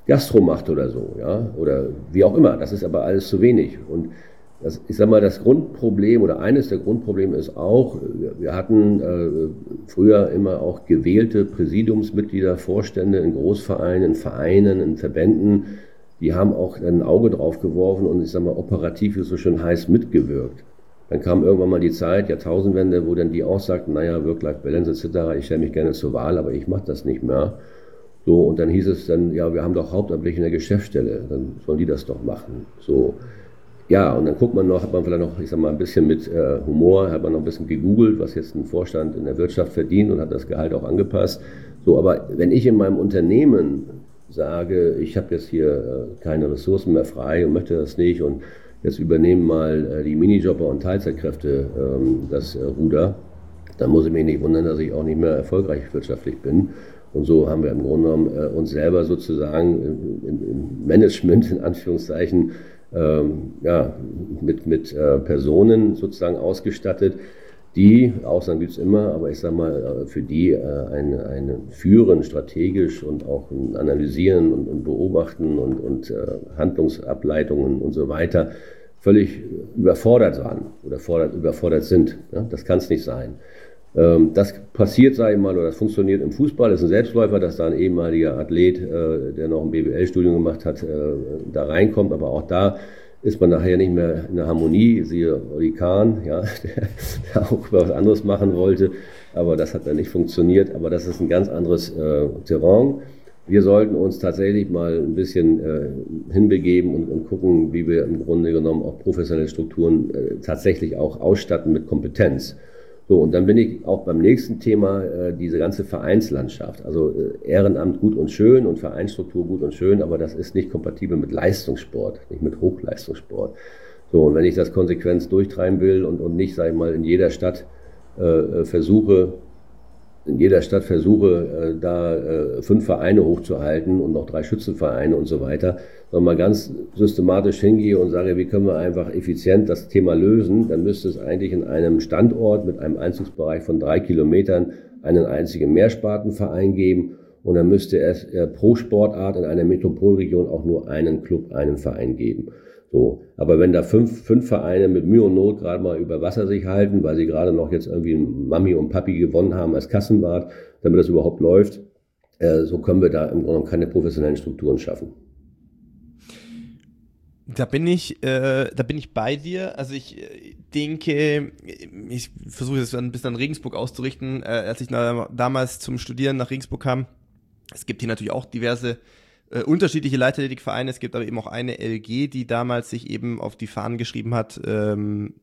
Gastro macht oder so, ja, oder wie auch immer. Das ist aber alles zu wenig. Und das, ich sag mal, das Grundproblem oder eines der Grundprobleme ist auch, wir hatten äh, früher immer auch gewählte Präsidiumsmitglieder, Vorstände in Großvereinen, in Vereinen, in Verbänden, die haben auch ein Auge drauf geworfen und ich sag mal, operativ, wie es so schön heißt, mitgewirkt. Dann kam irgendwann mal die Zeit, Jahrtausendwende, wo dann die auch sagten, naja, Work-Life-Balance et cetera, ich stelle mich gerne zur Wahl, aber ich mache das nicht mehr. So, und dann hieß es dann, ja, wir haben doch Hauptamtliche in der Geschäftsstelle, dann sollen die das doch machen. So, ja, und dann guckt man noch, hat man vielleicht noch, ich sag mal, ein bisschen mit äh, Humor, hat man noch ein bisschen gegoogelt, was jetzt ein Vorstand in der Wirtschaft verdient und hat das Gehalt auch angepasst. So, aber wenn ich in meinem Unternehmen sage, ich habe jetzt hier äh, keine Ressourcen mehr frei und möchte das nicht und jetzt übernehmen mal äh, die Minijobber und Teilzeitkräfte ähm, das äh, Ruder, dann muss ich mich nicht wundern, dass ich auch nicht mehr erfolgreich wirtschaftlich bin. Und so haben wir im Grunde genommen äh, uns selber sozusagen im, im Management, in Anführungszeichen, ähm, ja, mit, mit äh, Personen sozusagen ausgestattet, die, Ausnahmen gibt es immer, aber ich sage mal, für die äh, eine, eine Führen strategisch und auch ein Analysieren und, und Beobachten und, und äh, Handlungsableitungen und so weiter völlig überfordert waren oder fordert, überfordert sind. Ja? Das kann es nicht sein. Ähm, das passiert, sage ich mal, oder das funktioniert im Fußball, das ist ein Selbstläufer, dass da ein ehemaliger Athlet, äh, der noch ein B W L-Studium gemacht hat, äh, da reinkommt, aber auch da ist man nachher nicht mehr in der Harmonie, siehe Oli Kahn, ja, der, der auch was anderes machen wollte, aber das hat dann nicht funktioniert, aber das ist ein ganz anderes äh, Terrain. Wir sollten uns tatsächlich mal ein bisschen äh, hinbegeben und, und gucken, wie wir im Grunde genommen auch professionelle Strukturen äh, tatsächlich auch ausstatten mit Kompetenz. So, und dann bin ich auch beim nächsten Thema, äh, diese ganze Vereinslandschaft. Also äh, Ehrenamt gut und schön und Vereinsstruktur gut und schön, aber das ist nicht kompatibel mit Leistungssport, nicht mit Hochleistungssport. So, und wenn ich das konsequent durchtreiben will und, und nicht, sag ich mal, in jeder Stadt äh, versuche, in jeder Stadt versuche, äh, da äh, fünf Vereine hochzuhalten und noch drei Schützenvereine und so weiter, sondern mal ganz systematisch hingehe und sage, wie können wir einfach effizient das Thema lösen, dann müsste es eigentlich in einem Standort mit einem Einzugsbereich von drei Kilometern einen einzigen Mehrspartenverein geben und dann müsste es äh, pro Sportart in einer Metropolregion auch nur einen Club, einen Verein geben. So, aber wenn da fünf, fünf Vereine mit Mühe und Not gerade mal über Wasser sich halten, weil sie gerade noch jetzt irgendwie Mami und Papi gewonnen haben als Kassenwart, damit das überhaupt läuft, äh, so können wir da im Grunde keine professionellen Strukturen schaffen. Da bin ich, äh, da bin ich bei dir. Also ich äh, denke, ich versuche das ein bisschen an Regensburg auszurichten, äh, als ich na, damals zum Studieren nach Regensburg kam. Es gibt hier natürlich auch diverse Äh, unterschiedliche Leichtathletikvereine. Es gibt aber eben auch eine L G, die damals sich eben auf die Fahnen geschrieben hat, ähm,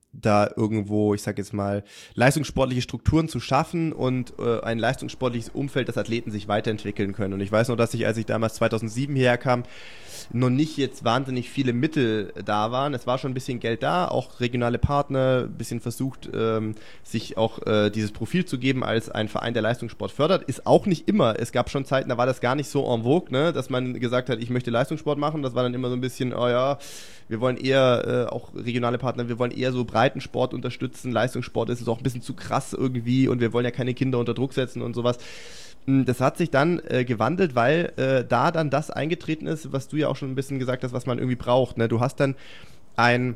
da irgendwo, ich sag jetzt mal, leistungssportliche Strukturen zu schaffen und äh, ein leistungssportliches Umfeld, dass Athleten sich weiterentwickeln können. Und ich weiß noch, dass ich, als ich damals zweitausendsieben hierher kam, noch nicht jetzt wahnsinnig viele Mittel da waren. Es war schon ein bisschen Geld da, auch regionale Partner, ein bisschen versucht, ähm, sich auch äh, dieses Profil zu geben als ein Verein, der Leistungssport fördert. Ist auch nicht immer. Es gab schon Zeiten, da war das gar nicht so en vogue, ne, dass man gesagt hat, ich möchte Leistungssport machen. Das war dann immer so ein bisschen, oh ja, wir wollen eher, äh, auch regionale Partner, wir wollen eher so Breitensport unterstützen. Leistungssport ist auch ein bisschen zu krass irgendwie und wir wollen ja keine Kinder unter Druck setzen und sowas. Das hat sich dann äh, gewandelt, weil äh, da dann das eingetreten ist, was du ja auch schon ein bisschen gesagt hast, was man irgendwie braucht. Ne? Du hast dann ein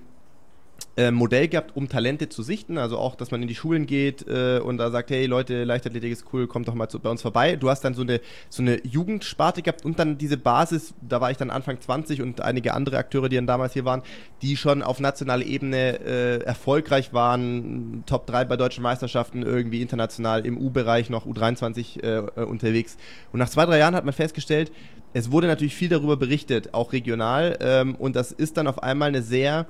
äh, Modell gehabt, um Talente zu sichten, also auch, dass man in die Schulen geht äh, und da sagt, hey Leute, Leichtathletik ist cool, kommt doch mal zu, bei uns vorbei. Du hast dann so eine, so eine Jugendsparte gehabt und dann diese Basis, da war ich dann Anfang zwanzig und einige andere Akteure, die dann damals hier waren, die schon auf nationaler Ebene äh, erfolgreich waren, Top drei bei deutschen Meisterschaften, irgendwie international im U-Bereich noch U dreiundzwanzig äh, unterwegs. Und nach zwei, drei Jahren hat man festgestellt, es wurde natürlich viel darüber berichtet, auch regional, ähm, und das ist dann auf einmal eine sehr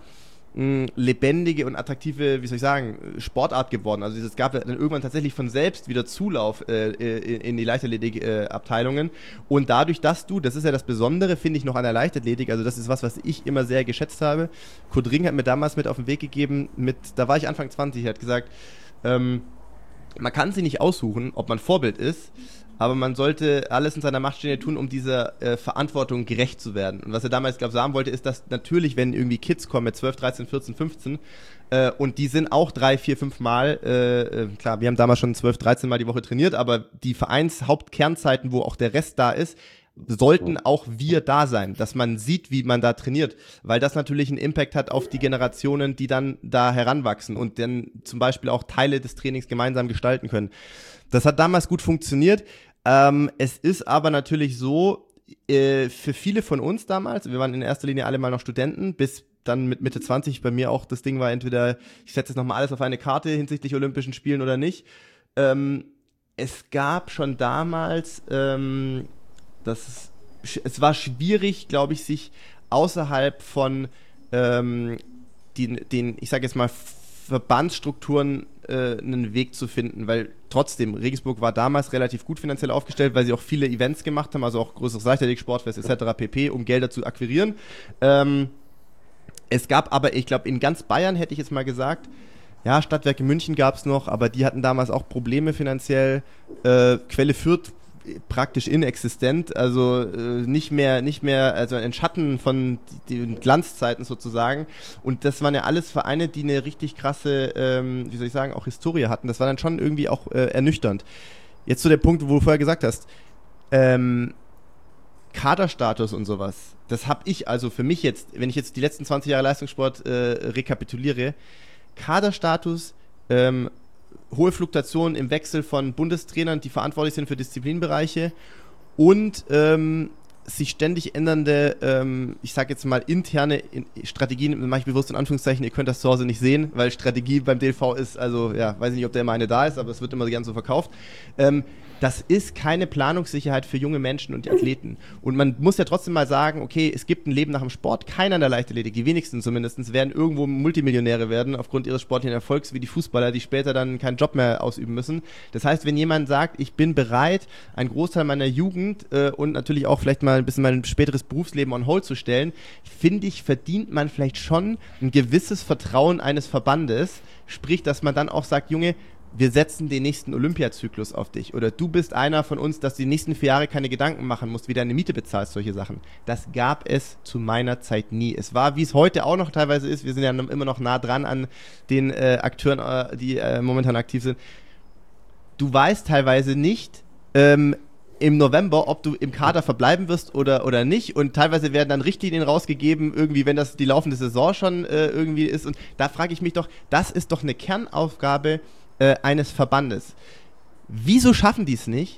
lebendige und attraktive, wie soll ich sagen, Sportart geworden. Also es gab dann irgendwann tatsächlich von selbst wieder Zulauf äh, in die Leichtathletik-Abteilungen. Und dadurch, dass du, das ist ja das Besondere, finde ich, noch an der Leichtathletik, also das ist was, was ich immer sehr geschätzt habe. Kurt Ring hat mir damals mit auf den Weg gegeben, mit, da war ich Anfang zwanzig, er hat gesagt, ähm, man kann sich nicht aussuchen, ob man Vorbild ist, aber man sollte alles in seiner Macht Stehende tun, um dieser äh, Verantwortung gerecht zu werden. Und was er damals, glaube ich, sagen wollte, ist, dass natürlich, wenn irgendwie Kids kommen mit zwölf, dreizehn, vierzehn, fünfzehn äh, und die sind auch drei, vier, fünf Mal, äh, klar, wir haben damals schon zwölf, dreizehn Mal die Woche trainiert, aber die Vereinshauptkernzeiten, wo auch der Rest da ist, sollten auch wir da sein, dass man sieht, wie man da trainiert, weil das natürlich einen Impact hat auf die Generationen, die dann da heranwachsen und dann zum Beispiel auch Teile des Trainings gemeinsam gestalten können. Das hat damals gut funktioniert. Ähm, es ist aber natürlich so, äh, für viele von uns damals, wir waren in erster Linie alle mal noch Studenten, bis dann mit Mitte zwanzig, bei mir auch das Ding war entweder, ich setze jetzt nochmal alles auf eine Karte hinsichtlich Olympischen Spielen oder nicht. Ähm, es gab schon damals, ähm, das, es war schwierig, glaube ich, sich außerhalb von ähm, den, den, ich sage jetzt mal, Verbandsstrukturen äh, einen Weg zu finden, weil trotzdem, Regensburg war damals relativ gut finanziell aufgestellt, weil sie auch viele Events gemacht haben, also auch größeres Leichtathletik, Sportfest et cetera pp., um Gelder zu akquirieren. Ähm, es gab aber, ich glaube, in ganz Bayern hätte ich jetzt mal gesagt, ja, Stadtwerke München gab es noch, aber die hatten damals auch Probleme finanziell. Äh, Quelle Fürth praktisch inexistent, also äh, nicht mehr, nicht mehr, also ein Schatten von den Glanzzeiten sozusagen. Und das waren ja alles Vereine, die eine richtig krasse, ähm, wie soll ich sagen, auch Historie hatten. Das war dann schon irgendwie auch äh, ernüchternd. Jetzt zu dem Punkt, wo du vorher gesagt hast, ähm, Kaderstatus und sowas, das habe ich also für mich jetzt, wenn ich jetzt die letzten zwanzig Jahre Leistungssport äh, rekapituliere, Kaderstatus, ähm, hohe Fluktuationen im Wechsel von Bundestrainern, die verantwortlich sind für Disziplinbereiche und ähm, sich ständig ändernde, ähm, ich sage jetzt mal interne in, Strategien, mache ich bewusst in Anführungszeichen, ihr könnt das zu Hause nicht sehen, weil Strategie beim D L V ist, also ja, weiß ich nicht, ob da immer eine da ist, aber es wird immer gern so verkauft. Ähm, das ist keine Planungssicherheit für junge Menschen und die Athleten. Und man muss ja trotzdem mal sagen, okay, es gibt ein Leben nach dem Sport. Keiner in der Leichtathletik, die wenigsten zumindest, werden irgendwo Multimillionäre werden aufgrund ihres sportlichen Erfolgs, wie die Fußballer, die später dann keinen Job mehr ausüben müssen. Das heißt, wenn jemand sagt, ich bin bereit, einen Großteil meiner Jugend äh, und natürlich auch vielleicht mal ein bisschen mein späteres Berufsleben on hold zu stellen, finde ich, verdient man vielleicht schon ein gewisses Vertrauen eines Verbandes. Sprich, dass man dann auch sagt, Junge, wir setzen den nächsten Olympiazyklus auf dich oder du bist einer von uns, dass du die nächsten vier Jahre keine Gedanken machen musst, wie deine Miete bezahlst, solche Sachen. Das gab es zu meiner Zeit nie. Es war, wie es heute auch noch teilweise ist, wir sind ja immer noch nah dran an den äh, Akteuren, äh, die äh, momentan aktiv sind. Du weißt teilweise nicht, ähm, im November, ob du im Kader verbleiben wirst oder, oder nicht und teilweise werden dann Richtlinien rausgegeben, irgendwie, wenn das die laufende Saison schon äh, irgendwie ist und da frage ich mich doch, das ist doch eine Kernaufgabe Äh, eines Verbandes. Wieso schaffen die es nicht,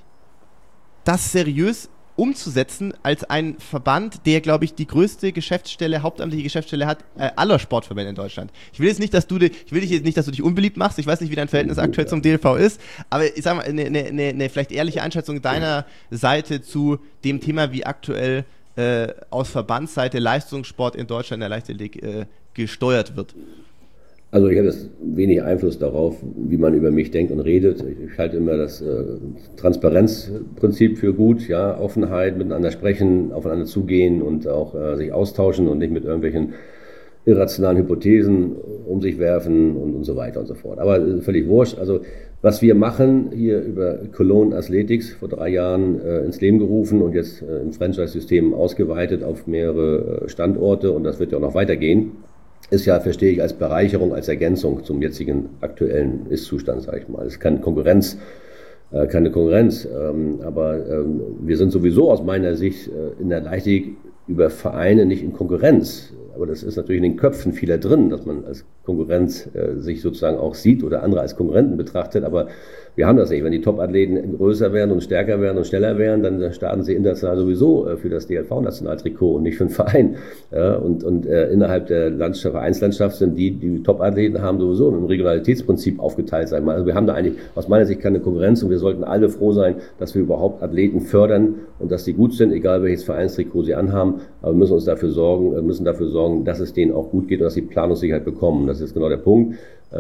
das seriös umzusetzen als ein Verband, der, glaube ich, die größte Geschäftsstelle, hauptamtliche Geschäftsstelle hat äh, aller Sportverbände in Deutschland. Ich will jetzt nicht, dass du dich, ich will dich jetzt nicht, dass du dich unbeliebt machst. Ich weiß nicht, wie dein Verhältnis aktuell zum D L V ist, aber ich sag mal, eine ne, ne, ne vielleicht ehrliche Einschätzung deiner Seite zu dem Thema, wie aktuell äh, aus Verbandsseite Leistungssport in Deutschland in der Leichtathletik äh, gesteuert wird. Also ich habe jetzt wenig Einfluss darauf, wie man über mich denkt und redet. Ich halte immer das äh, Transparenzprinzip für gut, ja, Offenheit, miteinander sprechen, aufeinander zugehen und auch äh, sich austauschen und nicht mit irgendwelchen irrationalen Hypothesen um sich werfen und, und so weiter und so fort. Aber äh, völlig wurscht. Also was wir machen hier über Cologne Athletics vor drei Jahren äh, ins Leben gerufen und jetzt äh, im Franchise-System ausgeweitet auf mehrere äh, Standorte und das wird ja auch noch weitergehen. Ist ja, verstehe ich, als Bereicherung, als Ergänzung zum jetzigen aktuellen Ist-Zustand, sage ich mal. Es ist keine Konkurrenz, äh, keine Konkurrenz, ähm, aber ähm, wir sind sowieso aus meiner Sicht äh, in der Leichtathletik über Vereine nicht in Konkurrenz. Aber das ist natürlich in den Köpfen vieler drin, dass man als Konkurrenz äh, sich sozusagen auch sieht oder andere als Konkurrenten betrachtet. Aber wir haben das nicht. Wenn die Top-Athleten größer werden und stärker werden und schneller werden, dann starten sie international sowieso äh, für das D L V-Nationaltrikot und nicht für einen Verein. Ja, und und äh, innerhalb der Landschaft, Vereinslandschaft sind die, die Top-Athleten haben sowieso im Regionalitätsprinzip aufgeteilt sein. Also wir haben da eigentlich aus meiner Sicht keine Konkurrenz und wir sollten alle froh sein, dass wir überhaupt Athleten fördern und dass die gut sind, egal welches Vereinstrikot sie anhaben. Aber wir müssen uns dafür sorgen, müssen dafür sorgen, dass es denen auch gut geht und dass sie Planungssicherheit bekommen. Das ist genau der Punkt.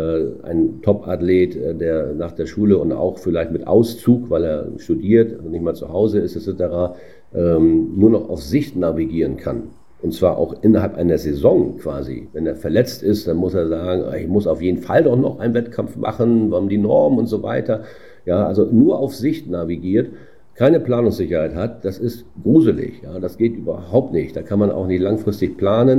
Ein Top-Athlet, der nach der Schule und auch vielleicht mit Auszug, weil er studiert und nicht mal zu Hause ist, et cetera, nur noch auf Sicht navigieren kann. Und zwar auch innerhalb einer Saison quasi. Wenn er verletzt ist, dann muss er sagen, ich muss auf jeden Fall doch noch einen Wettkampf machen, warum die Norm und so weiter. Ja, also nur auf Sicht navigiert, keine Planungssicherheit hat, das ist gruselig. Ja, das geht überhaupt nicht. Da kann man auch nicht langfristig planen.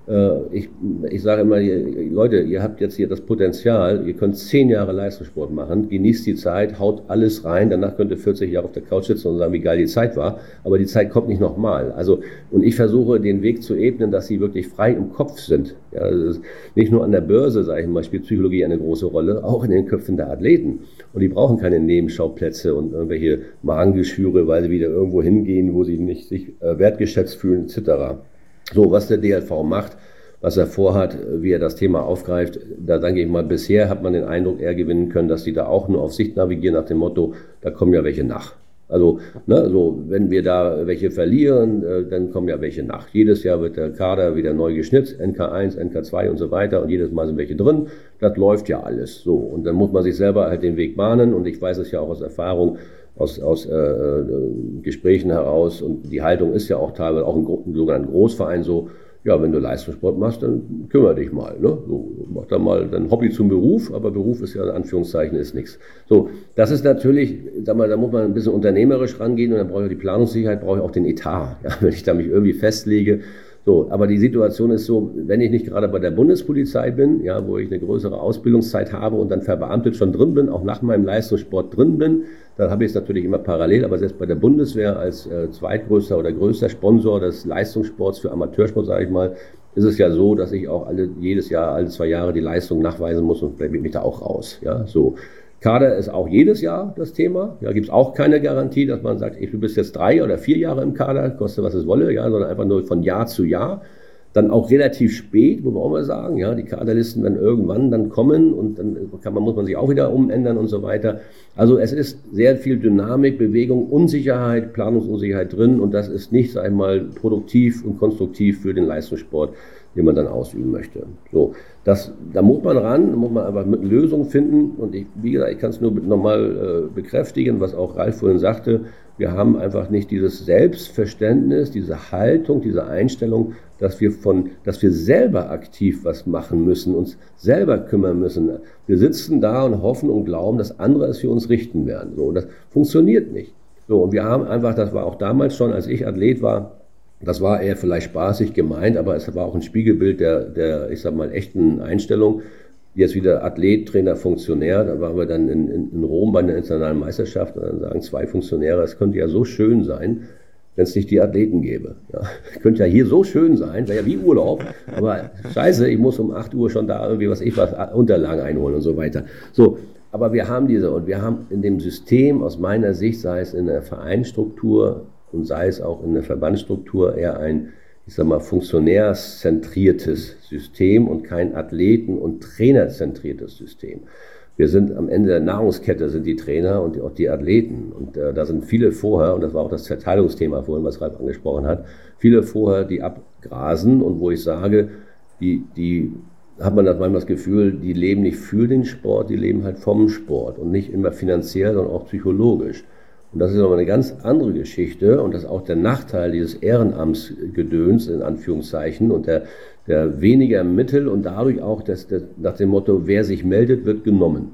Ich, ich sage immer, Leute, ihr habt jetzt hier das Potenzial, ihr könnt zehn Jahre Leistungssport machen, genießt die Zeit, haut alles rein, danach könnt ihr vierzig Jahre auf der Couch sitzen und sagen, wie geil die Zeit war, aber die Zeit kommt nicht nochmal. Also, und ich versuche den Weg zu ebnen, dass sie wirklich frei im Kopf sind. Ja, das ist nicht nur an der Börse, sage ich mal, spielt Psychologie eine große Rolle, auch in den Köpfen der Athleten. Und die brauchen keine Nebenschauplätze und irgendwelche Magengeschwüre, weil sie wieder irgendwo hingehen, wo sie nicht sich wertgeschätzt fühlen, et cetera. So, was der D L V macht, was er vorhat, wie er das Thema aufgreift, da denke ich mal, bisher hat man den Eindruck eher gewinnen können, dass die da auch nur auf Sicht navigieren nach dem Motto, da kommen ja welche nach. Also, ne, so, wenn wir da welche verlieren, äh, dann kommen ja welche nach. Jedes Jahr wird der Kader wieder neu geschnitzt, N K eins, N K zwei und so weiter und jedes Mal sind welche drin. Das läuft ja alles so. Und dann muss man sich selber halt den Weg bahnen und ich weiß es ja auch aus Erfahrung, aus, aus äh, Gesprächen heraus und die Haltung ist ja auch teilweise auch im, im sogenannten Großverein so, ja, wenn du Leistungssport machst, dann kümmere dich mal, ne? So, mach da mal dein Hobby zum Beruf, aber Beruf ist ja in Anführungszeichen ist nichts. So, das ist natürlich, sag mal, da muss man ein bisschen unternehmerisch rangehen und dann brauche ich die Planungssicherheit, brauche ich auch den Etat, ja, wenn ich da mich irgendwie festlege. So, aber die Situation ist so, wenn ich nicht gerade bei der Bundespolizei bin, ja, wo ich eine größere Ausbildungszeit habe und dann verbeamtet schon drin bin, auch nach meinem Leistungssport drin bin, dann habe ich es natürlich immer parallel, aber selbst bei der Bundeswehr als äh, zweitgrößter oder größter Sponsor des Leistungssports für Amateursport, sage ich mal, ist es ja so, dass ich auch alle jedes Jahr, alle zwei Jahre die Leistung nachweisen muss und bleibe mich da auch raus. Ja, so. Kader ist auch jedes Jahr das Thema. Ja, gibt es auch keine Garantie, dass man sagt, ey, du bist jetzt drei oder vier Jahre im Kader, koste was es wolle, ja, sondern einfach nur von Jahr zu Jahr. Dann auch relativ spät, muss man auch mal sagen, ja, die Kaderlisten dann irgendwann dann kommen und dann kann man, muss man sich auch wieder umändern und so weiter. Also es ist sehr viel Dynamik, Bewegung, Unsicherheit, Planungsunsicherheit drin und das ist nicht, sag ich mal, produktiv und konstruktiv für den Leistungssport, den man dann ausüben möchte. So, das, da muss man ran, da muss man einfach mit Lösungen finden und ich, wie gesagt, ich kann es nur nochmal äh, bekräftigen, was auch Ralf vorhin sagte, wir haben einfach nicht dieses Selbstverständnis, diese Haltung, diese Einstellung, dass wir von, dass wir selber aktiv was machen müssen, uns selber kümmern müssen. Wir sitzen da und hoffen und glauben, dass andere es für uns richten werden. So, und das funktioniert nicht. So, und wir haben einfach, das war auch damals schon, als ich Athlet war, das war eher vielleicht spaßig gemeint, aber es war auch ein Spiegelbild der, der, ich sag mal, echten Einstellung. Jetzt wieder Athlet, Trainer, Funktionär, da waren wir dann in, in, in Rom bei einer internationalen Meisterschaft und dann sagen zwei Funktionäre, es könnte ja so schön sein, wenn es nicht die Athleten gäbe. Ja, könnte ja hier so schön sein, wäre ja wie Urlaub, aber scheiße, ich muss um acht Uhr schon da irgendwie was ich was Unterlagen einholen und so weiter. So, aber wir haben diese und wir haben in dem System aus meiner Sicht, sei es in der Vereinsstruktur und sei es auch in der Verbandsstruktur, eher ein, ich sag mal, funktionärszentriertes System und kein Athleten- und Trainerzentriertes System. Wir sind am Ende der Nahrungskette, sind die Trainer und auch die Athleten. Und äh, da sind viele vorher, und das war auch das Zerteilungsthema vorhin, was Ralf angesprochen hat, viele vorher, die abgrasen und wo ich sage, die, die hat man das manchmal das Gefühl, die leben nicht für den Sport, die leben halt vom Sport und nicht immer finanziell, sondern auch psychologisch. Und das ist nochmal eine ganz andere Geschichte und das ist auch der Nachteil dieses Ehrenamtsgedöns in Anführungszeichen und der, der weniger Mittel und dadurch auch das, das, nach dem Motto, wer sich meldet, wird genommen.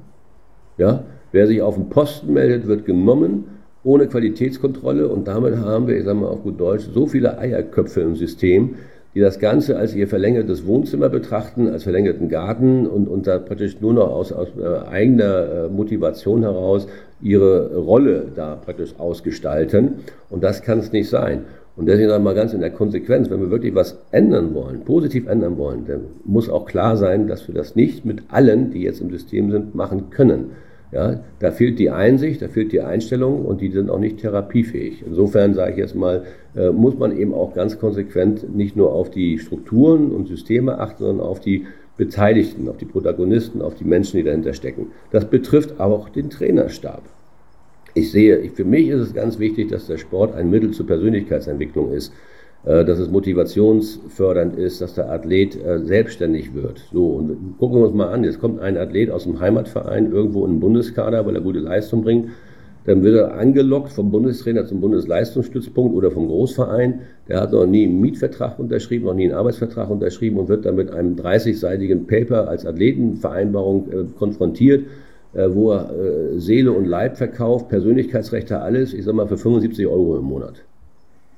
Ja? Wer sich auf den Posten meldet, wird genommen, ohne Qualitätskontrolle und damit haben wir, ich sage mal auf gut Deutsch, so viele Eierköpfe im System, die das Ganze als ihr verlängertes Wohnzimmer betrachten, als verlängerten Garten und, und da praktisch nur noch aus, aus äh, eigener äh, Motivation heraus ihre Rolle da praktisch ausgestalten. Und das kann es nicht sein. Und deswegen sage ich mal ganz in der Konsequenz, wenn wir wirklich was ändern wollen, positiv ändern wollen, dann muss auch klar sein, dass wir das nicht mit allen, die jetzt im System sind, machen können. Ja, da fehlt die Einsicht, da fehlt die Einstellung und die sind auch nicht therapiefähig. Insofern sage ich jetzt mal, äh, muss man eben auch ganz konsequent nicht nur auf die Strukturen und Systeme achten, sondern auf die Beteiligten, auf die Protagonisten, auf die Menschen, die dahinter stecken. Das betrifft auch den Trainerstab. Ich sehe, ich, für mich ist es ganz wichtig, dass der Sport ein Mittel zur Persönlichkeitsentwicklung ist. Dass es motivationsfördernd ist, dass der Athlet äh, selbstständig wird. So, und gucken wir uns mal an, jetzt kommt ein Athlet aus dem Heimatverein irgendwo in den Bundeskader, weil er gute Leistung bringt, dann wird er angelockt vom Bundestrainer zum Bundesleistungsstützpunkt oder vom Großverein, der hat noch nie einen Mietvertrag unterschrieben, noch nie einen Arbeitsvertrag unterschrieben und wird dann mit einem dreißigseitigen Paper als Athletenvereinbarung äh, konfrontiert, äh, wo er äh, Seele und Leib verkauft, Persönlichkeitsrechte, alles, ich sag mal für fünfundsiebzig Euro im Monat.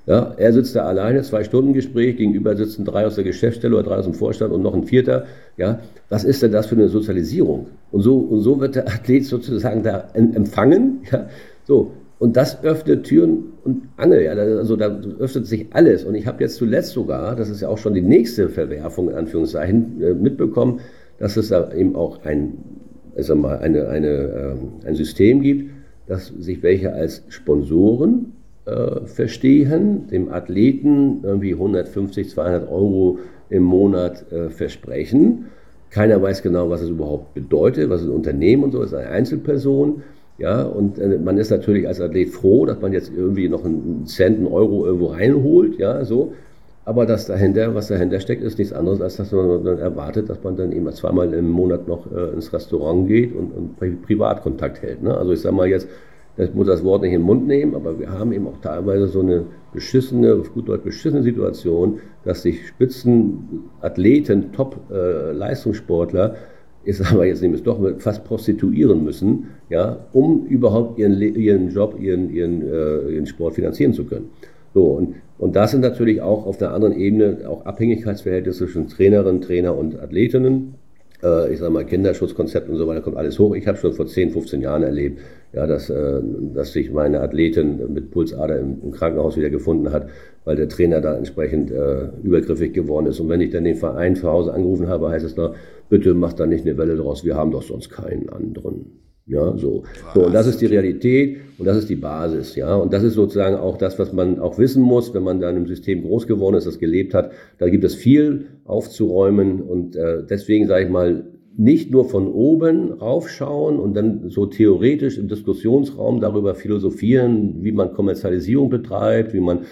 Ja, er sitzt da alleine, zwei Stunden Gespräch, gegenüber sitzen drei aus der Geschäftsstelle oder drei aus dem Vorstand und noch ein vierter. Ja, was ist denn das für eine Sozialisierung? Und so, und so wird der Athlet sozusagen da empfangen. Ja, so. Und das öffnet Türen und Angel. Ja, also da öffnet sich alles. Und ich habe jetzt zuletzt sogar, das ist ja auch schon die nächste Verwerfung in Anführungszeichen, mitbekommen, dass es da eben auch ein, also mal eine, eine, ein System gibt, dass sich welche als Sponsoren äh, verstehen, dem Athleten irgendwie hundertfünfzig, zweihundert Euro im Monat äh, versprechen. Keiner weiß genau, was es überhaupt bedeutet, was ist ein Unternehmen und so, es ist eine Einzelperson. Ja, und äh, man ist natürlich als Athlet froh, dass man jetzt irgendwie noch einen Cent, einen Euro irgendwo reinholt, ja, so. Aber das dahinter, was dahinter steckt, ist nichts anderes, als dass man dann erwartet, dass man dann eben zweimal im Monat noch äh, ins Restaurant geht und, und Pri Privatkontakt hält. Ne? Also ich sage mal jetzt, ich muss das Wort nicht in den Mund nehmen, aber wir haben eben auch teilweise so eine beschissene, auf gut Deutsch beschissene Situation, dass sich Spitzenathleten, Top-Leistungssportler, äh, ich sage mal jetzt nämlich doch fast prostituieren müssen, ja, um überhaupt ihren, ihren Job, ihren, ihren, äh, ihren Sport finanzieren zu können. So, und, und das sind natürlich auch auf der anderen Ebene auch Abhängigkeitsverhältnisse zwischen Trainerinnen, Trainer und Athletinnen. Äh, ich sage mal, Kinderschutzkonzept und so weiter, kommt alles hoch. Ich habe schon vor zehn, fünfzehn Jahren erlebt, ja, dass, äh, dass sich meine Athletin mit Pulsader im, im Krankenhaus wieder gefunden hat, weil der Trainer da entsprechend äh, übergriffig geworden ist. Und wenn ich dann den Verein zu Hause angerufen habe, heißt es da, bitte mach da nicht eine Welle draus, wir haben doch sonst keinen anderen. Ja, so. So, und das ist die Realität und das ist die Basis, ja. Und das ist sozusagen auch das, was man auch wissen muss, wenn man dann im System groß geworden ist, das gelebt hat. Da gibt es viel aufzuräumen und äh, deswegen sage ich mal, nicht nur von oben raufschauen und dann so theoretisch im Diskussionsraum darüber philosophieren, wie man Kommerzialisierung betreibt, wie man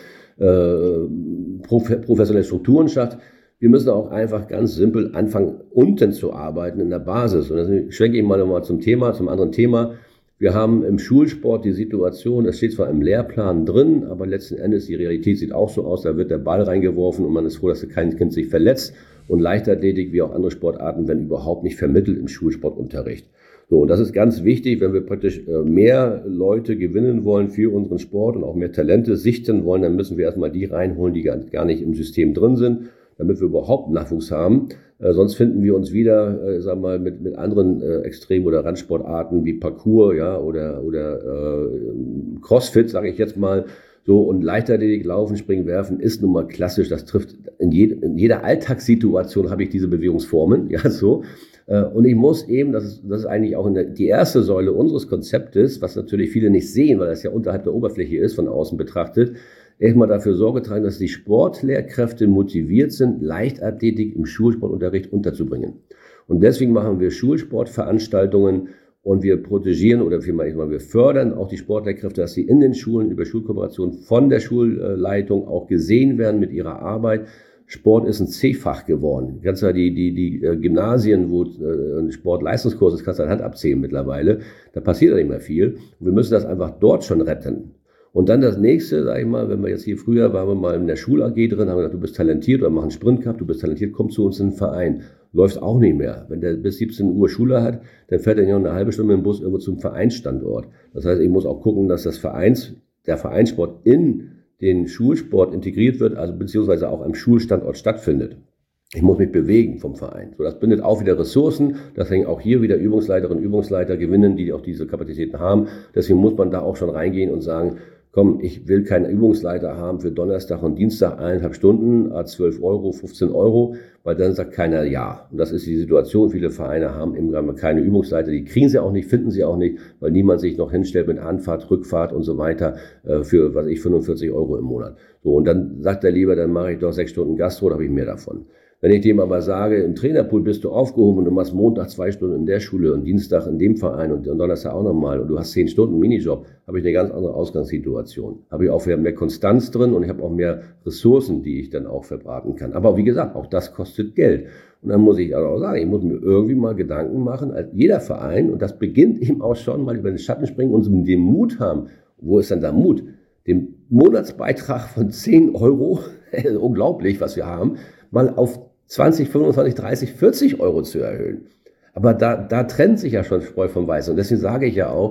äh, prof- professionelle Strukturen schafft. Wir müssen auch einfach ganz simpel anfangen, unten zu arbeiten in der Basis. Und dann schwenke ich mal nochmal zum Thema, zum anderen Thema. Wir haben im Schulsport die Situation, das steht zwar im Lehrplan drin, aber letzten Endes die Realität sieht auch so aus, da wird der Ball reingeworfen und man ist froh, dass kein Kind sich verletzt. Und Leichtathletik wie auch andere Sportarten werden überhaupt nicht vermittelt im Schulsportunterricht. So, und das ist ganz wichtig, wenn wir praktisch mehr Leute gewinnen wollen für unseren Sport und auch mehr Talente sichten wollen, dann müssen wir erstmal die reinholen, die gar nicht im System drin sind, damit wir überhaupt Nachwuchs haben. Äh, sonst finden wir uns wieder, äh, sagen wir mal, mit, mit anderen äh, Extrem- oder Randsportarten wie Parkour, ja, oder, oder äh, Crossfit, sage ich jetzt mal. So, und Leichtathletik, Laufen, Springen, Werfen ist nun mal klassisch. Das trifft in, je, in jeder Alltagssituation habe ich diese Bewegungsformen, ja, so. Äh, und ich muss eben, das ist, das ist eigentlich auch in der, die erste Säule unseres Konzeptes, was natürlich viele nicht sehen, weil das ja unterhalb der Oberfläche ist, von außen betrachtet, erstmal dafür Sorge tragen, dass die Sportlehrkräfte motiviert sind, Leichtathletik im Schulsportunterricht unterzubringen. Und deswegen machen wir Schulsportveranstaltungen und wir protegieren oder vielmehr wir fördern auch die Sportlehrkräfte, dass sie in den Schulen über Schulkooperation von der Schulleitung auch gesehen werden mit ihrer Arbeit. Sport ist ein C-Fach geworden. Du kannst ja die, die, die Gymnasien, wo ein Sportleistungskurs ist, kannst du an Hand abzählen mittlerweile. Da passiert ja nicht mehr viel. Und wir müssen das einfach dort schon retten. Und dann das nächste, sag ich mal, wenn wir jetzt hier früher waren wir mal in der Schul-A G drin, haben wir gesagt, du bist talentiert oder machen Sprint Cup, du bist talentiert, komm zu uns in den Verein. Läuft auch nicht mehr. Wenn der bis siebzehn Uhr Schule hat, dann fährt er ja noch eine halbe Stunde mit dem Bus irgendwo zum Vereinsstandort. Das heißt, ich muss auch gucken, dass das Vereins, der Vereinssport in den Schulsport integriert wird, also beziehungsweise auch am Schulstandort stattfindet. Ich muss mich bewegen vom Verein. So, das bindet auch wieder Ressourcen. Das hängen auch hier wieder Übungsleiterinnen und Übungsleiter gewinnen, die auch diese Kapazitäten haben. Deswegen muss man da auch schon reingehen und sagen, komm, ich will keinen Übungsleiter haben für Donnerstag und Dienstag eineinhalb Stunden, zwölf Euro, fünfzehn Euro, weil dann sagt keiner ja. Und das ist die Situation. Viele Vereine haben eben keine Übungsleiter, die kriegen sie auch nicht, finden sie auch nicht, weil niemand sich noch hinstellt mit Anfahrt, Rückfahrt und so weiter für, was ich, fünfundvierzig Euro im Monat. So, und dann sagt er lieber, dann mache ich doch sechs Stunden Gastro, da habe ich mehr davon. Wenn ich dem aber sage, im Trainerpool bist du aufgehoben und du machst Montag zwei Stunden in der Schule und Dienstag in dem Verein und Donnerstag auch nochmal und du hast zehn Stunden Minijob, habe ich eine ganz andere Ausgangssituation. Habe ich auch mehr Konstanz drin und ich habe auch mehr Ressourcen, die ich dann auch verbraten kann. Aber wie gesagt, auch das kostet Geld. Und dann muss ich auch sagen, ich muss mir irgendwie mal Gedanken machen, als jeder Verein, und das beginnt eben auch schon mal über den Schatten springen und den Mut haben. Wo ist denn da Mut? Den Monatsbeitrag von zehn Euro, unglaublich, was wir haben, mal auf zwanzig, fünfundzwanzig, dreißig, vierzig Euro zu erhöhen. Aber da, da trennt sich ja schon Spreu vom Weizen. Und deswegen sage ich ja auch,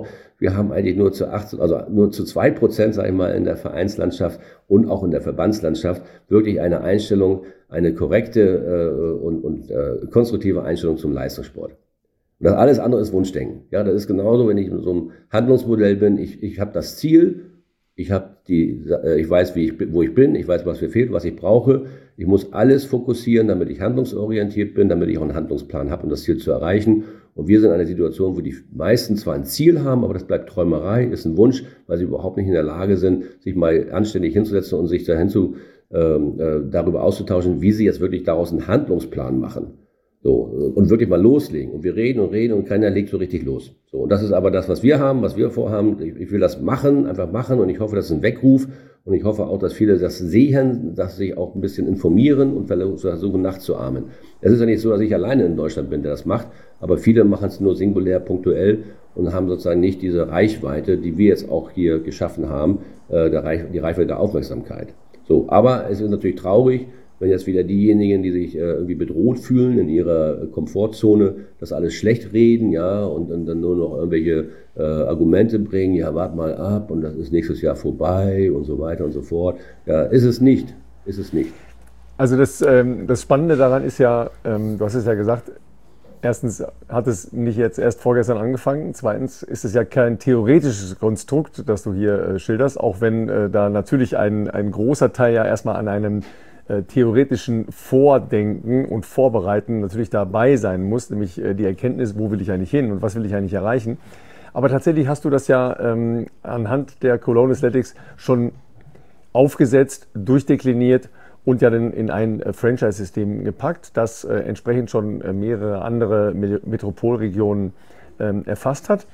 Wir haben eigentlich nur zu achtzehn, also nur zu zwei Prozent, sage ich mal, in der Vereinslandschaft und auch in der Verbandslandschaft wirklich eine Einstellung, eine korrekte äh, und, und äh, konstruktive Einstellung zum Leistungssport. Und das alles andere ist Wunschdenken. Ja, das ist genauso, wenn ich in so einem Handlungsmodell bin. Ich, ich habe das Ziel, ich habe die, äh, ich weiß, wie ich, wo ich bin, ich weiß, was mir fehlt, was ich brauche. Ich muss alles fokussieren, damit ich handlungsorientiert bin, damit ich auch einen Handlungsplan habe, um das Ziel zu erreichen. Und wir sind in einer Situation, wo die meisten zwar ein Ziel haben, aber das bleibt Träumerei, ist ein Wunsch, weil sie überhaupt nicht in der Lage sind, sich mal anständig hinzusetzen und sich dahin zu, ähm, äh, darüber auszutauschen, wie sie jetzt wirklich daraus einen Handlungsplan machen. So, und wirklich mal loslegen. Und wir reden und reden und keiner legt so richtig los. So, und das ist aber das, was wir haben, was wir vorhaben. Ich, ich will das machen, einfach machen, und ich hoffe, das ist ein Weckruf. Und ich hoffe auch, dass viele das sehen, dass sie sich auch ein bisschen informieren und versuchen nachzuahmen. Es ist ja nicht so, dass ich alleine in Deutschland bin, der das macht, aber viele machen es nur singulär, punktuell und haben sozusagen nicht diese Reichweite, die wir jetzt auch hier geschaffen haben, äh, der Reich, die Reichweite der Aufmerksamkeit. So, aber es ist natürlich traurig, wenn jetzt wieder diejenigen, die sich äh, irgendwie bedroht fühlen in ihrer Komfortzone, das alles schlecht reden, ja, und, und dann nur noch irgendwelche äh, Argumente bringen, ja, wart mal ab und das ist nächstes Jahr vorbei und so weiter und so fort. Ja, ist es nicht, ist es nicht. Also das, ähm, das Spannende daran ist ja, ähm, du hast es ja gesagt, erstens hat es nicht jetzt erst vorgestern angefangen, zweitens ist es ja kein theoretisches Konstrukt, das du hier äh, schilderst, auch wenn äh, da natürlich ein, ein großer Teil ja erstmal an einem äh, theoretischen Vordenken und Vorbereiten natürlich dabei sein muss, nämlich äh, die Erkenntnis, wo will ich eigentlich hin und was will ich eigentlich erreichen. Aber tatsächlich hast du das ja ähm, anhand der Cologne Athletics schon aufgesetzt, durchdekliniert und ja dann in ein äh, Franchise-System gepackt, das äh, entsprechend schon äh, mehrere andere Metropolregionen ähm, erfasst hat.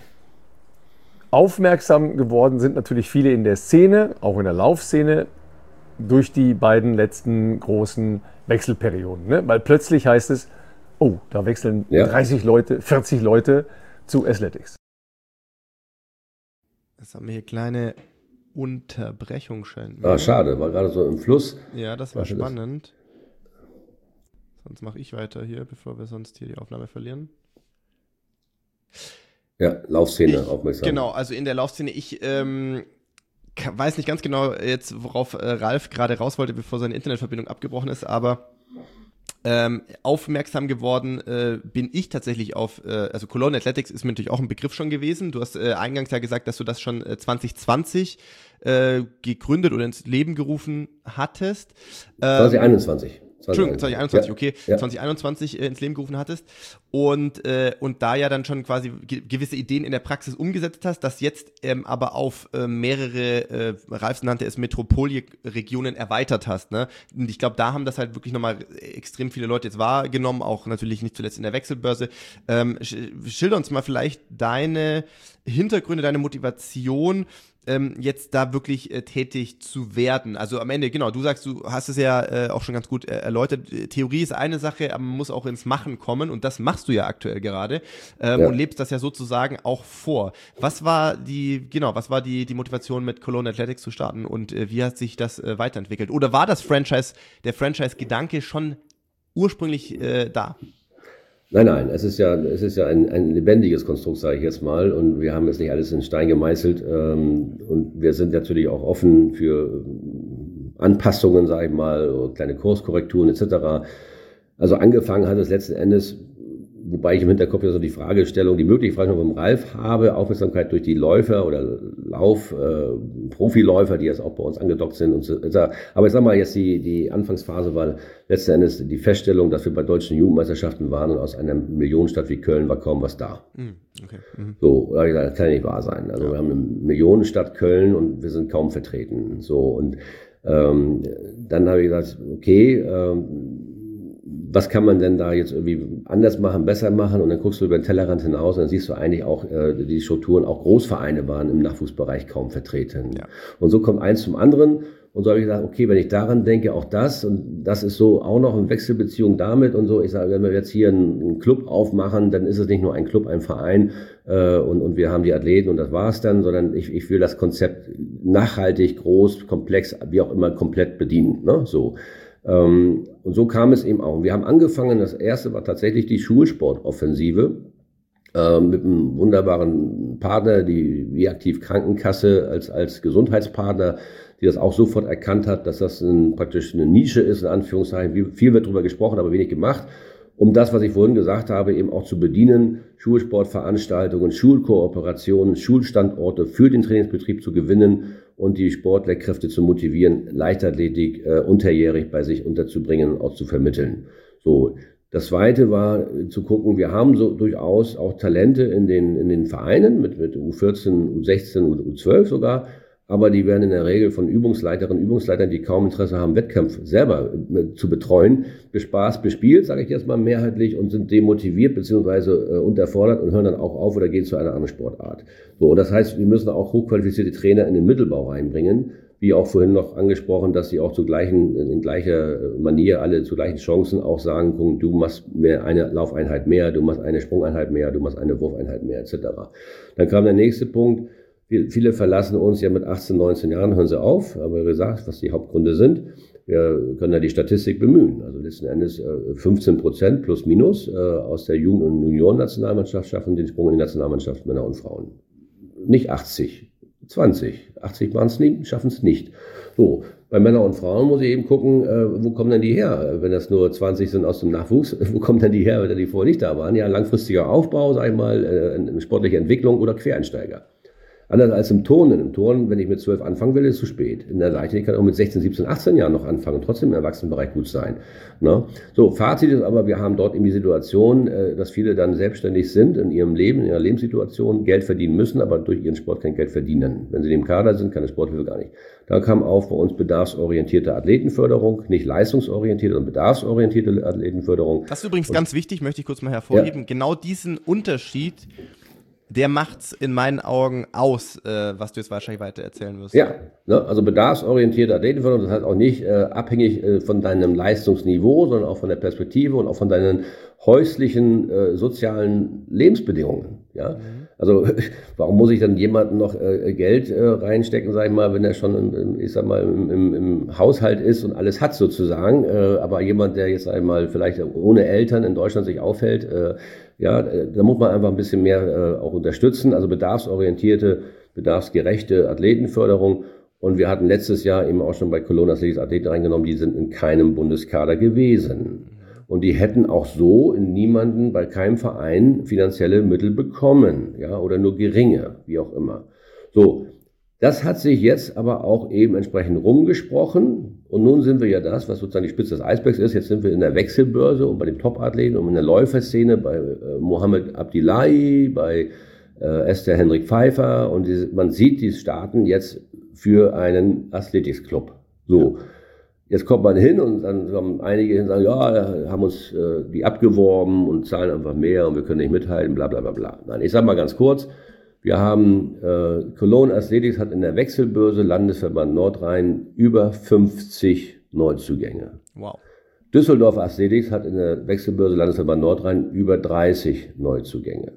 Aufmerksam geworden sind natürlich viele in der Szene, auch in der Laufszene, durch die beiden letzten großen Wechselperioden. Ne? Weil plötzlich heißt es, oh, da wechseln ja. dreißig Leute, vierzig Leute zu Athletics. Jetzt haben wir hier kleine Unterbrechung, scheint mir. Ah, schade, war gerade so im Fluss. Ja, das war spannend. Das? Sonst mache ich weiter hier, bevor wir sonst hier die Aufnahme verlieren. Ja, Laufszene ich, aufmerksam. Genau, also in der Laufszene, ich ähm, weiß nicht ganz genau jetzt, worauf äh, Ralf gerade raus wollte, bevor seine Internetverbindung abgebrochen ist, aber ähm, aufmerksam geworden äh, bin ich tatsächlich auf, äh, also Cologne Athletics ist mir natürlich auch ein Begriff schon gewesen. Du hast äh, eingangs ja gesagt, dass du das schon äh, zwanzig zwanzig äh, gegründet oder ins Leben gerufen hattest. Ähm, zwanzig einundzwanzig. Entschuldigung, zwanzig einundzwanzig, ja. Okay, ja. zwanzig einundzwanzig äh, ins Leben gerufen hattest und äh, und da ja dann schon quasi ge- gewisse Ideen in der Praxis umgesetzt hast, das jetzt ähm, aber auf äh, mehrere, äh, Ralf nannte es Metropolregionen erweitert hast, ne? Und ich glaube, da haben das halt wirklich nochmal extrem viele Leute jetzt wahrgenommen, auch natürlich nicht zuletzt in der Wechselbörse. Ähm, sch- schilder uns mal vielleicht deine Hintergründe, deine Motivation, Ähm, jetzt da wirklich äh, tätig zu werden. Also am Ende, genau, du sagst, du hast es ja äh, auch schon ganz gut äh, erläutert, Theorie ist eine Sache, aber man muss auch ins Machen kommen und das machst du ja aktuell gerade ähm, ja. und lebst das ja sozusagen auch vor. Was war die, genau, was war die, die Motivation mit Cologne Athletics zu starten und äh, wie hat sich das äh, weiterentwickelt? Oder war das Franchise, der Franchise-Gedanke schon ursprünglich äh, da? Nein, nein, es ist ja, es ist ja ein, ein lebendiges Konstrukt, sage ich jetzt mal, und wir haben jetzt nicht alles in Stein gemeißelt ähm, und wir sind natürlich auch offen für Anpassungen, sage ich mal, kleine Kurskorrekturen et cetera. Also angefangen hat es letzten Endes, wobei ich im Hinterkopf ja so die Fragestellung, die mögliche Frage vom Ralf habe, Aufmerksamkeit durch die Läufer oder Lauf, äh, Profiläufer, die jetzt auch bei uns angedockt sind und so. Aber ich sag mal, jetzt die, die Anfangsphase war letzten Endes die Feststellung, dass wir bei deutschen Jugendmeisterschaften waren und aus einer Millionenstadt wie Köln war kaum was da. Okay. Mhm. So, da habe ich gesagt, das kann ja nicht wahr sein. Also ja. Wir haben eine Millionenstadt Köln und wir sind kaum vertreten. So, und ähm, dann habe ich gesagt, okay, ähm, was kann man denn da jetzt irgendwie anders machen, besser machen? Und dann guckst du über den Tellerrand hinaus und dann siehst du eigentlich auch, äh, die Strukturen, auch Großvereine waren im Nachwuchsbereich kaum vertreten. Ja. Und so kommt eins zum anderen. Und so habe ich gesagt, okay, wenn ich daran denke, auch das, und das ist so auch noch in Wechselbeziehung damit und so. Ich sage, wenn wir jetzt hier einen, einen Club aufmachen, dann ist es nicht nur ein Club, ein Verein äh, und, und wir haben die Athleten und das war's dann, sondern ich, ich will das Konzept nachhaltig, groß, komplex, wie auch immer, komplett bedienen. Ne? So. Ähm, und so kam es eben auch. Und wir haben angefangen, das erste war tatsächlich die Schulsportoffensive. äh, mit einem wunderbaren Partner, die Viaktiv Krankenkasse als, als Gesundheitspartner, die das auch sofort erkannt hat, dass das ein, praktisch eine Nische ist, in Anführungszeichen. Viel wird darüber gesprochen, aber wenig gemacht. Um das, was ich vorhin gesagt habe, eben auch zu bedienen, Schulsportveranstaltungen, Schulkooperationen, Schulstandorte für den Trainingsbetrieb zu gewinnen und die Sportlehrkräfte zu motivieren, Leichtathletik äh, unterjährig bei sich unterzubringen und auch zu vermitteln. So. Das Zweite war äh, zu gucken, wir haben so durchaus auch Talente in den, in den Vereinen mit, mit U vierzehn, U sechzehn, U zwölf sogar. Aber die werden in der Regel von Übungsleiterinnen und Übungsleitern, die kaum Interesse haben, Wettkampf selber äh, zu betreuen, bespaßt, bespielt, sage ich jetzt mal mehrheitlich, und sind demotiviert bzw. Äh, unterfordert und hören dann auch auf oder gehen zu einer anderen Sportart. So, und das heißt, wir müssen auch hochqualifizierte Trainer in den Mittelbau reinbringen, wie auch vorhin noch angesprochen, dass sie auch zu gleichen, in gleicher Manier alle zu gleichen Chancen auch sagen können, du machst mehr eine Laufeinheit mehr, du machst eine Sprungeinheit mehr, du machst eine Wurfeinheit mehr, et cetera. Dann kam der nächste Punkt. Viele verlassen uns ja mit achtzehn, neunzehn Jahren, hören sie auf, aber wie gesagt, was die Hauptgründe sind. Wir können ja die Statistik bemühen. Also letzten Endes fünfzehn Prozent plus minus aus der Jugend- und Junioren-Nationalmannschaft schaffen den Sprung in die Nationalmannschaft Männer und Frauen. Nicht achtzig, zwanzig. achtzig machen es nicht, schaffen es nicht. So, bei Männern und Frauen muss ich eben gucken, wo kommen denn die her? Wenn das nur zwanzig sind aus dem Nachwuchs, wo kommen denn die her, wenn die vorher nicht da waren? Ja, langfristiger Aufbau, sag ich mal, sportliche Entwicklung oder Quereinsteiger. Anders als im Turnen. Im Turnen, wenn ich mit zwölf anfangen will, ist es zu spät. In der Leichtathletik kann ich auch mit sechzehn, siebzehn, achtzehn Jahren noch anfangen und trotzdem im Erwachsenenbereich gut sein. Ne? So, Fazit ist aber, wir haben dort eben die Situation, dass viele dann selbstständig sind in ihrem Leben, in ihrer Lebenssituation, Geld verdienen müssen, aber durch ihren Sport kein Geld verdienen. Wenn sie im Kader sind, keine Sporthilfe gar nicht. Da kam auf bei uns bedarfsorientierte Athletenförderung, nicht leistungsorientierte, sondern bedarfsorientierte Athletenförderung. Das ist übrigens und, ganz wichtig, möchte ich kurz mal hervorheben. Ja. Genau diesen Unterschied, der macht's in meinen Augen aus, äh, was du jetzt wahrscheinlich weiter erzählen wirst. Ja, ne, also bedarfsorientierte Athletenförderung, das heißt auch nicht äh, abhängig äh, von deinem Leistungsniveau, sondern auch von der Perspektive und auch von deinen häuslichen, äh, sozialen Lebensbedingungen. Ja, mhm. Also warum muss ich dann jemanden noch äh, Geld äh, reinstecken, sag ich mal, wenn er schon, im, ich sag mal, im, im, im Haushalt ist und alles hat sozusagen, äh, aber jemand, der jetzt einmal vielleicht ohne Eltern in Deutschland sich aufhält, äh, ja, da muss man einfach ein bisschen mehr äh, auch unterstützen, also bedarfsorientierte, bedarfsgerechte Athletenförderung. Und wir hatten letztes Jahr eben auch schon bei Cologne Athletics Athleten reingenommen, die sind in keinem Bundeskader gewesen. Und die hätten auch so in niemanden, bei keinem Verein finanzielle Mittel bekommen, ja, oder nur geringe, wie auch immer. So, das hat sich jetzt aber auch eben entsprechend rumgesprochen. Und nun sind wir ja das, was sozusagen die Spitze des Eisbergs ist. Jetzt sind wir in der Wechselbörse und bei den Top-Athleten und in der Läuferszene bei äh, Mohamed Abdillahi, bei äh, Esther Henrik Pfeiffer. Und die, man sieht, die starten jetzt für einen Athletics-Club. So. Jetzt kommt man hin und dann kommen einige hin und sagen, ja, haben uns äh, die abgeworben und zahlen einfach mehr und wir können nicht mithalten, bla bla bla bla. Nein, ich sage mal ganz kurz, wir haben, äh, Cologne Athletics hat in der Wechselbörse Landesverband Nordrhein über fünfzig Neuzugänge. Wow. Düsseldorf Athletics hat in der Wechselbörse Landesverband Nordrhein über dreißig Neuzugänge.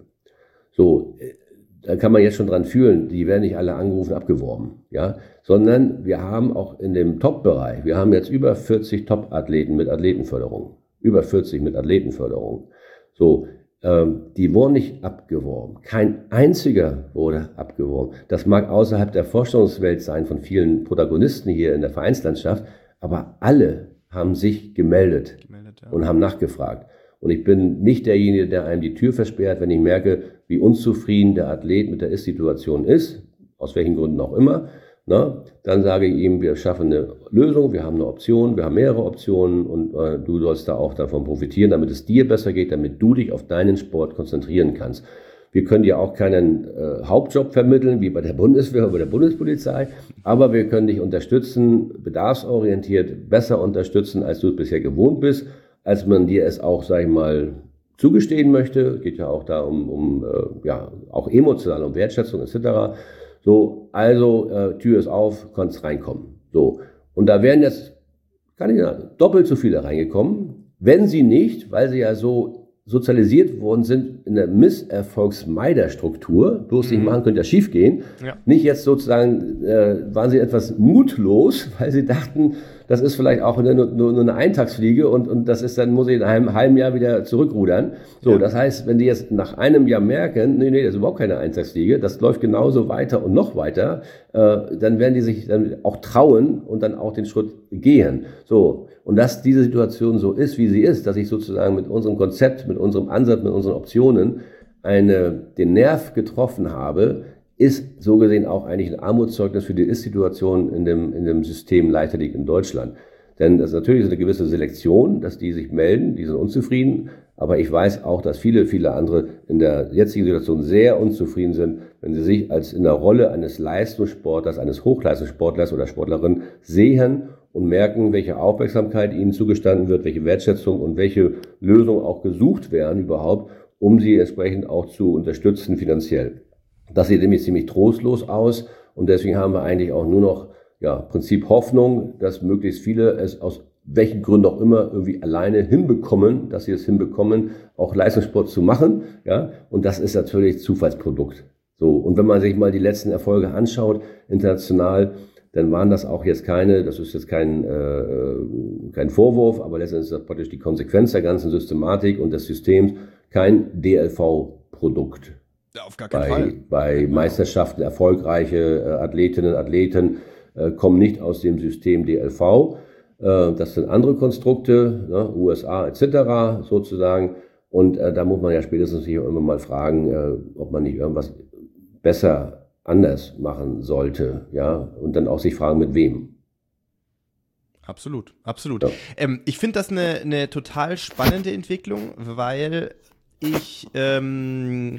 So, da kann man jetzt schon dran fühlen, die werden nicht alle angerufen, abgeworben, ja, sondern wir haben auch in dem Top-Bereich, wir haben jetzt über vierzig Top-Athleten mit Athletenförderung, über vierzig mit Athletenförderung, so, ähm, die wurden nicht abgeworben, kein einziger wurde abgeworben. Das mag außerhalb der Vorstellungswelt sein von vielen Protagonisten hier in der Vereinslandschaft, aber alle haben sich gemeldet, gemeldet ja. und haben nachgefragt. Und ich bin nicht derjenige, der einem die Tür versperrt, wenn ich merke, wie unzufrieden der Athlet mit der Ist-Situation ist, aus welchen Gründen auch immer. Na, dann sage ich ihm, wir schaffen eine Lösung, wir haben eine Option, wir haben mehrere Optionen und äh, du sollst da auch davon profitieren, damit es dir besser geht, damit du dich auf deinen Sport konzentrieren kannst. Wir können dir auch keinen äh, Hauptjob vermitteln, wie bei der Bundeswehr oder bei der Bundespolizei, aber wir können dich unterstützen, bedarfsorientiert, besser unterstützen, als du es bisher gewohnt bist, als man dir es auch, sag ich mal, zugestehen möchte. Geht ja auch da um, um äh, ja, auch emotional, um Wertschätzung et cetera. So, also äh, Tür ist auf, kannst reinkommen. So, und da wären jetzt, kann ich sagen, doppelt so viele reingekommen, wenn sie nicht, weil sie ja so sozialisiert worden sind, in der Misserfolgsmeiderstruktur, bloß nicht Mhm. machen, könnte ja schief gehen. Ja. Nicht jetzt sozusagen, äh, waren sie etwas mutlos, weil sie dachten, das ist vielleicht auch nur, nur, nur eine Eintagsfliege und, und das ist dann, muss ich in einem halben Jahr wieder zurückrudern. So, Ja. das heißt, wenn die jetzt nach einem Jahr merken, nee, nee, das ist überhaupt keine Eintagsfliege, das läuft genauso weiter und noch weiter, äh, dann werden die sich dann auch trauen und dann auch den Schritt gehen. So. Und dass diese Situation so ist, wie sie ist, dass ich sozusagen mit unserem Konzept, mit unserem Ansatz, mit unseren Optionen eine, den Nerv getroffen habe, ist so gesehen auch eigentlich ein Armutszeugnis für die Ist-Situation in dem, in dem System Leichtathletik in Deutschland. Denn das ist natürlich eine gewisse Selektion, dass die sich melden, die sind unzufrieden. Aber ich weiß auch, dass viele, viele andere in der jetzigen Situation sehr unzufrieden sind, wenn sie sich als in der Rolle eines Leistungssportlers, eines Hochleistungssportlers oder Sportlerin sehen und merken, welche Aufmerksamkeit ihnen zugestanden wird, welche Wertschätzung und welche Lösungen auch gesucht werden überhaupt, um sie entsprechend auch zu unterstützen finanziell. Das sieht nämlich ziemlich trostlos aus und deswegen haben wir eigentlich auch nur noch, ja, Prinzip Hoffnung, dass möglichst viele es aus welchen Gründen auch immer irgendwie alleine hinbekommen, dass sie es hinbekommen, auch Leistungssport zu machen, ja, und das ist natürlich Zufallsprodukt. So, und wenn man sich mal die letzten Erfolge anschaut, international, dann waren das auch jetzt keine, das ist jetzt kein, äh, kein Vorwurf, aber letztendlich ist das praktisch die Konsequenz der ganzen Systematik und des Systems, kein D L V-Produkt. Ja, auf gar keinen Bei, Fall. bei Meisterschaften erfolgreiche äh, Athletinnen und Athleten äh, kommen nicht aus dem System D L V. Äh, das sind andere Konstrukte, ne, U S A et cetera sozusagen. Und äh, da muss man ja spätestens sich irgendwann mal fragen, äh, ob man nicht irgendwas besser anders machen sollte. Ja, und dann auch sich fragen, mit wem. Absolut, absolut. Ja. Ähm, ich finde das eine, eine total spannende Entwicklung, weil ich, ähm,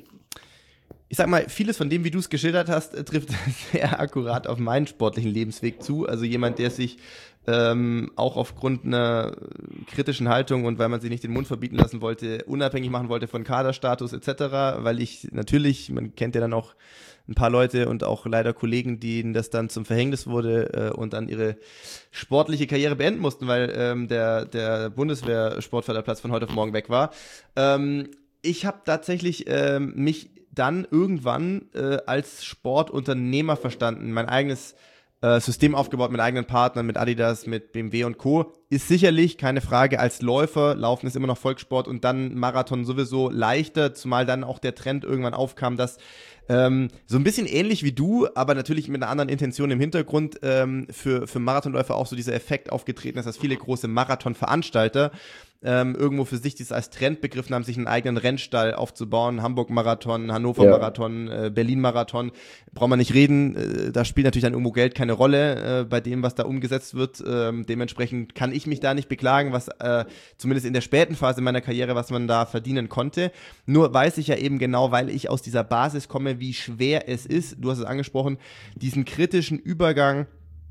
ich sag mal, vieles von dem, wie du es geschildert hast, äh, trifft sehr akkurat auf meinen sportlichen Lebensweg zu. Also jemand, der sich ähm, auch aufgrund einer kritischen Haltung und weil man sich nicht den Mund verbieten lassen wollte, unabhängig machen wollte von Kaderstatus et cetera, weil ich natürlich, man kennt ja dann auch ein paar Leute und auch leider Kollegen, denen das dann zum Verhängnis wurde äh, und dann ihre sportliche Karriere beenden mussten, weil ähm, der, der Bundeswehr-Sportförderplatz von heute auf morgen weg war. Ähm, ich habe tatsächlich ähm, mich dann irgendwann äh, als Sportunternehmer verstanden, mein eigenes äh, System aufgebaut mit eigenen Partnern, mit Adidas, mit B M W und Co. Ist sicherlich keine Frage als Läufer, Laufen ist immer noch Volkssport und dann Marathon sowieso leichter, zumal dann auch der Trend irgendwann aufkam, dass ähm, so ein bisschen ähnlich wie du, aber natürlich mit einer anderen Intention im Hintergrund ähm, für, für Marathonläufer auch so dieser Effekt aufgetreten ist, dass viele große Marathonveranstalter ähm, irgendwo für sich das als Trend begriffen haben, sich einen eigenen Rennstall aufzubauen, Hamburg-Marathon, Hannover-Marathon, ja. äh, Berlin-Marathon, braucht man nicht reden, äh, da spielt natürlich dann irgendwo Geld keine Rolle äh, bei dem, was da umgesetzt wird, ähm, dementsprechend kann ich mich da nicht beklagen, was äh, zumindest in der späten Phase meiner Karriere, was man da verdienen konnte, nur weiß ich ja eben genau, weil ich aus dieser Basis komme, wie schwer es ist, du hast es angesprochen, diesen kritischen Übergang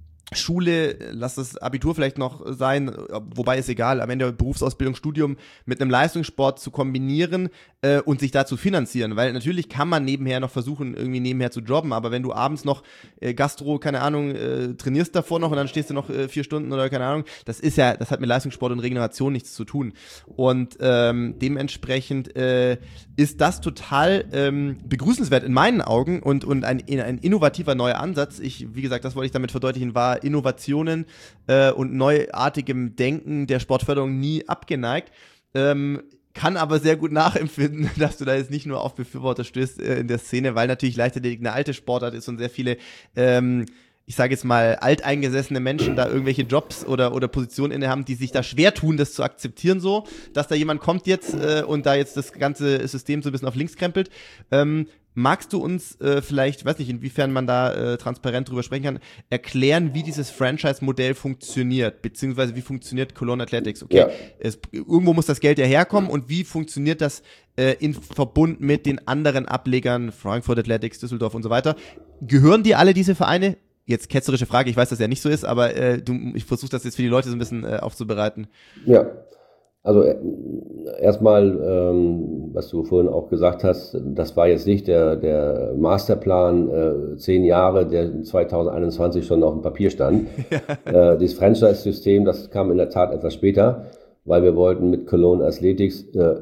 Schule, lass das Abitur vielleicht noch sein, wobei ist egal, am Ende Berufsausbildung, Studium mit einem Leistungssport zu kombinieren äh, und sich da zu finanzieren, weil natürlich kann man nebenher noch versuchen, irgendwie nebenher zu jobben, aber wenn du abends noch äh, Gastro, keine Ahnung, äh, trainierst davor noch und dann stehst du noch äh, vier Stunden oder keine Ahnung, das ist ja, das hat mit Leistungssport und Regeneration nichts zu tun und ähm, dementsprechend äh, ist das total ähm, begrüßenswert in meinen Augen und, und ein, ein innovativer neuer Ansatz. Ich, wie gesagt, das wollte ich damit verdeutlichen, war Innovationen äh, und neuartigem Denken der Sportförderung nie abgeneigt. Ähm, kann aber sehr gut nachempfinden, dass du da jetzt nicht nur auf Befürworter stößt äh, in der Szene, weil natürlich Leichtathletik eine alte Sportart ist und sehr viele ähm, ich sage jetzt mal, alteingesessene Menschen da irgendwelche Jobs oder, oder Positionen innehaben, die sich da schwer tun, das zu akzeptieren so, dass da jemand kommt jetzt äh, und da jetzt das ganze System so ein bisschen auf links krempelt. Ähm, magst du uns äh, vielleicht, weiß nicht, inwiefern man da äh, transparent drüber sprechen kann, erklären, wie dieses Franchise-Modell funktioniert, beziehungsweise wie funktioniert Cologne Athletics? Okay, ja. es, irgendwo muss das Geld ja herkommen und wie funktioniert das äh, in Verbund mit den anderen Ablegern, Frankfurt Athletics, Düsseldorf und so weiter? Gehören dir alle diese Vereine? Jetzt ketzerische Frage, ich weiß, dass ja nicht so ist, aber äh, du, ich versuche das jetzt für die Leute so ein bisschen äh, aufzubereiten. Ja, also äh, erstmal, ähm, was du vorhin auch gesagt hast, das war jetzt nicht der, der Masterplan, äh, zehn Jahre, der zwanzig einundzwanzig schon auf dem Papier stand. Ja. Äh, das Franchise-System, das kam in der Tat etwas später, weil wir wollten mit Cologne Athletics äh,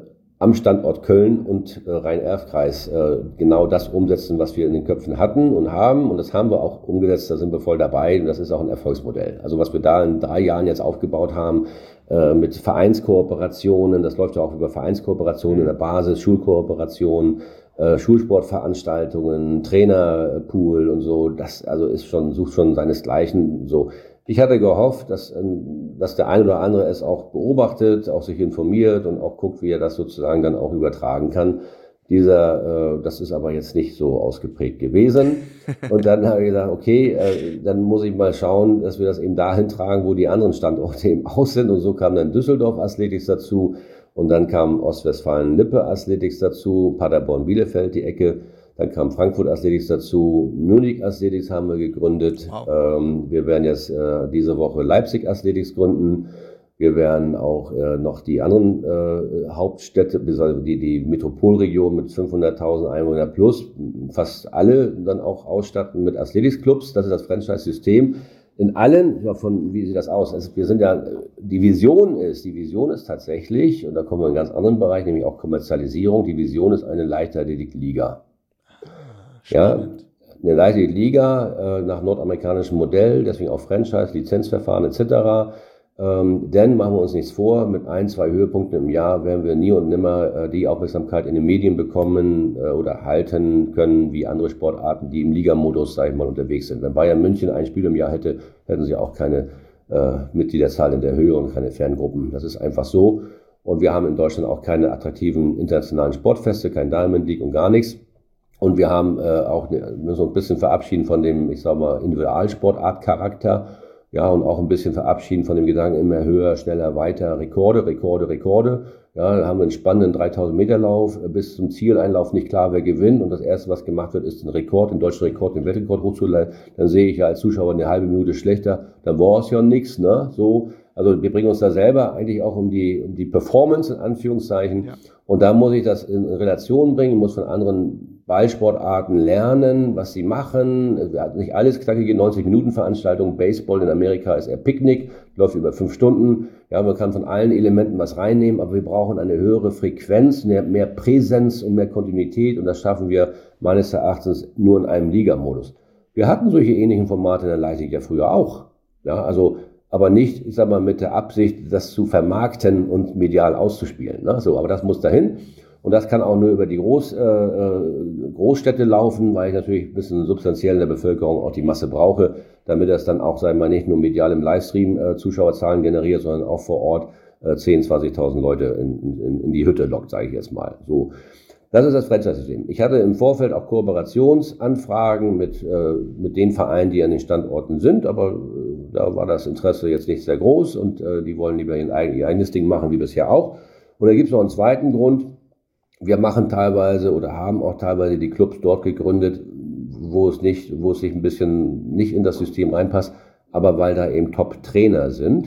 am Standort Köln und äh, Rhein-Erft-Kreis äh, genau das umsetzen, was wir in den Köpfen hatten und haben. Und das haben wir auch umgesetzt, da sind wir voll dabei. Und das ist auch ein Erfolgsmodell. Also was wir da in drei Jahren jetzt aufgebaut haben, äh, mit Vereinskooperationen, das läuft ja auch über Vereinskooperationen in der Basis, Schulkooperationen, äh, Schulsportveranstaltungen, Trainerpool und so, das also ist schon, sucht schon seinesgleichen so. Ich hatte gehofft, dass, dass der ein oder andere es auch beobachtet, auch sich informiert und auch guckt, wie er das sozusagen dann auch übertragen kann. Dieser, äh, das ist aber jetzt nicht so ausgeprägt gewesen. Und dann habe ich gesagt, okay, äh, dann muss ich mal schauen, dass wir das eben dahin tragen, wo die anderen Standorte eben auch sind. Und so kam dann Düsseldorf Athletics dazu. Und dann kam Ostwestfalen-Lippe Athletics dazu, Paderborn-Bielefeld die Ecke. Dann kam Frankfurt Athletics dazu, Munich Athletics haben wir gegründet. Wow. Ähm, wir werden jetzt äh, diese Woche Leipzig Athletics gründen. Wir werden auch äh, noch die anderen äh, Hauptstädte, also die, die Metropolregion mit fünfhunderttausend Einwohner plus, fast alle dann auch ausstatten mit Athletics-Clubs. Das ist das Franchise-System. In allen, ja, von, wie sieht das aus? Also wir sind ja, die Vision ist, die Vision ist tatsächlich, und da kommen wir in einen ganz anderen Bereich, nämlich auch Kommerzialisierung. Die Vision ist eine Leichtathletik-Liga. Ja, eine Leichtathletik-Liga äh, nach nordamerikanischem Modell, deswegen auch Franchise, Lizenzverfahren et cetera. Ähm, denn machen wir uns nichts vor, mit ein, zwei Höhepunkten im Jahr werden wir nie und nimmer äh, die Aufmerksamkeit in den Medien bekommen äh, oder halten können wie andere Sportarten, die im Ligamodus, sag ich mal, unterwegs sind. Wenn Bayern München ein Spiel im Jahr hätte, hätten sie auch keine äh, Mitgliederzahl in der Höhe und keine Ferngruppen. Das ist einfach so. Und wir haben in Deutschland auch keine attraktiven internationalen Sportfeste, kein Diamond League und gar nichts. Und wir haben äh, auch ne, müssen uns ein bisschen verabschieden von dem, ich sag mal, Individualsportart-Charakter. Ja, und auch ein bisschen verabschieden von dem Gedanken immer höher, schneller, weiter, Rekorde, Rekorde, Rekorde. Ja, da haben wir einen spannenden dreitausend Meter Lauf, bis zum Zieleinlauf nicht klar, wer gewinnt. Und das Erste, was gemacht wird, ist den Rekord, den deutschen Rekord, den Weltrekord hochzuleiten. Dann sehe ich ja als Zuschauer eine halbe Minute schlechter, dann war es ja nichts, ne? So, also wir bringen uns da selber eigentlich auch um die, um die Performance in Anführungszeichen. Ja. Und da muss ich das in Relation bringen, muss von anderen Ballsportarten lernen, was sie machen. Wir hatten nicht alles knackige neunzig-Minuten-Veranstaltungen. Baseball in Amerika ist eher Picknick, läuft über fünf Stunden. Ja, man kann von allen Elementen was reinnehmen, aber wir brauchen eine höhere Frequenz, mehr, mehr Präsenz und mehr Kontinuität. Und das schaffen wir meines Erachtens nur in einem Ligamodus. Wir hatten solche ähnlichen Formate in der Leichtathletik ja früher auch. Ja, also, aber nicht, ich sag mal, mit der Absicht, das zu vermarkten und medial auszuspielen. Ne? So, aber das muss dahin. Und das kann auch nur über die Groß, äh, Großstädte laufen, weil ich natürlich ein bisschen substanziell in der Bevölkerung auch die Masse brauche, damit das dann auch, sagen wir mal, nicht nur medial im Livestream äh, Zuschauerzahlen generiert, sondern auch vor Ort äh, zehntausend, zwanzigtausend Leute in, in, in die Hütte lockt, sage ich jetzt mal. So, das ist das Franchise-System. Ich hatte im Vorfeld auch Kooperationsanfragen mit, äh, mit den Vereinen, die an den Standorten sind, aber äh, da war das Interesse jetzt nicht sehr groß und äh, die wollen lieber ihr eigenes Ding machen, wie bisher auch. Und da gibt es noch einen zweiten Grund. Wir machen teilweise oder haben auch teilweise die Clubs dort gegründet, wo es nicht, wo es sich ein bisschen nicht in das System reinpasst, aber weil da eben Top-Trainer sind,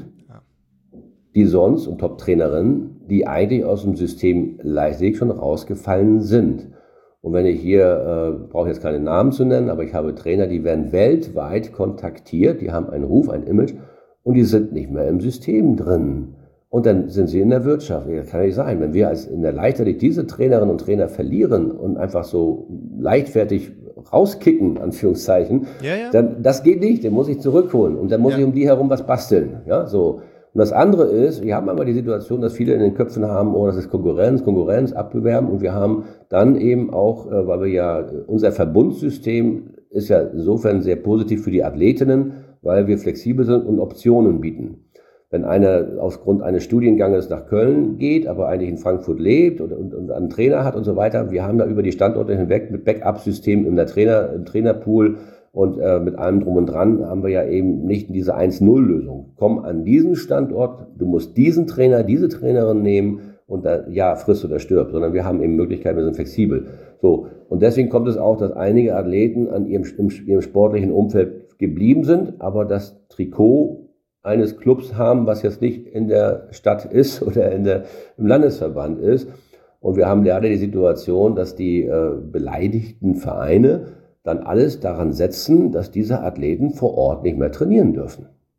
die sonst und Top-Trainerinnen, die eigentlich aus dem System Leichtathletik schon rausgefallen sind. Und wenn ich hier, äh, brauche ich jetzt keine Namen zu nennen, aber ich habe Trainer, die werden weltweit kontaktiert, die haben einen Ruf, ein Image und die sind nicht mehr im System drin. Und dann sind sie in der Wirtschaft. Das kann nicht sein. Wenn wir als in der Leichtathletik diese Trainerinnen und Trainer verlieren und einfach so leichtfertig rauskicken, Anführungszeichen, ja, ja. dann das geht nicht. Den muss ich zurückholen. Und dann muss ja. ich um die herum was basteln. Ja, so. Und das andere ist, wir haben aber die Situation, dass viele in den Köpfen haben, oh, das ist Konkurrenz, Konkurrenz, Abbewerben. Und wir haben dann eben auch, weil wir ja, unser Verbundssystem ist ja insofern sehr positiv für die Athletinnen, weil wir flexibel sind und Optionen bieten. Wenn einer aufgrund eines Studienganges nach Köln geht, aber eigentlich in Frankfurt lebt und, und, und einen Trainer hat und so weiter, wir haben da über die Standorte hinweg mit Backup-System in der Trainer, im Trainerpool und äh, mit allem drum und dran haben wir ja eben nicht diese eins null Lösung. Komm an diesen Standort, du musst diesen Trainer, diese Trainerin nehmen und da, ja, friss oder stirb, sondern wir haben eben Möglichkeiten, wir sind flexibel. So. Und deswegen kommt es auch, dass einige Athleten an ihrem, im, ihrem sportlichen Umfeld geblieben sind, aber das Trikot eines Clubs haben, was jetzt nicht in der Stadt ist oder in der, im Landesverband ist. Und wir haben leider die Situation, dass die äh, beleidigten Vereine dann alles daran setzen, dass diese Athleten vor Ort nicht mehr trainieren dürfen.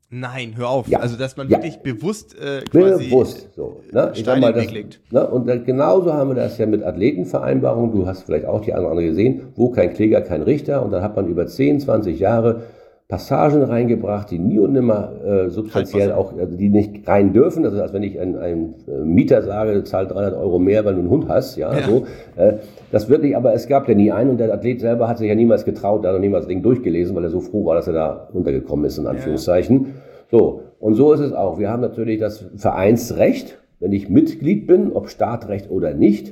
Nein, hör auf. Ja. Also, dass man Ja. wirklich bewusst äh, quasi Bewusst so. Ne? Ich sag Steine mal, in den das, Weg legt. ne? Und dann, genauso haben wir das ja mit Athletenvereinbarungen. Du hast vielleicht auch die andere gesehen, wo kein Kläger, kein Richter. Und dann hat man über zehn, zwanzig Jahre Passagen reingebracht, die nie und nimmer äh, substanziell auch, also die nicht rein dürfen. Also als wenn ich einem, einem Mieter sage, zahl dreihundert Euro mehr, weil du einen Hund hast. Ja, Ja. so. Äh, das wirklich, aber es gab ja nie einen. Und der Athlet selber hat sich ja niemals getraut, da hat er niemals das Ding durchgelesen, weil er so froh war, dass er da untergekommen ist, in Anführungszeichen. Ja. So, und so ist es auch. Wir haben natürlich das Vereinsrecht. Wenn ich Mitglied bin, ob Startrecht oder nicht,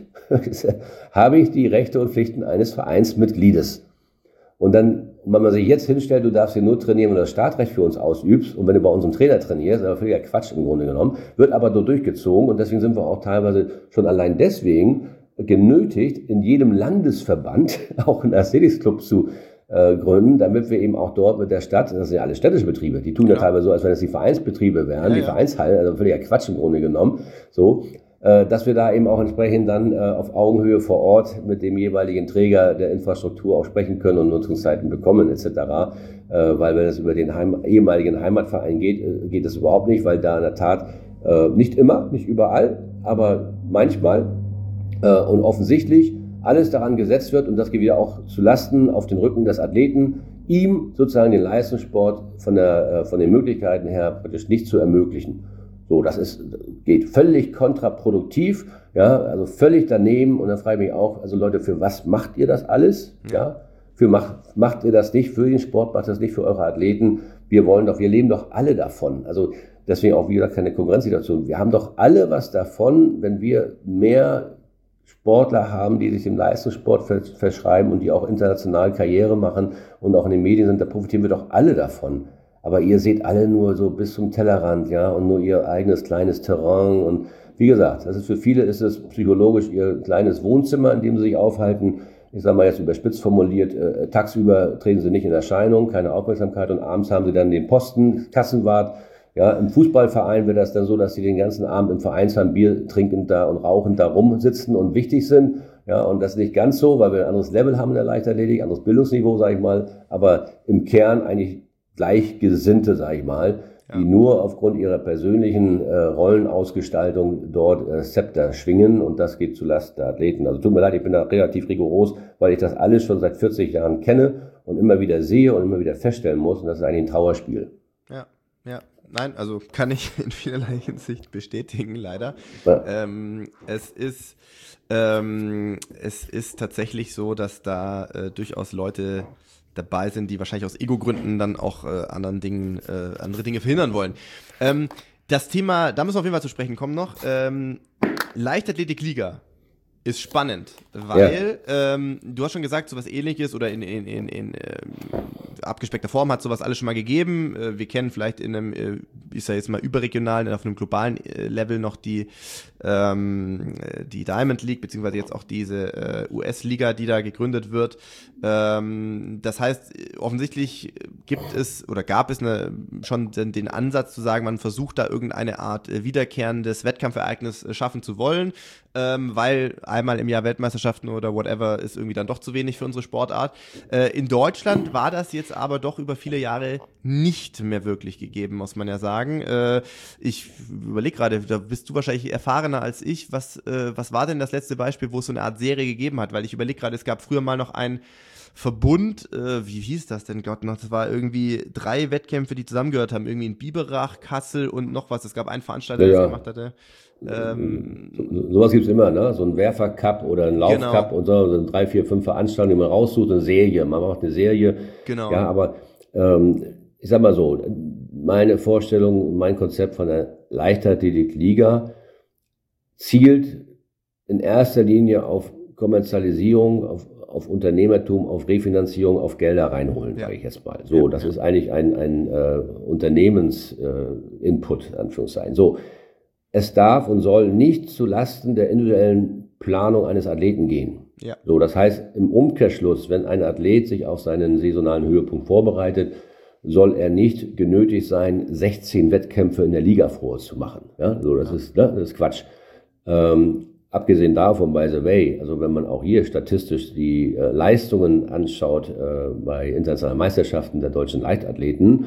habe ich die Rechte und Pflichten eines Vereinsmitgliedes. Und dann, wenn man sich jetzt hinstellt, du darfst hier nur trainieren, wenn du das Startrecht für uns ausübst und wenn du bei unserem Trainer trainierst, aber völliger Quatsch im Grunde genommen, wird aber so durchgezogen und deswegen sind wir auch teilweise schon allein deswegen genötigt, in jedem Landesverband auch einen Athletikclub zu äh, gründen, damit wir eben auch dort mit der Stadt, das sind ja alle städtische Betriebe, die tun ja, ja teilweise so, als wenn es die Vereinsbetriebe wären, ja, die ja. Vereinshallen, also völliger Quatsch im Grunde genommen, so, äh, dass wir da eben auch entsprechend dann äh, auf Augenhöhe vor Ort mit dem jeweiligen Träger der Infrastruktur auch sprechen können und Nutzungszeiten bekommen et cetera. Äh, weil wenn es über den Heim, ehemaligen Heimatverein geht, äh, geht das überhaupt nicht, weil da in der Tat äh, nicht immer, nicht überall, aber manchmal äh, und offensichtlich alles daran gesetzt wird und das geht wieder auch zu Lasten auf den Rücken des Athleten, ihm sozusagen den Leistungssport von der, von den Möglichkeiten her praktisch nicht zu ermöglichen. So, das ist, geht völlig kontraproduktiv, ja, also völlig daneben und dann frage ich mich auch, also Leute, für was macht ihr das alles? Ja, für macht, macht ihr das nicht für den Sport, macht das nicht für eure Athleten? Wir wollen doch, wir leben doch alle davon. Also deswegen auch, wie gesagt, keine Konkurrenzsituation. Wir haben doch alle was davon, wenn wir mehr Sportler haben, die sich dem Leistungssport verschreiben und die auch international Karriere machen und auch in den Medien sind, da profitieren wir doch alle davon. Aber ihr seht alle nur so bis zum Tellerrand, ja, und nur ihr eigenes kleines Terrain. Und wie gesagt, das ist für viele ist es psychologisch ihr kleines Wohnzimmer, in dem sie sich aufhalten. Ich sage mal jetzt überspitzt formuliert, äh, tagsüber treten sie nicht in Erscheinung, keine Aufmerksamkeit und abends haben sie dann den Posten, Kassenwart. Ja, im Fußballverein wird das dann so, dass sie den ganzen Abend im Vereinsheim Bier trinkend da und rauchend da rumsitzen und wichtig sind. Ja, und das ist nicht ganz so, weil wir ein anderes Level haben in der Leichtathletik, anderes Bildungsniveau, sage ich mal, aber im Kern eigentlich Gleichgesinnte, sage ich mal, ja. die nur aufgrund ihrer persönlichen äh, Rollenausgestaltung dort äh, Zepter schwingen und das geht zulasten der Athleten. Also tut mir leid, ich bin da relativ rigoros, weil ich das alles schon seit vierzig Jahren kenne und immer wieder sehe und immer wieder feststellen muss und das ist eigentlich ein Trauerspiel. Ja, ja. Nein, also kann ich in vielerlei Hinsicht bestätigen, leider. Ja. Ähm, es ist ähm, es ist tatsächlich so, dass da äh, durchaus Leute dabei sind, die wahrscheinlich aus Ego-Gründen dann auch äh, anderen Dingen, äh, andere Dinge verhindern wollen. Ähm, das Thema, da müssen wir auf jeden Fall zu sprechen kommen noch. Ähm, Leichtathletik-Liga ist spannend, weil ja. ähm, du hast schon gesagt, sowas Ähnliches oder in, in, in, in äh, abgespeckter Form hat sowas alles schon mal gegeben. Äh, wir kennen vielleicht in einem, äh, ist ja jetzt mal überregionalen, auf einem globalen äh, Level noch die ähm, die Diamond League, beziehungsweise jetzt auch diese äh, U S-Liga, die da gegründet wird. Ähm, das heißt, offensichtlich gibt es oder gab es eine, schon den, den Ansatz zu sagen, man versucht da irgendeine Art äh, wiederkehrendes Wettkampfereignis äh, schaffen zu wollen, ähm, weil einmal im Jahr Weltmeisterschaften oder whatever ist irgendwie dann doch zu wenig für unsere Sportart. Äh, in Deutschland war das jetzt aber doch über viele Jahre nicht mehr wirklich gegeben, muss man ja sagen. Äh, ich überlege gerade, da bist du wahrscheinlich erfahrener als ich. Was, äh, was war denn das letzte Beispiel, wo es so eine Art Serie gegeben hat? Weil ich überlege gerade, es gab früher mal noch einen Verbund, äh, wie hieß das denn Gott noch? Das war irgendwie drei Wettkämpfe, die zusammengehört haben. Irgendwie in Biberach, Kassel und noch was. Es gab einen Veranstalter, der ja, das gemacht hatte. Ähm, so, sowas gibt's immer, ne? So ein Werfer-Cup oder ein Lauf-Cup genau. und so, so drei, vier, fünf Veranstaltungen, die man raussucht, eine Serie, man macht eine Serie. Genau. Ja, aber ähm, ich sag mal so, meine Vorstellung, mein Konzept von der Leichtathletik-Liga zielt in erster Linie auf Kommerzialisierung, auf, auf Unternehmertum, auf Refinanzierung, auf Gelder reinholen, ja. sage ich jetzt mal. So, ja, das ja. ist eigentlich ein, ein äh, Unternehmens-Input, äh, Anführungszeichen. So, es darf und soll nicht zu Lasten der individuellen Planung eines Athleten gehen. Ja. So, das heißt, im Umkehrschluss, wenn ein Athlet sich auf seinen saisonalen Höhepunkt vorbereitet, soll er nicht genötigt sein, sechzehn Wettkämpfe in der Liga zu machen. Ja, so, das ja. ist, ne, das ist Quatsch. Ähm, abgesehen davon, by the way, also wenn man auch hier statistisch die äh, Leistungen anschaut äh, bei internationalen Meisterschaften der deutschen Leichtathleten,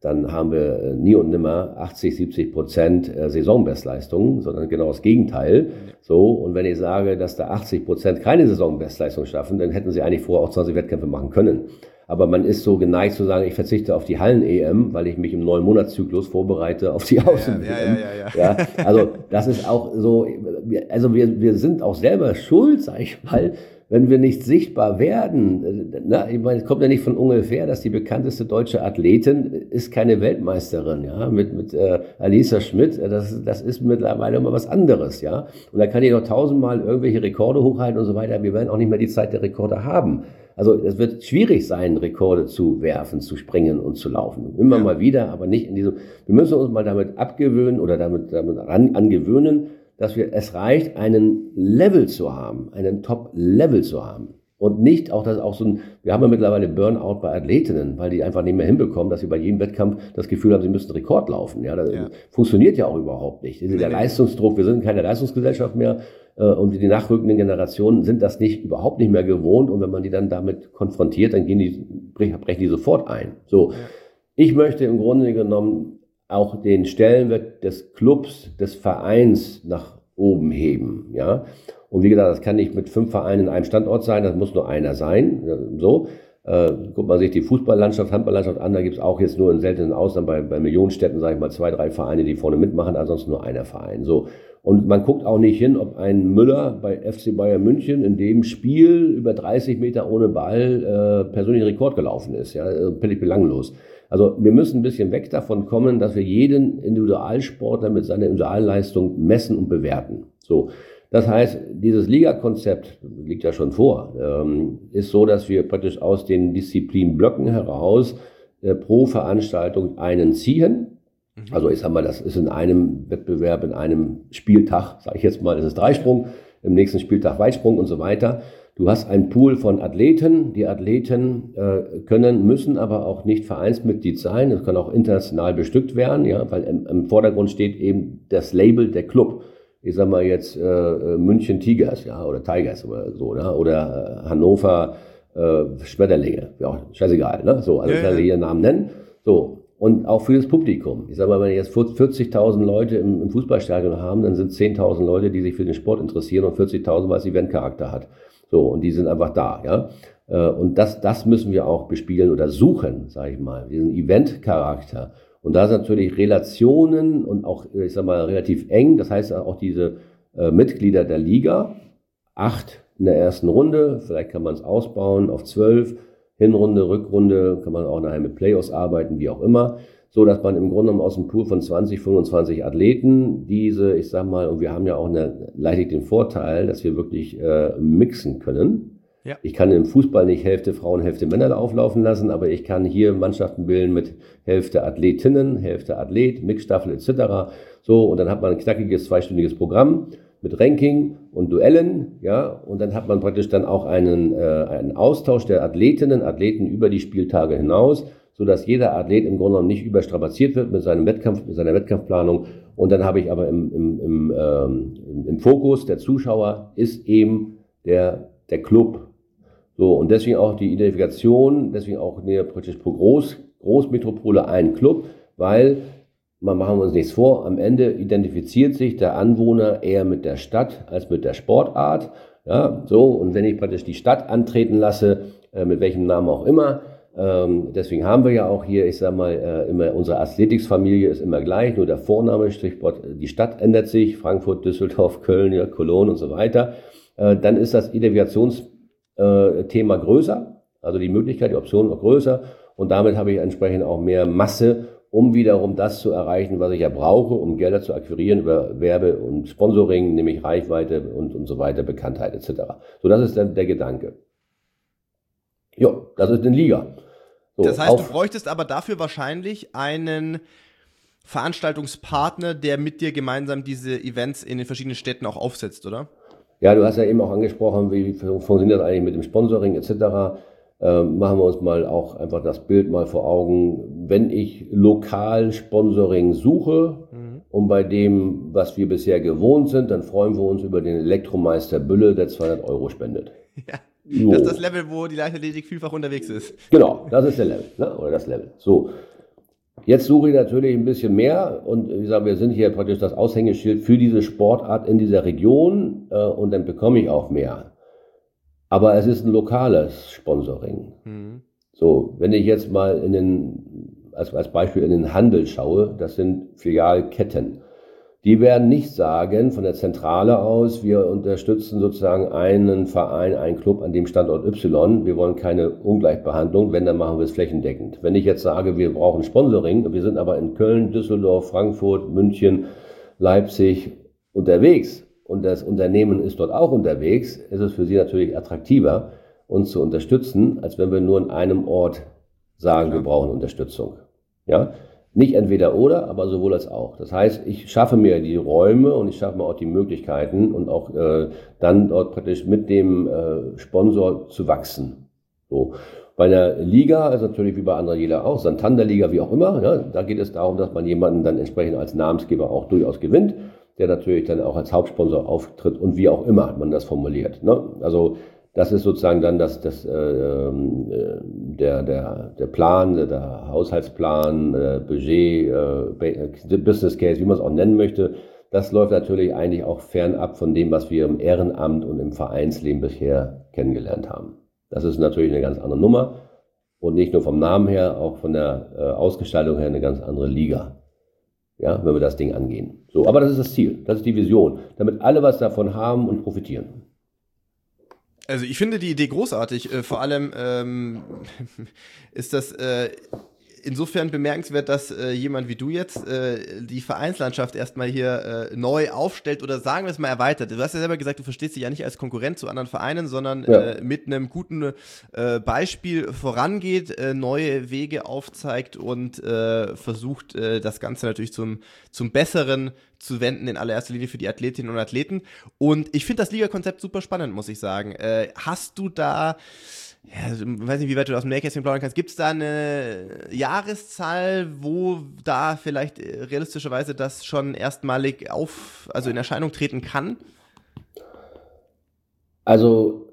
dann haben wir nie und nimmer achtzig, siebzig Prozent Saisonbestleistungen, sondern genau das Gegenteil. So, und wenn ich sage, dass da achtzig Prozent keine Saisonbestleistung schaffen, dann hätten sie eigentlich vorher auch zwanzig Wettkämpfe machen können. Aber man ist so geneigt zu sagen, ich verzichte auf die Hallen-E M, weil ich mich im neun Monatszyklus vorbereite auf die Außen-E M. Ja, ja, ja, ja, ja. Ja, also das ist auch so, also wir, wir sind auch selber schuld, sag ich mal, wenn wir nicht sichtbar werden. Na, ich meine, es kommt ja nicht von ungefähr, dass die bekannteste deutsche Athletin ist keine Weltmeisterin, ja, mit, mit äh, Alisa Schmidt, das, das ist mittlerweile immer was anderes, ja. Und da kann ich noch tausendmal irgendwelche Rekorde hochhalten und so weiter, wir werden auch nicht mehr die Zeit der Rekorde haben. Also es wird schwierig sein, Rekorde zu werfen, zu springen und zu laufen. Immer ja. mal wieder, aber nicht in diesem, wir müssen uns mal damit abgewöhnen oder damit, damit ran, angewöhnen, dass wir, es reicht, einen Level zu haben, einen Top-Level zu haben. Und nicht auch, dass auch so ein, wir haben ja mittlerweile Burnout bei Athletinnen, weil die einfach nicht mehr hinbekommen, dass sie bei jedem Wettkampf das Gefühl haben, sie müssen Rekord laufen. Ja, das ja. funktioniert ja auch überhaupt nicht. Der Leistungsdruck, wir sind keine Leistungsgesellschaft mehr, und die nachrückenden Generationen sind das nicht, überhaupt nicht mehr gewohnt. Und wenn man die dann damit konfrontiert, dann gehen die, brechen die sofort ein. So. Ja. Ich möchte im Grunde genommen auch den Stellenwert des Clubs, des Vereins nach oben heben, ja. Und wie gesagt, das kann nicht mit fünf Vereinen in einem Standort sein, das muss nur einer sein, so. Äh, guckt man sich die Fußballlandschaft, Handballlandschaft an, da gibt es auch jetzt nur in seltenen Ausnahmen bei, bei Millionenstädten, sage ich mal, zwei, drei Vereine, die vorne mitmachen, ansonsten nur einer Verein, so. Und man guckt auch nicht hin, ob ein Müller bei F C Bayern München in dem Spiel über dreißig Meter ohne Ball äh, persönlichen Rekord gelaufen ist, ja, völlig belanglos. Also wir müssen ein bisschen weg davon kommen, dass wir jeden Individualsportler mit seiner Individualleistung messen und bewerten. So, das heißt, dieses Liga-Konzept liegt ja schon vor, ähm, ist so, dass wir praktisch aus den Disziplinblöcken heraus äh, pro Veranstaltung einen ziehen. Also ich sag mal, das ist in einem Wettbewerb, in einem Spieltag, sage ich jetzt mal, das ist Dreisprung, im nächsten Spieltag Weitsprung und so weiter. Du hast einen Pool von Athleten. Die Athleten äh, können, müssen aber auch nicht Vereinsmitglied sein. Das kann auch international bestückt werden, ja, weil im, im Vordergrund steht eben das Label der Club. Ich sag mal jetzt äh, München Tigers, ja, oder Tigers oder so, oder, oder Hannover äh, Schmetterlinge, ja, scheißegal, ne? So, also ja, ich kann ja. hier Namen nennen. So. Und auch für das Publikum. Ich sage mal, wenn wir jetzt vierzigtausend Leute im, im Fußballstadion haben, dann sind zehntausend Leute, die sich für den Sport interessieren und vierzigtausend, weil es Eventcharakter hat. So, und die sind einfach da, ja. Und das, das müssen wir auch bespielen oder suchen, sage ich mal, diesen Eventcharakter. Und da sind natürlich Relationen und auch, ich sag mal, relativ eng. Das heißt auch diese äh, Mitglieder der Liga, acht in der ersten Runde, vielleicht kann man es ausbauen auf zwölf. Hinrunde, Rückrunde, kann man auch nachher mit Playoffs arbeiten, wie auch immer, so dass man im Grunde genommen aus dem Pool von zwanzig, fünfundzwanzig Athleten diese, ich sag mal, und wir haben ja auch eine, leider den Vorteil, dass wir wirklich äh, mixen können. Ja. Ich kann im Fußball nicht Hälfte Frauen, Hälfte Männer auflaufen lassen, aber ich kann hier Mannschaften bilden mit Hälfte Athletinnen, Hälfte Athlet, Mixstaffel et cetera. So, und dann hat man ein knackiges zweistündiges Programm mit Ranking und Duellen, ja, und dann hat man praktisch dann auch einen, äh, einen Austausch der Athletinnen, Athleten über die Spieltage hinaus, so dass jeder Athlet im Grunde genommen nicht überstrapaziert wird mit seinem Wettkampf, mit seiner Wettkampfplanung. Und dann habe ich aber im, im, im, ähm, im, im Fokus der Zuschauer ist eben der, der Club. So, und deswegen auch die Identifikation, deswegen auch näher praktisch pro Groß, Großmetropole ein Club, weil man machen wir uns nichts vor, am Ende identifiziert sich der Anwohner eher mit der Stadt als mit der Sportart. Ja, so, und wenn ich praktisch die Stadt antreten lasse, äh, mit welchem Namen auch immer, ähm, deswegen haben wir ja auch hier, ich sag mal, äh, immer unsere Athletikfamilie ist immer gleich, nur der Vorname, Strichwort, die Stadt ändert sich, Frankfurt, Düsseldorf, Köln, ja, Cologne und so weiter. Äh, dann ist das Identifikationsthema größer, also die Möglichkeit, die Option noch größer, und damit habe ich entsprechend auch mehr Masse, um wiederum das zu erreichen, was ich ja brauche, um Gelder zu akquirieren über Werbe- und Sponsoring, nämlich Reichweite und, und so weiter, Bekanntheit et cetera. So, das ist der, der Gedanke. Ja, das ist eine Liga. So, das heißt, du bräuchtest aber dafür wahrscheinlich einen Veranstaltungspartner, der mit dir gemeinsam diese Events in den verschiedenen Städten auch aufsetzt, oder? Ja, du hast ja eben auch angesprochen, wie funktioniert das eigentlich mit dem Sponsoring et cetera. Ähm, machen wir uns mal auch einfach das Bild mal vor Augen. Wenn ich lokal Sponsoring suche mhm. und bei dem, was wir bisher gewohnt sind, dann freuen wir uns über den Elektromeister Bülle, der zweihundert Euro spendet. Ja, so. Das ist das Level, wo die Leichtathletik vielfach unterwegs ist. Genau, das ist der Level, ne? Oder das Level. So. Jetzt suche ich natürlich ein bisschen mehr und wie gesagt, wir sind hier praktisch das Aushängeschild für diese Sportart in dieser Region äh, und dann bekomme ich auch mehr. Aber es ist ein lokales Sponsoring. Mhm. So, wenn ich jetzt mal in den, als, als Beispiel in den Handel schaue, das sind Filialketten. Die werden nicht sagen von der Zentrale aus, wir unterstützen sozusagen einen Verein, einen Club an dem Standort Y. Wir wollen keine Ungleichbehandlung, wenn, dann machen wir es flächendeckend. Wenn ich jetzt sage, wir brauchen Sponsoring, wir sind aber in Köln, Düsseldorf, Frankfurt, München, Leipzig unterwegs und das Unternehmen ist dort auch unterwegs, ist es für Sie natürlich attraktiver, uns zu unterstützen, als wenn wir nur in einem Ort sagen, ja, wir brauchen Unterstützung. Ja? Nicht entweder oder, aber sowohl als auch. Das heißt, ich schaffe mir die Räume und ich schaffe mir auch die Möglichkeiten und auch äh, dann dort praktisch mit dem äh, Sponsor zu wachsen. So. Bei einer Liga ist natürlich wie bei anderer Liga auch, Santander-Liga, wie auch immer, ja, da geht es darum, dass man jemanden dann entsprechend als Namensgeber auch durchaus gewinnt, der natürlich dann auch als Hauptsponsor auftritt und wie auch immer man das formuliert. Ne? Also das ist sozusagen dann das, das, äh, der, der, der Plan, der, der Haushaltsplan, äh, Budget, äh, Business Case, wie man es auch nennen möchte. Das läuft natürlich eigentlich auch fernab von dem, was wir im Ehrenamt und im Vereinsleben bisher kennengelernt haben. Das ist natürlich eine ganz andere Nummer und nicht nur vom Namen her, auch von der äh, Ausgestaltung her eine ganz andere Liga. Ja, wenn wir das Ding angehen. So, aber das ist das Ziel, das ist die Vision, damit alle was davon haben und profitieren. Also ich finde die Idee großartig, äh, vor allem ähm, ist das äh, insofern bemerkenswert, dass äh, jemand wie du jetzt äh, die Vereinslandschaft erstmal hier äh, neu aufstellt oder sagen wir es mal erweitert. Du hast ja selber gesagt, du verstehst dich ja nicht als Konkurrent zu anderen Vereinen, sondern ja. äh, mit einem guten äh, Beispiel vorangeht, äh, neue Wege aufzeigt und äh, versucht, äh, das Ganze natürlich zum, zum Besseren zu wenden, in allererster Linie für die Athletinnen und Athleten. Und ich finde das Liga-Konzept super spannend, muss ich sagen. Äh, hast du da, ja, ich weiß nicht, wie weit du aus dem Nähkästchen plaudern kannst, gibt es da eine Jahreszahl, wo da vielleicht realistischerweise das schon erstmalig auf, also in Erscheinung treten kann? Also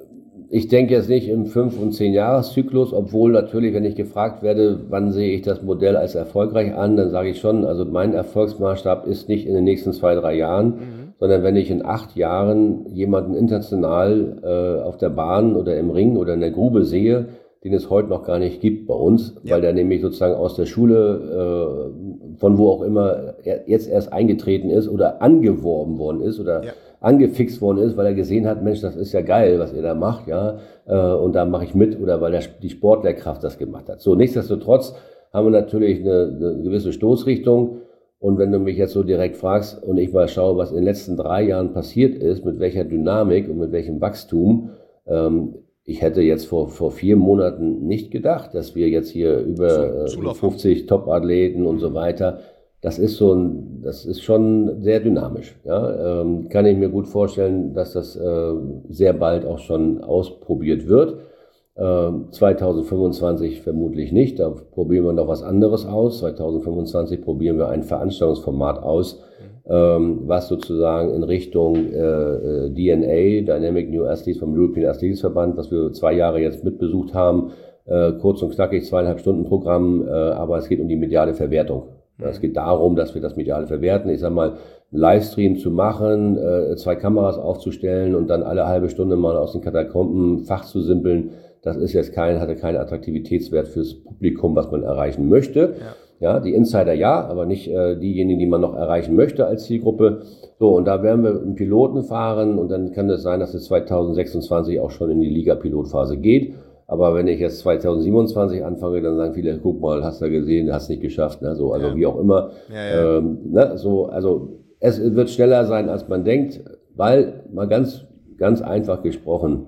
ich denke jetzt nicht im fünf- und zehn-Jahres-Zyklus, obwohl natürlich, wenn ich gefragt werde, wann sehe ich das Modell als erfolgreich an, dann sage ich schon, also mein Erfolgsmaßstab ist nicht in den nächsten zwei, drei Jahren, mhm. sondern wenn ich in acht Jahren jemanden international äh, auf der Bahn oder im Ring oder in der Grube sehe, den es heute noch gar nicht gibt bei uns, ja. weil der nämlich sozusagen aus der Schule, äh, von wo auch immer, er jetzt erst eingetreten ist oder angeworben worden ist oder ja. angefixt worden ist, weil er gesehen hat, Mensch, das ist ja geil, was ihr da macht, ja, äh, und da mache ich mit oder weil der, die Sportlehrkraft das gemacht hat. So, nichtsdestotrotz haben wir natürlich eine, eine gewisse Stoßrichtung und wenn du mich jetzt so direkt fragst und ich mal schaue, was in den letzten drei Jahren passiert ist, mit welcher Dynamik und mit welchem Wachstum, ähm, ich hätte jetzt vor, vor vier Monaten nicht gedacht, dass wir jetzt hier über äh, fünfzig Top-Athleten und so weiter, das ist so ein, das ist schon sehr dynamisch. Ja? Ähm, kann ich mir gut vorstellen, dass das äh, sehr bald auch schon ausprobiert wird. Ähm, zwanzig fünfundzwanzig vermutlich nicht, da probieren wir noch was anderes aus. zwanzig fünfundzwanzig probieren wir ein Veranstaltungsformat aus, ähm, was sozusagen in Richtung äh, D N A, Dynamic New Athletes vom European Athletics Verband, was wir zwei Jahre jetzt mitbesucht haben, äh, kurz und knackig, zweieinhalb Stunden Programm, äh, aber es geht um die mediale Verwertung. Es geht darum, dass wir das mediale verwerten. Ich sag mal, einen Livestream zu machen, äh, zwei Kameras aufzustellen und dann alle halbe Stunde mal aus den Katakomben Fach zu simpeln. Das ist jetzt kein, hatte keinen Attraktivitätswert fürs Publikum, was man erreichen möchte. Ja, ja die Insider ja, aber nicht äh, diejenigen, die man noch erreichen möchte als Zielgruppe. So, und da werden wir einen Piloten fahren und dann kann es sein, dass es zwanzig sechsundzwanzig auch schon in die Liga-Pilotphase geht. Aber wenn ich jetzt zwanzig siebenundzwanzig anfange, dann sagen viele, guck mal, hast du gesehen, du hast nicht geschafft, ne? So, also ja. wie auch immer. Ja, ja. Ähm, ne? So, also es wird schneller sein, als man denkt, weil mal ganz, ganz einfach gesprochen,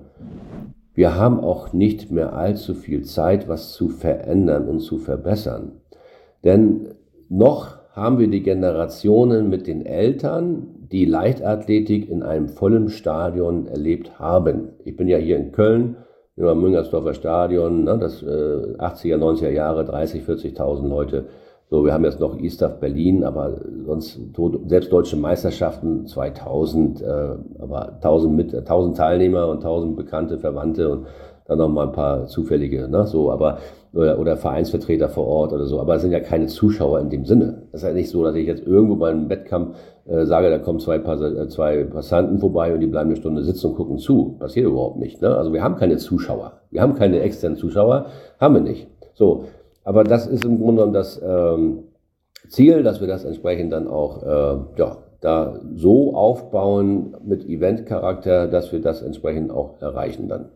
wir haben auch nicht mehr allzu viel Zeit, was zu verändern und zu verbessern. Denn noch haben wir die Generationen mit den Eltern, die Leichtathletik in einem vollen Stadion erlebt haben. Ich bin ja hier in Köln. Im Müngersdorfer Stadion, ne, das äh, achtziger, neunziger Jahre, dreißig, vierzigtausend Leute. So, wir haben jetzt noch ISTAF Berlin, aber sonst selbst deutsche Meisterschaften zweitausend, äh, aber tausend mit tausend Teilnehmer und tausend bekannte Verwandte und dann noch mal ein paar zufällige, ne, so, aber oder, oder Vereinsvertreter vor Ort oder so, aber es sind ja keine Zuschauer in dem Sinne. Es ist ja nicht so, dass ich jetzt irgendwo bei einem Wettkampf äh, sage, da kommen zwei, Pass äh, zwei Passanten vorbei und die bleiben eine Stunde sitzen und gucken zu. Passiert überhaupt nicht. Ne? Also wir haben keine Zuschauer. Wir haben keine externen Zuschauer. Haben wir nicht. So, aber das ist im Grunde genommen das ähm, Ziel, dass wir das entsprechend dann auch äh, ja, da so aufbauen mit Eventcharakter, dass wir das entsprechend auch erreichen dann.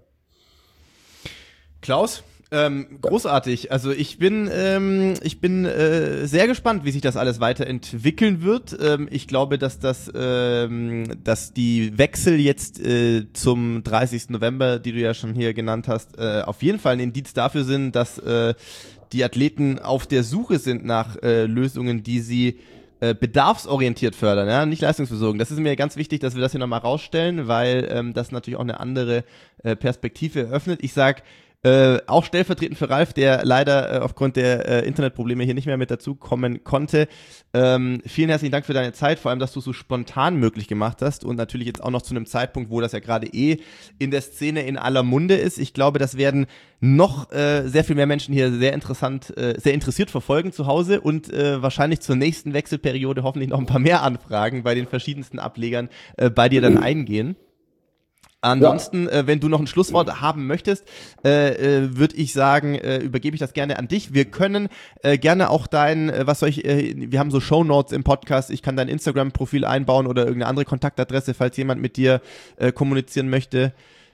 Klaus? Ähm, großartig. Also ich bin, ähm, ich bin äh, sehr gespannt, wie sich das alles weiterentwickeln wird. Ähm, ich glaube, dass das, ähm, dass die Wechsel jetzt äh, zum dreißigsten November, die du ja schon hier genannt hast, äh, auf jeden Fall ein Indiz dafür sind, dass äh, die Athleten auf der Suche sind nach äh, Lösungen, die sie äh, bedarfsorientiert fördern, ja, nicht leistungsbezogen. Das ist mir ganz wichtig, dass wir das hier nochmal rausstellen, weil ähm, das natürlich auch eine andere äh, Perspektive eröffnet. Ich sag Äh, auch stellvertretend für Ralf, der leider äh, aufgrund der äh, Internetprobleme hier nicht mehr mit dazukommen konnte. Ähm, vielen herzlichen Dank für deine Zeit, vor allem, dass du es so spontan möglich gemacht hast und natürlich jetzt auch noch zu einem Zeitpunkt, wo das ja gerade eh in der Szene in aller Munde ist. Ich glaube, das werden noch äh, sehr viel mehr Menschen hier sehr interessant, äh, sehr interessiert verfolgen zu Hause und äh, wahrscheinlich zur nächsten Wechselperiode hoffentlich noch ein paar mehr Anfragen bei den verschiedensten Ablegern äh, bei dir dann eingehen. Ansonsten, ja. äh, wenn du noch ein Schlusswort haben möchtest, äh, äh, würde ich sagen, äh, übergebe ich das gerne an dich. Wir können äh, gerne auch dein, äh, was soll ich, äh, wir haben so Shownotes im Podcast, ich kann dein Instagram-Profil einbauen oder irgendeine andere Kontaktadresse, falls jemand mit dir äh, kommunizieren möchte.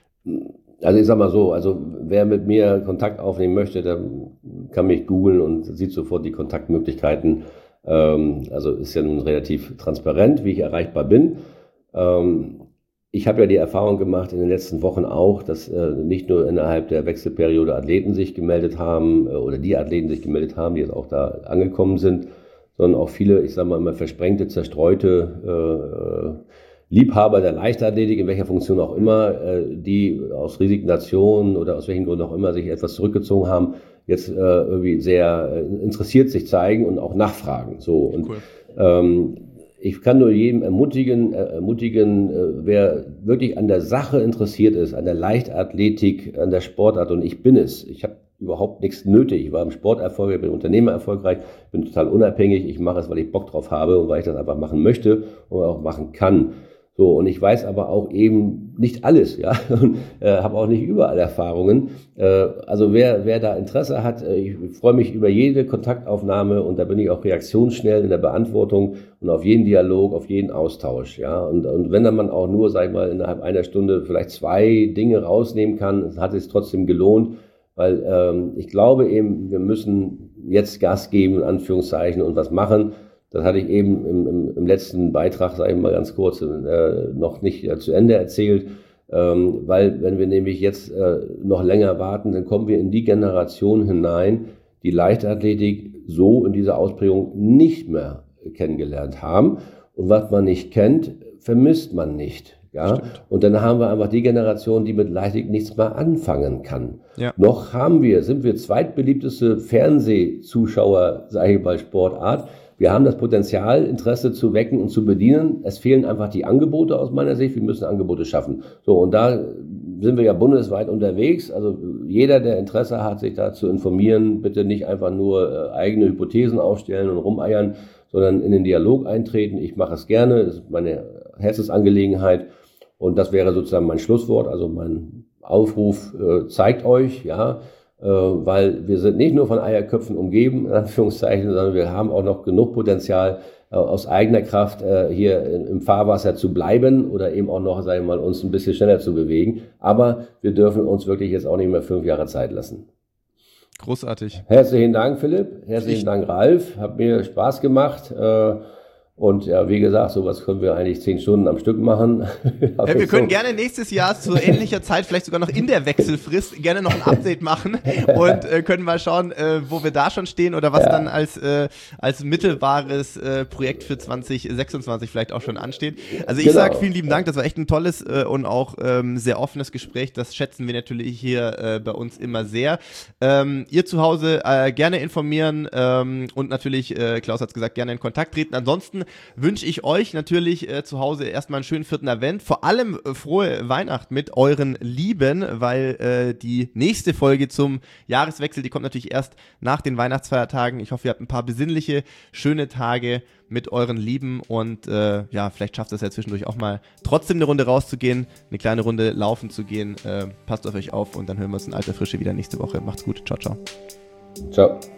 Also ich sag mal so, also wer mit mir Kontakt aufnehmen möchte, der kann mich googeln und sieht sofort die Kontaktmöglichkeiten. Ähm, also ist ja nun relativ transparent, wie ich erreichbar bin. Ähm, Ich habe ja die Erfahrung gemacht in den letzten Wochen auch, dass äh, nicht nur innerhalb der Wechselperiode Athleten sich gemeldet haben äh, oder die Athleten sich gemeldet haben, die jetzt auch da angekommen sind, sondern auch viele, ich sage mal immer versprengte, zerstreute äh, Liebhaber der Leichtathletik, in welcher Funktion auch immer, äh, die aus Resignation oder aus welchen Gründen auch immer sich etwas zurückgezogen haben, jetzt äh, irgendwie sehr äh, interessiert sich zeigen und auch nachfragen. So und cool. ähm, Ich kann nur jedem ermutigen, äh, ermutigen, äh, wer wirklich an der Sache interessiert ist, an der Leichtathletik, an der Sportart, und ich bin es. Ich habe überhaupt nichts nötig. Ich war im Sport erfolgreich, bin Unternehmer erfolgreich, bin total unabhängig. Ich mache es, weil ich Bock drauf habe und weil ich das einfach machen möchte und auch machen kann. So, und ich weiß aber auch eben nicht alles, ja, und äh, habe auch nicht überall Erfahrungen. Äh, also wer wer da Interesse hat, äh, ich freue mich über jede Kontaktaufnahme und da bin ich auch reaktionsschnell in der Beantwortung und auf jeden Dialog, auf jeden Austausch, ja. Und und wenn dann man auch nur, sag ich mal, innerhalb einer Stunde vielleicht zwei Dinge rausnehmen kann, hat es trotzdem gelohnt, weil ähm, ich glaube eben, wir müssen jetzt Gas geben, in Anführungszeichen, und was machen. Das hatte ich eben im, im, im letzten Beitrag, sage ich mal ganz kurz, äh, noch nicht äh, zu Ende erzählt, ähm, weil wenn wir nämlich jetzt äh, noch länger warten, dann kommen wir in die Generation hinein, die Leichtathletik so in dieser Ausprägung nicht mehr kennengelernt haben. Und was man nicht kennt, vermisst man nicht. Ja? Und dann haben wir einfach die Generation, die mit Leichtathletik nichts mehr anfangen kann. Ja. Noch haben wir, sind wir zweitbeliebteste Fernsehzuschauer, sage ich mal, Sportart. Wir haben das Potenzial, Interesse zu wecken und zu bedienen. Es fehlen einfach die Angebote aus meiner Sicht. Wir müssen Angebote schaffen. So, und da sind wir ja bundesweit unterwegs. Also jeder, der Interesse hat, sich da zu informieren, bitte nicht einfach nur äh, eigene Hypothesen aufstellen und rumeiern, sondern in den Dialog eintreten. Ich mache es gerne. Das ist meine Herzensangelegenheit. Und das wäre sozusagen mein Schlusswort. Also mein Aufruf, äh, zeigt euch, ja, weil wir sind nicht nur von Eierköpfen umgeben, in Anführungszeichen, sondern wir haben auch noch genug Potenzial, aus eigener Kraft hier im Fahrwasser zu bleiben oder eben auch noch, sagen wir mal, uns ein bisschen schneller zu bewegen. Aber wir dürfen uns wirklich jetzt auch nicht mehr fünf Jahre Zeit lassen. Großartig. Herzlichen Dank, Philipp. Herzlichen ich Dank, Ralf. Hat mir Spaß gemacht. Und ja, wie gesagt, sowas können wir eigentlich zehn Stunden am Stück machen. Ja, wir können so gerne nächstes Jahr zu ähnlicher Zeit, vielleicht sogar noch in der Wechselfrist, gerne noch ein Update machen und äh, können mal schauen, äh, wo wir da schon stehen oder was ja. dann als äh, als mittelbares äh, Projekt für zwanzig sechsundzwanzig vielleicht auch schon ansteht. Also ich genau. sage vielen lieben Dank, das war echt ein tolles äh, und auch ähm, sehr offenes Gespräch. Das schätzen wir natürlich hier äh, bei uns immer sehr. Ähm, ihr zu Hause äh, gerne informieren ähm, und natürlich, äh, Klaus hat es gesagt, gerne in Kontakt treten. Ansonsten wünsche ich euch natürlich äh, zu Hause erstmal einen schönen vierten Advent. Vor allem äh, frohe Weihnacht mit euren Lieben, weil äh, die nächste Folge zum Jahreswechsel, die kommt natürlich erst nach den Weihnachtsfeiertagen. Ich hoffe, ihr habt ein paar besinnliche, schöne Tage mit euren Lieben und äh, ja, vielleicht schafft es ja zwischendurch auch mal trotzdem eine Runde rauszugehen, eine kleine Runde laufen zu gehen. Äh, passt auf euch auf und dann hören wir uns in alter Frische wieder nächste Woche. Macht's gut. Ciao, ciao. Ciao.